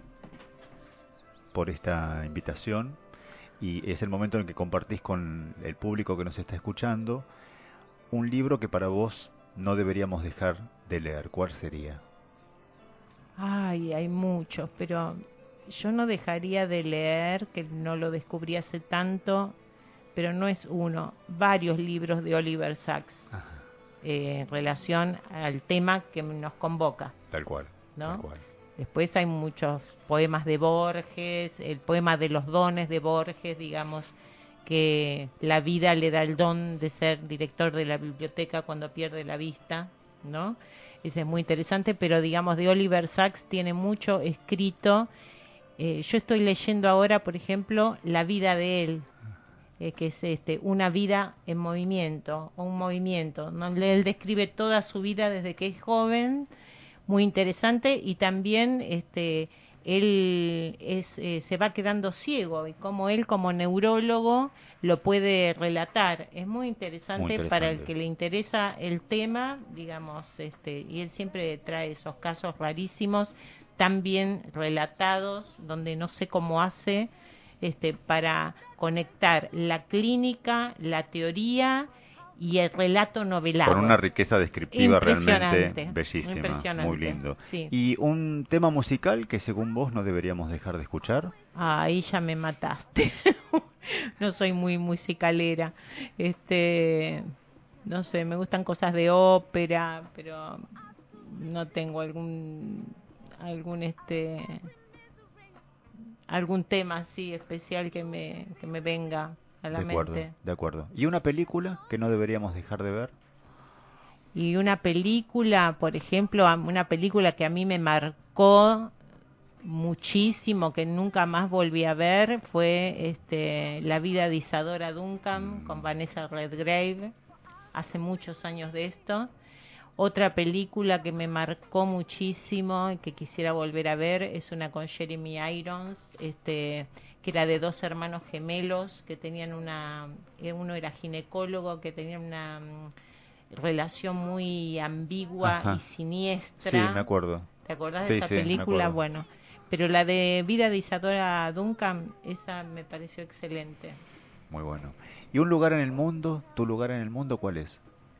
por esta invitación y es el momento en que compartís con el público que nos está escuchando un libro que para vos no deberíamos dejar de leer. ¿Cuál sería? Ay, hay muchos, pero yo no dejaría de leer, que no lo descubrí hace tanto, pero no es uno, varios libros de Oliver Sacks eh, en relación al tema que nos convoca. Tal cual, ¿no? tal cual. Después hay muchos poemas de Borges, el poema de los dones de Borges, digamos, que la vida le da el don de ser director de la biblioteca cuando pierde la vista, ¿no? Ese es muy interesante, pero digamos de Oliver Sacks tiene mucho escrito. Eh, yo estoy leyendo ahora, por ejemplo, La vida de él, eh, que es este una vida en movimiento, o un movimiento, ¿no? Él describe toda su vida desde que es joven, muy interesante, y también este él es, eh, se va quedando ciego, y cómo él como neurólogo lo puede relatar. Es muy interesante, muy interesante para el que le interesa el tema, digamos, este y él siempre trae esos casos rarísimos, también relatados, donde no sé cómo hace este para conectar la clínica, la teoría y el relato novelado. Con una riqueza descriptiva realmente bellísima, muy lindo. Sí. ¿Y un tema musical que según vos no deberíamos dejar de escuchar? Ah, ahí ya me mataste. No soy muy musicalera. Este, no sé, me gustan cosas de ópera, pero no tengo algún algún este algún tema así especial que me que me venga a la de acuerdo, mente. De acuerdo. ¿Y una película que no deberíamos dejar de ver? Y una película, por ejemplo, una película que a mí me marcó muchísimo, que nunca más volví a ver, fue este La vida de Isadora Duncan, mm. con Vanessa Redgrave, hace muchos años de esto. Otra película que me marcó muchísimo y que quisiera volver a ver es una con Jeremy Irons, este, que era de dos hermanos gemelos que tenían una, uno era ginecólogo, que tenían una relación muy ambigua Ajá. y siniestra. Sí, me acuerdo. ¿Te acordás sí, de esa sí, película? Bueno, pero la de Vida de Isadora Duncan, esa me pareció excelente. Muy bueno. ¿Y un lugar en el mundo? ¿Tu lugar en el mundo cuál es?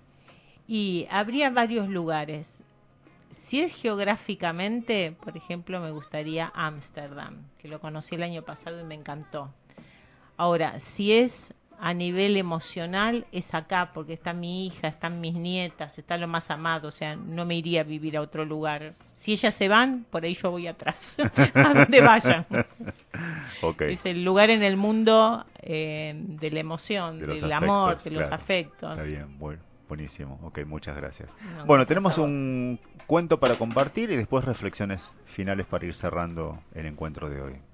Y habría varios lugares. Si es geográficamente, por ejemplo, me gustaría Ámsterdam, que lo conocí el año pasado y me encantó. Ahora, si es a nivel emocional, es acá, porque está mi hija, están mis nietas, está lo más amado, o sea, no me iría a vivir a otro lugar. Si ellas se van, por ahí yo voy atrás, a donde vayan. Okay. Es el lugar en el mundo eh, de la emoción, de del afectos, amor, de los claro. afectos. Está bien, bueno, buenísimo. Ok, muchas gracias. No, bueno, tenemos un cuento para compartir y después reflexiones finales para ir cerrando el encuentro de hoy.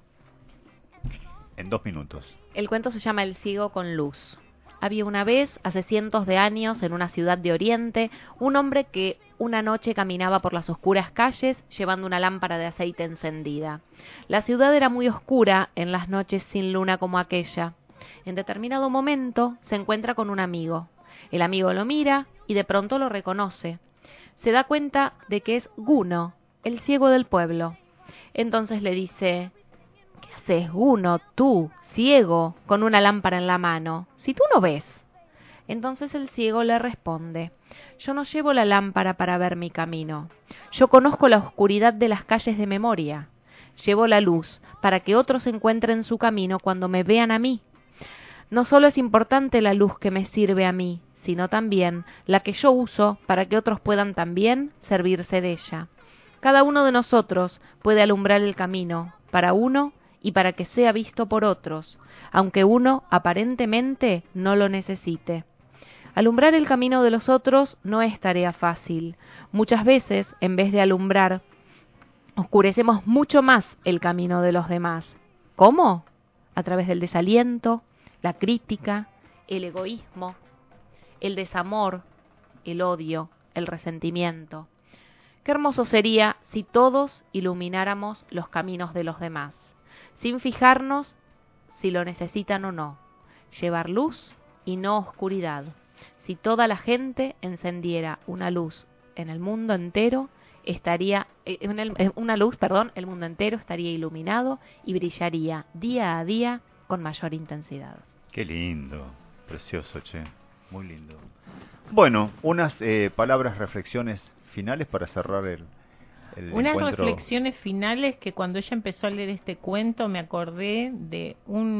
En dos minutos. El cuento se llama El ciego con luz. Había una vez, hace cientos de años, en una ciudad de Oriente, un hombre que una noche caminaba por las oscuras calles llevando una lámpara de aceite encendida. La ciudad era muy oscura en las noches sin luna como aquella. En determinado momento se encuentra con un amigo. El amigo lo mira y de pronto lo reconoce. Se da cuenta de que es Guno, el ciego del pueblo. Entonces le dice: ¿qué haces, Guno, tú, ciego, con una lámpara en la mano, si tú no ves? Entonces el ciego le responde: yo no llevo la lámpara para ver mi camino. Yo conozco la oscuridad de las calles de memoria. Llevo la luz para que otros encuentren su camino cuando me vean a mí. No solo es importante la luz que me sirve a mí, sino también la que yo uso para que otros puedan también servirse de ella. Cada uno de nosotros puede alumbrar el camino para uno y para que sea visto por otros, aunque uno aparentemente no lo necesite. Alumbrar el camino de los otros no es tarea fácil. Muchas veces, en vez de alumbrar, oscurecemos mucho más el camino de los demás. ¿Cómo? A través del desaliento, la crítica, el egoísmo, el desamor, el odio, el resentimiento. Qué hermoso sería si todos ilumináramos los caminos de los demás, sin fijarnos si lo necesitan o no. Llevar luz y no oscuridad. Si toda la gente encendiera una luz en el mundo entero, estaría en el, en una luz, perdón, el mundo entero estaría iluminado y brillaría día a día con mayor intensidad. Qué lindo, precioso, che, muy lindo. Bueno, unas eh, palabras, reflexiones finales para cerrar el, el Unas encuentro. Reflexiones finales que cuando ella empezó a leer este cuento me acordé de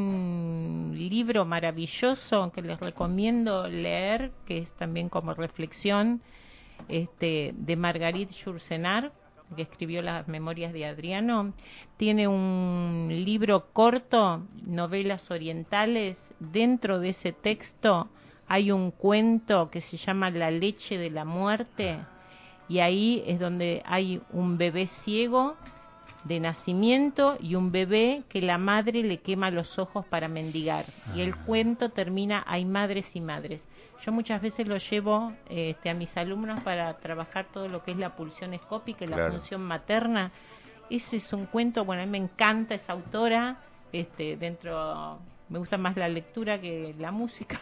un libro maravilloso que les recomiendo leer, que es también como reflexión, este, de Marguerite Yourcenar, que escribió las Memorias de Adriano. Tiene un libro corto, Novelas Orientales. Dentro de ese texto hay un cuento que se llama La leche de la muerte, y ahí es donde hay un bebé ciego de nacimiento y un bebé que la madre le quema los ojos para mendigar. Y el cuento termina: hay madres y madres. Yo muchas veces lo llevo este, a mis alumnos para trabajar todo lo que es la pulsión escópica y la Claro. función materna. Ese es un cuento, bueno, a mí me encanta esa autora, este, dentro, me gusta más la lectura que la música.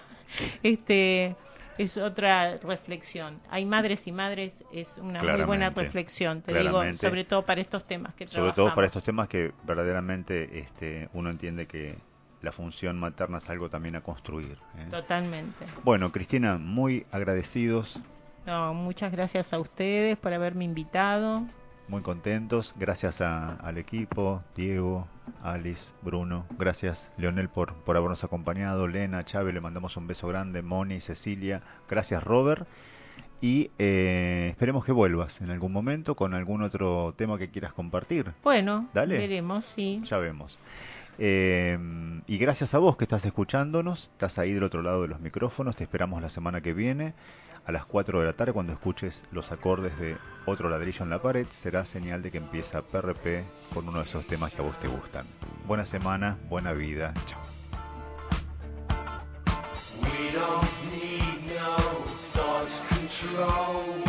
Este, es otra reflexión. Hay madres y madres, es una muy buena reflexión, te digo, sobre todo para estos temas que Sobre trabajamos. todo para estos temas que verdaderamente este, uno entiende que la función materna es algo también a construir, ¿eh? Totalmente. Bueno, Cristina, muy agradecidos. No, muchas gracias a ustedes por haberme invitado. muy contentos. Gracias a, al equipo, Diego, Alice, Bruno. Gracias, Leonel, por, por habernos acompañado. Lena, Chávez, le mandamos un beso grande. Moni, Cecilia. Gracias, Robert. Y eh, esperemos que vuelvas en algún momento con algún otro tema que quieras compartir. Bueno, dale. Veremos, sí. Ya vemos. Eh, y gracias a vos que estás escuchándonos, estás ahí del otro lado de los micrófonos. Te esperamos la semana que viene a las cuatro de la tarde cuando escuches los acordes de Otro ladrillo en la pared. Será señal de que empieza P R P con uno de esos temas que a vos te gustan. Buena semana, buena vida. Chao. We don't need no thought control.